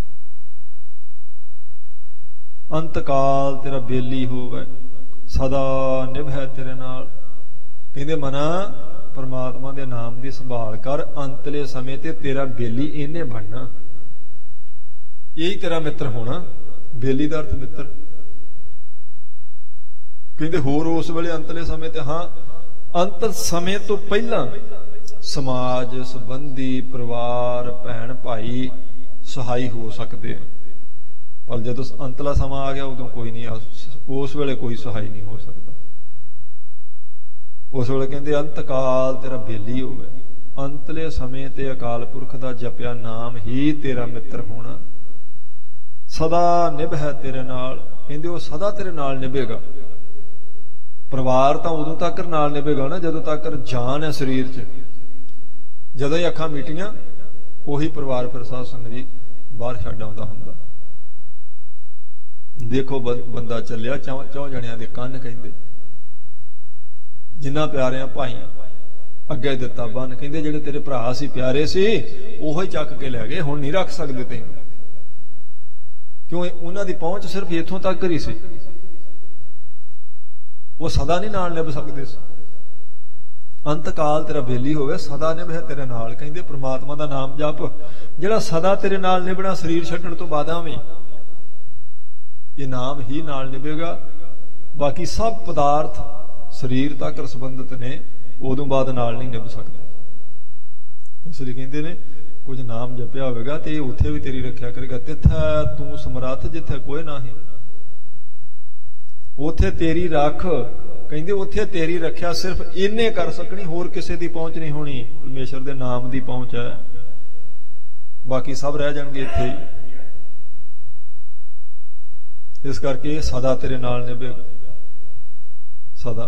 अंत काल तेरा बेली होवे सदा निभै तेरे नाल, कहंदे मना परमात्मा दे नाम दी संभाल कर, अंतले समय ते तेरा बेली इन्ने बनना, यही तेरा मित्र होना। बेली दा अर्थ मित्र। कहंदे होर उस वेले अंतले समय ते, हाँ अंत समय तो पहला समाज संबंधी परिवार भैन भाई सहाई हो सकते, पर जदों अंतला समा आ गया उदों कोई नहीं, उस वेले कोई सहाई नहीं हो सकता। उस वेले कहंदे अंत काल तेरा बेली होवे, अंतले समय ते अकाल पुरख दा जपिया नाम ही तेरा मित्र होना। सदा निभ है तेरे नाल, कहंदे वो सदा तेरे नाल निभेगा। परिवार तां उदों तक नाल निभेगा ना जदों तक जान है शरीर च, जदों ही अखां मीटियां उही परिवार फिर साध संगत जी बाहर छड्ड आउंदा हुंदा। देखो बंदा चलिया चौं चौं जणियां दे कंन, कहंदे जिन्ना प्यारियां भाइयां अगे दिता बन, कहंदे जिहड़े तेरे भरा सी प्यारे सी ओह ही चक के लै गए, हुण नहीं रख सकदे तैनूं, क्यों उन्हां दी पहुंच सिर्फ इत्थों तक ही सी, वो सदा नहीं नाल निभ सकदे सी। अंत काल तेरा बेली होवे सदा निभ है तेरे नाल, कहंदे परमात्मा दा नाम जप जिहड़ा सदा तेरे नाल निभना, शरीर छड्डण तो बाद आवें ये नाम ही नाल निभेगा। बाकी सब पदार्थ शरीर तक संबंधित ने, उदों बाद नाल नहीं निभ सकते। इसलिए कहते ने कुछ नाम जपिया होगा तो उत्थे भी तेरी रखिया करेगा। तिथे तू समर्थ जिथे कोई ना है, उथे तेरी रख, कहते उथे तेरी रखिया सिर्फ इन्ने कर सकनी, होर किसी की पहुंच नहीं होनी, परमेश्वर दे नाम की पहुंच है, बाकी सब रह जाएंगे इत्थे ही। इस करके सदा तेरे नाल निभेगा, सदा।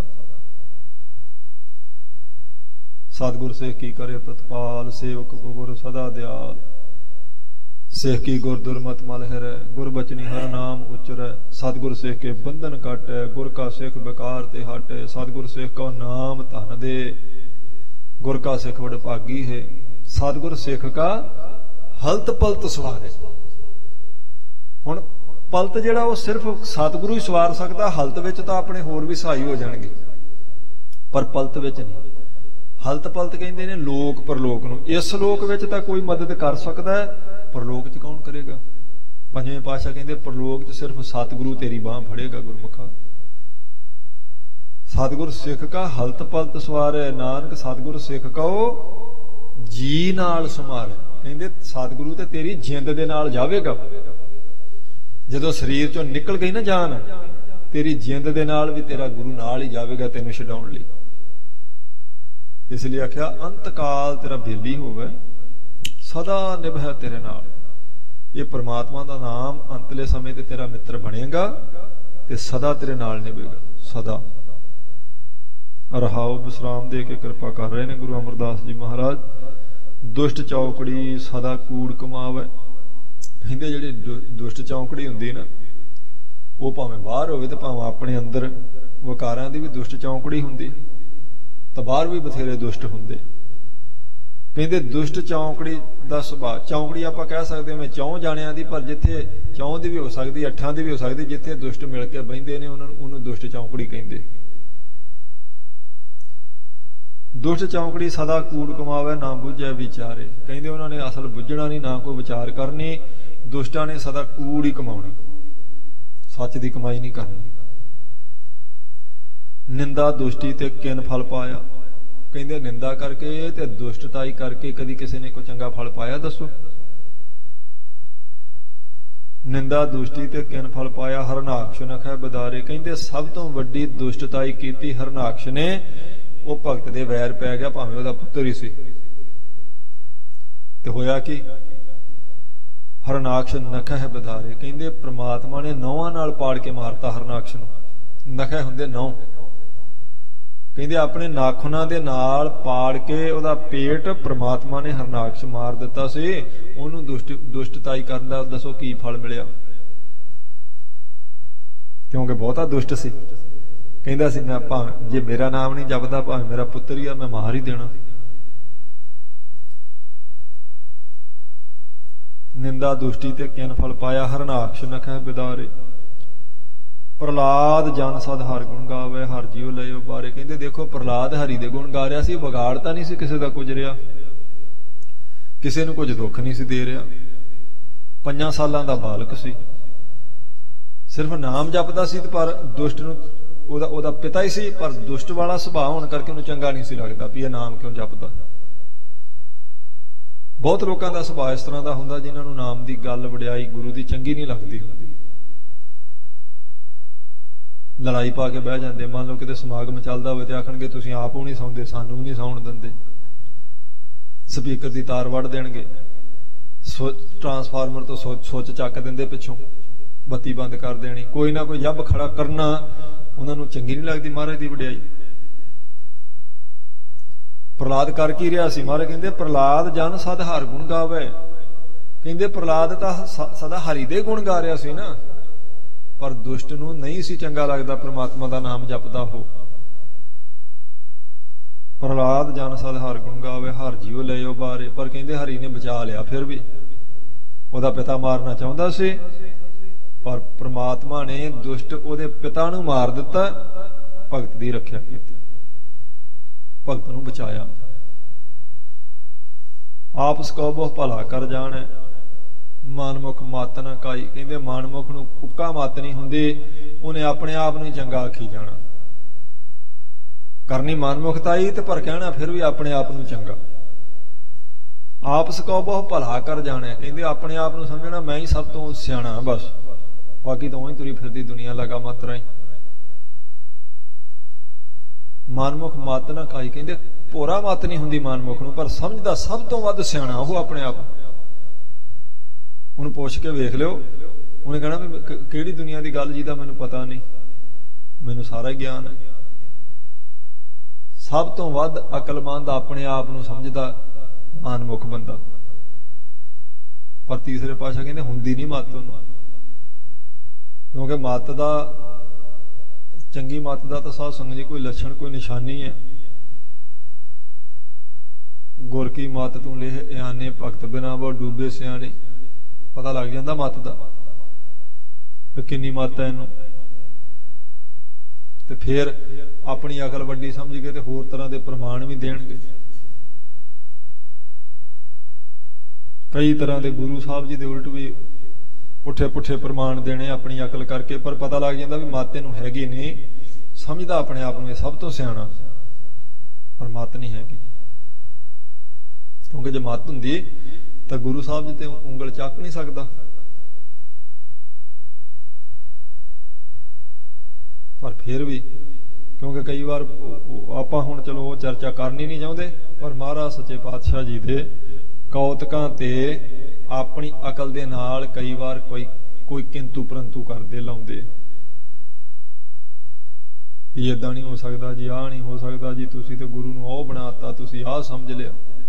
सतगुर सेख की करे प्रतिपाल, सेवक को गुर सदा दयाल। सेख की गुर दुर्मत मल हिरै, गुर बचनी हर नाम उचरै। सतगुर सेख के बंधन काटै, गुर का सेख बेकार ते हटै। सतगुर सेख का नाम धन दे, गुर का सेख बड़ भागी है। सतगुर सेख का हलत पलत सवारे। हुण पलत जिहड़ा वो सिर्फ सतगुरु ही सवार सकदा, हलत विच तां अपने होर भी सहाई हो जाणगे, पर पलत विच नहीं। हलत पलत कहंदे ने लोक परलोक नूं। इस लोक विच तां कोई मदद कर सकदा है, परलोक च कौन करेगा? पंजवें पातशाह कहंदे परलोक च सिर्फ सतगुरु तेरी बांह फड़ेगा गुरमुखा। सतगुर सिख का हलत पलत सवारे, नानक सतगुर सिख का जी नाल संभाले। कहंदे सतगुरु ते तेरी जिंद दे नाल जावेगा। जदों शरीर चों निकल गई ना जान, तेरी जिंद दे नाल भी तेरा गुरु नाल ही जावेगा तैनूं छडाउण लई। इसलिए आख्या अंत काल तेरा बेली होवे, सदा निभै तेरे नाल। ये परमात्मा दा नाम अंतले समय ते तेरा मित्र बनेगा ते सदा तेरे नाल निभेगा, सदा। रहाओ विश्राम दे के कृपा कर रहे ने गुरु अमरदास जी महाराज। दुष्ट चौकड़ी सदा कूड़ कमावे। कहंदे जिहड़ी दुष्ट चौकड़ी हुंदी ना, वो भावें बाहर होवे ते भावें अपने अंदर वकारां दी भी दुष्ट चौकड़ी हुंदी, तो बाहर भी बथेरे दुष्ट हुंदे। कहंदे दुष्ट चौकड़ी दा सुभाਅ, चौकड़ी आपां कह सकदे हां चौं जाणियां दी, पर जिथे चौं दी भी हो सकदी, अठां दी भी हो सकदी, जिथे दुष्ट मिल के बहिंदे ने उन्हां नूं दुष्ट चौकड़ी कहंदे। दुष्ट चौकड़ी सदा कूड़ कमावे, ना बुझे विचारे। कहंदे उन्हां ने असल बुझना नहीं, ना कोई विचार करनी। दुष्टां ने सदा कूड़ ही कमाउणा, सच दी कमाई नहीं करनी। ਨਿੰਦਾ ਦੁਸ਼ਟੀ ਤੇ ਕਿਨ ਫਲ ਪਾਇਆ। ਕਹਿੰਦੇ ਨਿੰਦਾ ਕਰਕੇ ਤੇ ਦੁਸ਼ਟਤਾਈ ਕਰਕੇ ਕਦੀ ਕਿਸੇ ਨੇ ਕੋਈ ਚੰਗਾ ਫਲ ਪਾਇਆ? ਦੱਸੋ। ਨਿੰਦਾ ਦੁਸ਼ਟੀ ਤੇ ਕਿਨ ਫਲ ਪਾਇਆ, ਹਰਨਾਕਸ਼ ਨਖੈ ਬਦਾਰੇ। ਕਹਿੰਦੇ ਸਭ ਤੋਂ ਵੱਡੀ ਦੁਸ਼ਟਤਾਈ ਕੀਤੀ ਹਰਨਾਕਸ਼ ਨੇ। ਉਹ ਭਗਤ ਦੇ ਵੈਰ ਪੈ ਗਿਆ, ਭਾਵੇਂ ਉਹਦਾ ਪੁੱਤਰ ਹੀ ਸੀ। ਤੇ ਹੋਇਆ ਕੀ? ਹਰਨਾਕਸ਼ ਨਖੈ ਬਦਾਰੇ। ਕਹਿੰਦੇ ਪ੍ਰਮਾਤਮਾ ਨੇ ਨੌਹਾਂ ਨਾਲ ਪਾੜ ਕੇ ਮਾਰਤਾ ਹਰਨਾਕਸ਼ ਨੂੰ। ਨਖੈ ਹੁੰਦੇ ਨੌ। ਕਹਿੰਦੇ ਆਪਣੇ ਨਾਖੂਨਾਂ ਦੇ ਨਾਲ ਪਾੜ ਕੇ ਉਹਦਾ ਪੇਟ ਪ੍ਰਮਾਤਮਾ ਨੇ ਹਰਨਾਕਸ਼ ਮਾਰ ਦਿੱਤਾ ਸੀ। ਉਹਨੂੰ ਦੁਸ਼ਟ ਦੁਸ਼ਟਤਾਈ ਕਰਨ ਦਾ ਦੱਸੋ ਕੀ ਫਲ ਮਿਲਿਆ? ਕਿਉਂਕਿ ਬਹੁਤਾ ਦੁਸ਼ਟ ਸੀ। ਕਹਿੰਦਾ ਸੀ ਮੈਂ ਭਾਵੇਂ ਜੇ ਮੇਰਾ ਨਾਮ ਨਹੀਂ ਜਪਦਾ, ਭਾਵੇਂ ਮੇਰਾ ਪੁੱਤਰ ਹੀ ਆ, ਮੈਂ ਮਾਰ ਹੀ ਦੇਣਾ। ਨਿੰਦਾ ਦੁਸ਼ਟੀ ਤੇ ਕਿਨ ਫਲ ਪਾਇਆ, ਹਰਨਾਕਸ਼ ਨਖੈ ਬਿਦਾਰੇ। ਪ੍ਰਹਲਾਦ ਜਨ ਸਦ ਹਰ ਗੁਣ ਗਾਵੇ, ਹਰ ਜੀਉ ਲਇਓ ਬਾਰੇ। ਕਹਿੰਦੇ ਦੇਖੋ ਪ੍ਰਹਲਾਦ ਹਰੀ ਦੇ ਗੁਣ ਗਾ ਰਿਹਾ ਸੀ, ਵਿਗਾੜ ਤਾਂ ਨਹੀਂ ਸੀ ਕਿਸੇ ਦਾ ਕੁਝ ਰਿਹਾ, ਕਿਸੇ ਨੂੰ ਕੁਝ ਦੁੱਖ ਨਹੀਂ ਸੀ ਦੇ ਰਿਹਾ। ਪੰਜਾਂ ਸਾਲਾਂ ਦਾ ਬਾਲਕ ਸੀ, ਸਿਰਫ ਨਾਮ ਜਪਦਾ ਸੀ। ਪਰ ਦੁਸ਼ਟ ਨੂੰ ਉਹਦਾ ਉਹਦਾ ਪਿਤਾ ਹੀ ਸੀ, ਪਰ ਦੁਸ਼ਟ ਵਾਲਾ ਸੁਭਾਅ ਹੋਣ ਕਰਕੇ ਉਹਨੂੰ ਚੰਗਾ ਨਹੀਂ ਸੀ ਲੱਗਦਾ ਵੀ ਇਹ ਨਾਮ ਕਿਉਂ ਜਪਦਾ। ਬਹੁਤ ਲੋਕਾਂ ਦਾ ਸੁਭਾਅ ਇਸ ਤਰ੍ਹਾਂ ਦਾ ਹੁੰਦਾ ਜਿਨ੍ਹਾਂ ਨੂੰ ਨਾਮ ਦੀ ਗੱਲ, ਵਡਿਆਈ, ਗੁਰੂ ਦੀ ਚੰਗੀ ਨਹੀਂ ਲੱਗਦੀ ਹੁੰਦੀ। ਲੜਾਈ ਪਾ ਕੇ ਬਹਿ ਜਾਂਦੇ। ਮੰਨ ਲਓ ਕਿਤੇ ਸਮਾਗਮ ਚੱਲਦਾ ਹੋਵੇ ਤੇ ਆਖਣਗੇ ਤੁਸੀਂ ਆਪ ਨੂੰ ਨਹੀਂ ਸੌਂਦੇ, ਸਾਨੂੰ ਵੀ ਨਹੀਂ ਸੌਣ ਦਿੰਦੇ। ਸਪੀਕਰ ਦੀ ਤਾਰ ਵੱਢ ਦੇਣਗੇ, ਟਰਾਂਸਫਾਰਮਰ ਤੋਂ ਸੁੱਚ ਚੱਕ ਦਿੰਦੇ, ਪਿੱਛੋਂ ਬੱਤੀ ਬੰਦ ਕਰ ਦੇਣੀ। ਕੋਈ ਨਾ ਕੋਈ ਜੱਬ ਖੜਾ ਕਰਨਾ ਉਹਨਾਂ ਨੂੰ ਚੰਗੀ ਨਹੀਂ ਲੱਗਦੀ ਮਹਾਰਾਜ ਦੀ ਵਡਿਆਈ। ਪ੍ਰਹਲਾਦ ਕਰ ਕੀ ਰਿਹਾ ਸੀ? ਮਹਾਰਾਜ ਕਹਿੰਦੇ ਪ੍ਰਹਲਾਦ ਜਨ ਸਦ ਹਰ ਗੁਣ ਗਾਵੇ। ਕਹਿੰਦੇ ਪ੍ਰਹਲਾਦ ਤਾਂ ਸਦਾ ਹਰੀ ਦੇ ਗੁਣ ਗਾ ਰਿਹਾ ਸੀ ਨਾ, ਪਰ ਦੁਸ਼ਟ ਨੂੰ ਨਹੀਂ ਸੀ ਚੰਗਾ ਲੱਗਦਾ ਪ੍ਰਮਾਤਮਾ ਦਾ ਨਾਮ ਜਪਦਾ ਹੋ। ਪ੍ਰਹਲਾਦ ਜਨ ਸਦ ਹਰ ਗੁਣ ਗਾਵੇ, ਹਰ ਜੀਉ ਲਇਓ ਬਾਰੇ। ਪਰ ਕਹਿੰਦੇ ਹਰੀ ਨੇ ਬਚਾ ਲਿਆ। ਫਿਰ ਵੀ ਉਹਦਾ ਪਿਤਾ ਮਾਰਨਾ ਚਾਹੁੰਦਾ ਸੀ, ਪਰ ਪ੍ਰਮਾਤਮਾ ਨੇ ਦੁਸ਼ਟ ਉਹਦੇ ਪਿਤਾ ਨੂੰ ਮਾਰ ਦਿੱਤਾ, ਭਗਤ ਦੀ ਰੱਖਿਆ ਕੀਤੀ, ਭਗਤ ਨੂੰ ਬਚਾਇਆ। ਆਪਸ ਕੋ ਬਹੁ ਭਲਾ ਕਰ ਜਾਣੈ, ਮਾਨਮੁਖ ਮਤ ਨਾ ਕਾਈ। ਕਹਿੰਦੇ ਮਾਨਮੁਖ ਨੂੰ ਉੱਕਾ ਮਤ ਨਹੀਂ ਹੁੰਦੀ, ਉਹਨੇ ਆਪਣੇ ਆਪ ਨੂੰ ਚੰਗਾ ਆਖੀ ਜਾਣਾ। ਕਰਨੀ ਮਾਨਮੁਖਤਾਈ ਤੇ ਪਰ ਕਹਿਣਾ ਫਿਰ ਵੀ ਆਪਣੇ ਆਪ ਨੂੰ ਚੰਗਾ। ਆਪਸ ਕੋ ਬਹੁ ਭਲਾ ਕਰ ਜਾਣਾ। ਕਹਿੰਦੇ ਆਪਣੇ ਆਪ ਨੂੰ ਸਮਝਣਾ ਮੈਂ ਹੀ ਸਭ ਤੋਂ ਸਿਆਣਾ, ਬਸ ਬਾਕੀ ਤਾਂ ਉਹੀ ਤੁਰੀ ਫਿਰਦੀ ਦੁਨੀਆ ਲਗਾ ਮਤ ਰਾਈ। ਮਾਨਮੁਖ ਮਤ ਨਾ ਕਾਈ। ਕਹਿੰਦੇ ਭੋਰਾ ਮਤ ਨਹੀਂ ਹੁੰਦੀ ਮਾਨਮੁਖ ਨੂੰ, ਪਰ ਸਮਝਦਾ ਸਭ ਤੋਂ ਵੱਧ ਸਿਆਣਾ ਉਹ ਆਪਣੇ ਆਪ। ਉਹਨੂੰ ਪੁੱਛ ਕੇ ਵੇਖ ਲਿਓ, ਉਹਨੇ ਕਹਿਣਾ ਵੀ ਕਿਹੜੀ ਦੁਨੀਆ ਦੀ ਗੱਲ ਜਿਹਦਾ ਮੈਨੂੰ ਪਤਾ ਨਹੀਂ, ਮੈਨੂੰ ਸਾਰਾ ਹੀ ਗਿਆਨ ਹੈ। ਸਭ ਤੋਂ ਵੱਧ ਅਕਲਮੰਦ ਆਪਣੇ ਆਪ ਨੂੰ ਸਮਝਦਾ ਮਾਨਮੁਖ ਬੰਦਾ। ਪਰ ਤੀਸਰੇ ਪਾਤਸ਼ਾਹ ਕਹਿੰਦੇ ਹੁੰਦੀ ਨਹੀਂ ਮੱਤ ਉਹਨੂੰ, ਕਿਉਂਕਿ ਮੱਤ ਦਾ, ਚੰਗੀ ਮੱਤ ਦਾ ਤਾਂ ਸਾਧ ਸੰਗਤ ਜੀ ਕੋਈ ਲੱਛਣ, ਕੋਈ ਨਿਸ਼ਾਨੀ ਹੈ। ਗੁਰ ਕੀ ਮੱਤ ਤੂੰ ਲੇਹ ਇਆਨੇ, ਭਗਤ ਬਿਨਾ ਬਹੁ ਡੂਬੇ ਸਿਆਣੇ। ਪਤਾ ਲੱਗ ਜਾਂਦਾ ਮੱਤ ਦਾ ਵੀ ਕਿੰਨੀ ਮੱਤ ਹੈ ਇਹਨੂੰ। ਤੇ ਫਿਰ ਆਪਣੀ ਅਕਲ ਵੱਡੀ ਸਮਝ ਕੇ ਤੇ ਹੋਰ ਤਰ੍ਹਾਂ ਦੇ ਪ੍ਰਮਾਣ ਵੀ ਦੇਣਗੇ। ਕਈ ਤਰ੍ਹਾਂ ਦੇ ਗੁਰੂ ਸਾਹਿਬ ਜੀ ਦੇ ਉਲਟ ਵੀ ਪੁੱਠੇ ਪੁੱਠੇ ਪ੍ਰਮਾਣ ਦੇਣੇ ਆਪਣੀ ਅਕਲ ਕਰਕੇ, ਪਰ ਪਤਾ ਲੱਗ ਜਾਂਦਾ ਵੀ ਮੱਤ ਇਹਨੂੰ ਹੈਗੀ ਨਹੀਂ। ਸਮਝਦਾ ਆਪਣੇ ਆਪ ਨੂੰ ਇਹ ਸਭ ਤੋਂ ਸਿਆਣਾ, ਪਰ ਮੱਤ ਨਹੀਂ ਹੈਗੀ। ਕਿਉਂਕਿ ਜੇ ਮੱਤ ਹੁੰਦੀ ਤਾਂ ਗੁਰੂ ਸਾਹਿਬ ਜੀ ਤੇ ਉਂਗਲ ਚੱਕ ਨਹੀਂ ਸਕਦਾ। ਪਰ ਫਿਰ ਵੀ ਕਿਉਂਕਿ ਕਈ ਵਾਰ ਆਪਾਂ ਹੁਣ ਚਲੋ ਉਹ ਚਰਚਾ ਕਰਨੀ ਨਹੀਂ ਚਾਹੁੰਦੇ, ਪਰ ਮਹਾਰਾਜ ਸੱਚੇ ਪਾਤਸ਼ਾਹ ਜੀ ਦੇ ਕੌਤਕਾਂ ਤੇ ਆਪਣੀ ਅਕਲ ਦੇ ਨਾਲ ਕਈ ਵਾਰ ਕੋਈ ਕੋਈ ਕਿੰਤੂ ਪਰੰਤੂ ਕਰਦੇ ਲਾਉਂਦੇ। ਇਹ ਏਦਾਂ ਨਹੀਂ ਹੋ ਸਕਦਾ ਜੀ, ਆਹ ਨਹੀਂ ਹੋ ਸਕਦਾ ਜੀ, ਤੁਸੀਂ ਤੇ ਗੁਰੂ ਨੂੰ ਉਹ ਬਣਾਤਾ, ਤੁਸੀਂ ਆਹ ਸਮਝ ਲਿਆ।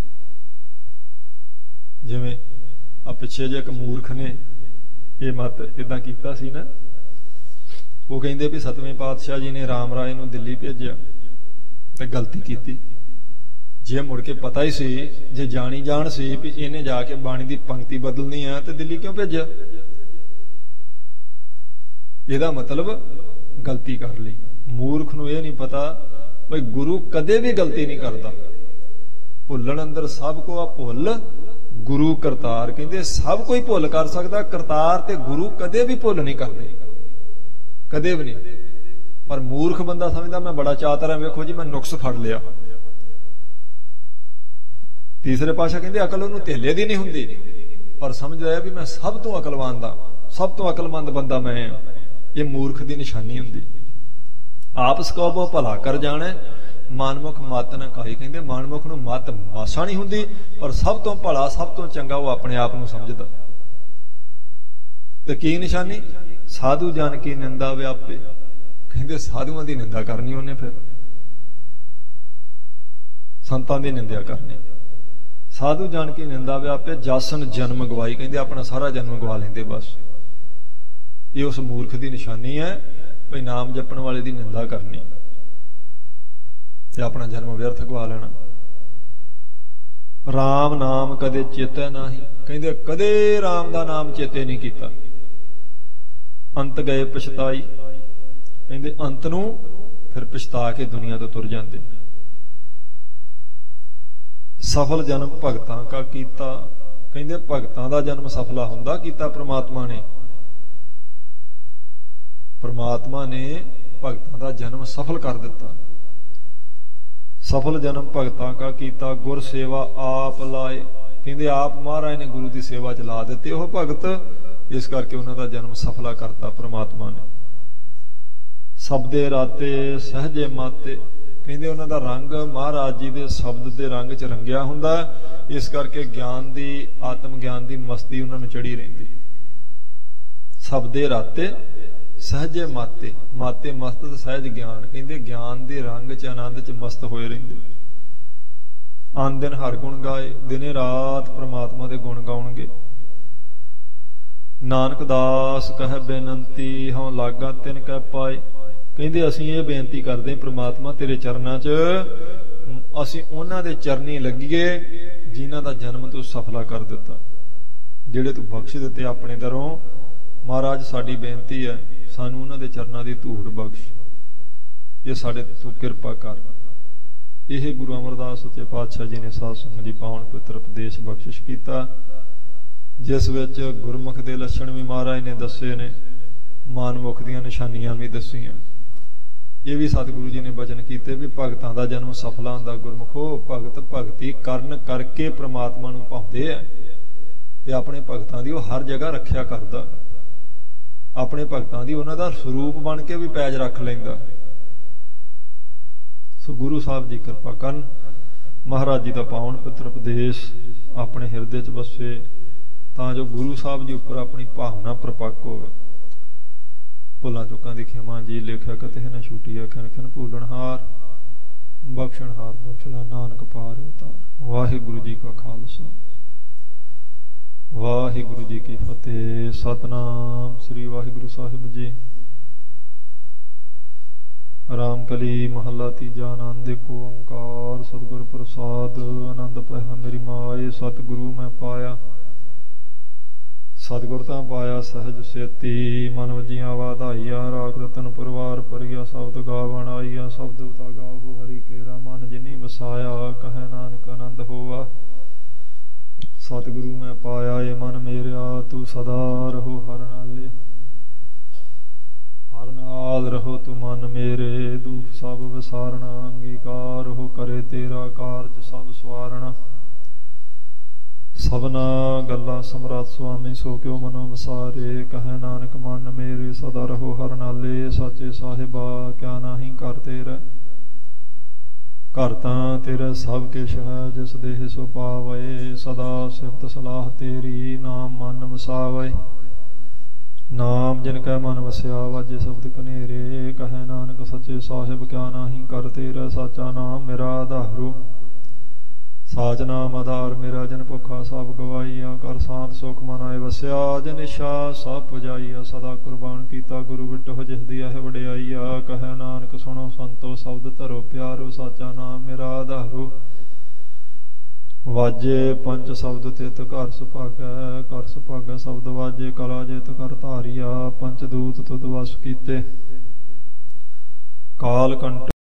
ਜਿਵੇਂ ਆ ਪਿੱਛੇ ਜੇ ਇੱਕ ਮੂਰਖ ਨੇ ਇਹ ਮਤ ਏਦਾਂ ਕੀਤਾ ਸੀ ਨਾ, ਉਹ ਕਹਿੰਦੇ ਵੀ ਸਤਵੇਂ ਪਾਤਸ਼ਾਹ ਜੀ ਨੇ ਰਾਮ ਰਾਏ ਨੂੰ ਦਿੱਲੀ ਭੇਜਿਆ ਤੇ ਗਲਤੀ ਕੀਤੀ। ਜੇ ਮੁੜ ਕੇ ਪਤਾ ਹੀ ਸੀ, ਜੇ ਜਾਣੀ ਜਾਣ ਸੀ ਵੀ ਇਹਨੇ ਜਾ ਕੇ ਬਾਣੀ ਦੀ ਪੰਕਤੀ ਬਦਲਣੀ ਆ, ਤੇ ਦਿੱਲੀ ਕਿਉਂ ਭੇਜਿਆ? ਇਹਦਾ ਮਤਲਬ ਗਲਤੀ ਕਰ ਲਈ। ਮੂਰਖ ਨੂੰ ਇਹ ਨਹੀਂ ਪਤਾ ਭਈ ਗੁਰੂ ਕਦੇ ਵੀ ਗਲਤੀ ਨਹੀਂ ਕਰਦਾ। ਭੁੱਲਣ ਅੰਦਰ ਸਭ ਕੋ ਆ ਭੁੱਲ, ਗੁਰੂ ਕਰਤਾਰ। ਕਹਿੰਦੇ ਸਭ ਕੋਈ ਭੁੱਲ ਕਰ ਸਕਦਾ, ਕਰਤਾਰ ਤੇ ਗੁਰੂ ਕਦੇ ਵੀ ਭੁੱਲ ਨਹੀਂ ਕਰਦੇ, ਕਦੇ ਵੀ ਨਹੀਂ। पर मूर्ख बंदा समझदा मैं बड़ा चातर है, वेखो जी मैं नुक्स फड़ लिया। तीसरे पातशाह कहंदे अकल उहनूं धेले दी नहीं हुंदी, पर समझदा है भी मैं सब तो अकलवान दा, सब तो अकलमंद बंदा मैं हां। ये मूर्ख दी निशानी हुंदी। आप सकबो भला कर जाणे, मानमुख मत न काई। कहंदे मानमुख नूं मत मासा नहीं हुंदी, पर सब तो भला सब तो चंगा वो अपने आप नूं समझदा। ते की निशानी? साधु जान की निंदा व्यापे। कहंदे साधुआं दी निंदा करनी उन्हें, फिर संतां दी निंदा करनी। साधु जान की निंदा व्यापे, जासन जन्म गवाई। कहंदे अपना सारा जन्म गवा लेंदे बस। ये उस मूर्ख दी निशानी है भई नाम जपण वाले दी निंदा करनी ते अपना जन्म व्यर्थ गवा लेना। राम नाम कदे चेते नाही। कहंदे कदे राम दा नाम चेते नहीं कीता। अंत गए पछताई। कहंदे अंत नूं फिर पछता के दुनिया तो तुर जांदे। सफल जन्म भगतां का कीता। कहंदे भगतां दा जन्म सफला हुंदा कीता परमात्मा ने। परमात्मा ने भगतां दा जन्म सफल कर दिता। सफल जन्म भगतां का कीता, गुर सेवा आप लाए। कहंदे आप महाराज ने गुरु की सेवा च ला दिते ओह भगत, इस करके उन्हां दा जन्म सफला करता परमात्मा ने। शब्दे राते सहजे माते। कहंदे उन्हां दा रंग महाराज जी दे शब्द दे रंग च रंगिया हुंदा, इस करके ज्ञान दी आत्म ज्ञान दी मस्ती उन्हां नूं चढ़ी रहिंदी। शब्दे राते सहजे माते। माते मस्त सहज ज्ञान। कहंदे ज्ञान दे रंग च आनंद च मस्त होए रहिंदे। आन दिन हर गुण गाए। दिने रात परमात्मा दे गुण गाउणगे। नानक दास कह बेनंती, हूँ लागा तिन कह पाए। कहंदे असीं ये बेनती करदे परमात्मा तेरे चरनां च, असीं उन्हां दे चरनी लगीए जिन्हां दा जन्म तू सफला कर दिता, जिहड़े तू बख्श दिते अपने दरों। महाराज साडी बेनती है सानू उन्हां दे चरनां दी धूड़ बख्श, ये साडे तू किरपा कर। यह गुरु अमरदास सच्चे पातशाह जी ने साध संगत जी पावन पवित्र उपदेश बख्शिश कीता, जिस विच गुरमुख दे लक्षण भी महाराज ने दसे ने, मानमुख दीयां निशानियां भी दसियां। ये भी सतगुरु जी ने बचन कीते भी भगतां दा जन्म सफला हुंदा। गुरमुखो भगत भगती करन करके परमात्मा नूं पाउंदे आ ते अपने भगतां दी ओह हर जगह रखिया करदा। अपने भगतां दी उन्हां दा स्वरूप बन के भी पैज रख लैंदा। सो गुरु साहब जी कृपा करन, महाराज जी दा पावन पवित्र उपदेश अपने हिरदे च बसे, तां जो गुरु साहब जी उपर अपनी भावना प्रपक्क होवे। भुलां चुकां दी खिमा जी लेखा कते न छूटी अखन खन भूलणहार, बख्शणहार बख्शला नानक पार उतार। वाहिगुरु जी का खालसा, वाहिगुरु जी की फतेह। सतनाम श्री वाहिगुरु साहिब जी। रामकली महला तीजा। आनंद को ओंकार सतगुर प्रसाद, आनंद पह मेरी माए। सतगुरु मैं पाया सतगुर तां पाया सहज सेती, मन वजिया वाधाइया राख रतन परवार परिया। शब्द गावण आईया शब्द उता गाहो हरि केरा, मन जिनी वसाया कह नानक आनंद होवा। सतगुरु मैं पाया ये मन मेरा, तू सदा रहो हर नाले। हर नाल रहो तू मन मेरे, दुख सब विसारना। अंगीकार हो करे तेरा कारज सब सवारना। सबना गल्ला समरथ स्वामी सो क्यों मनो वसारे, कह नानक मन मेरे सदा रहो हर नाले। साचे साहिबा क्या नाही कर तेरा, घर तां तेरा सब किश है जिस देह सो पावे। सदा सिफत सलाह तेरी नाम मन वसावे। नाम जिनकै मन वसया वाजे शब्द कनेरे, कह नानक सच्चे साहिब क्या नाही कर तेरा। साचा नाम मेरा आधारो, साच नाम आधार मेरा। जन भुखा सब गवाईया, कर शांत सुख मन आए वसया। जन इच्छा सब पुजाईया, सदा कुर्बान कीता गुरु विटो जिस दिया है वडियाईया। कह नानक सुनो संतो शब्द धरो प्यारो, साचा नाम मेरा आधारो। वाजे पंच शब्द तित घर सुभागै, कर सुभागै शब्द वाजे। कला जित कर धारिया, पंच दूत तुद वस कीते। काल कंठ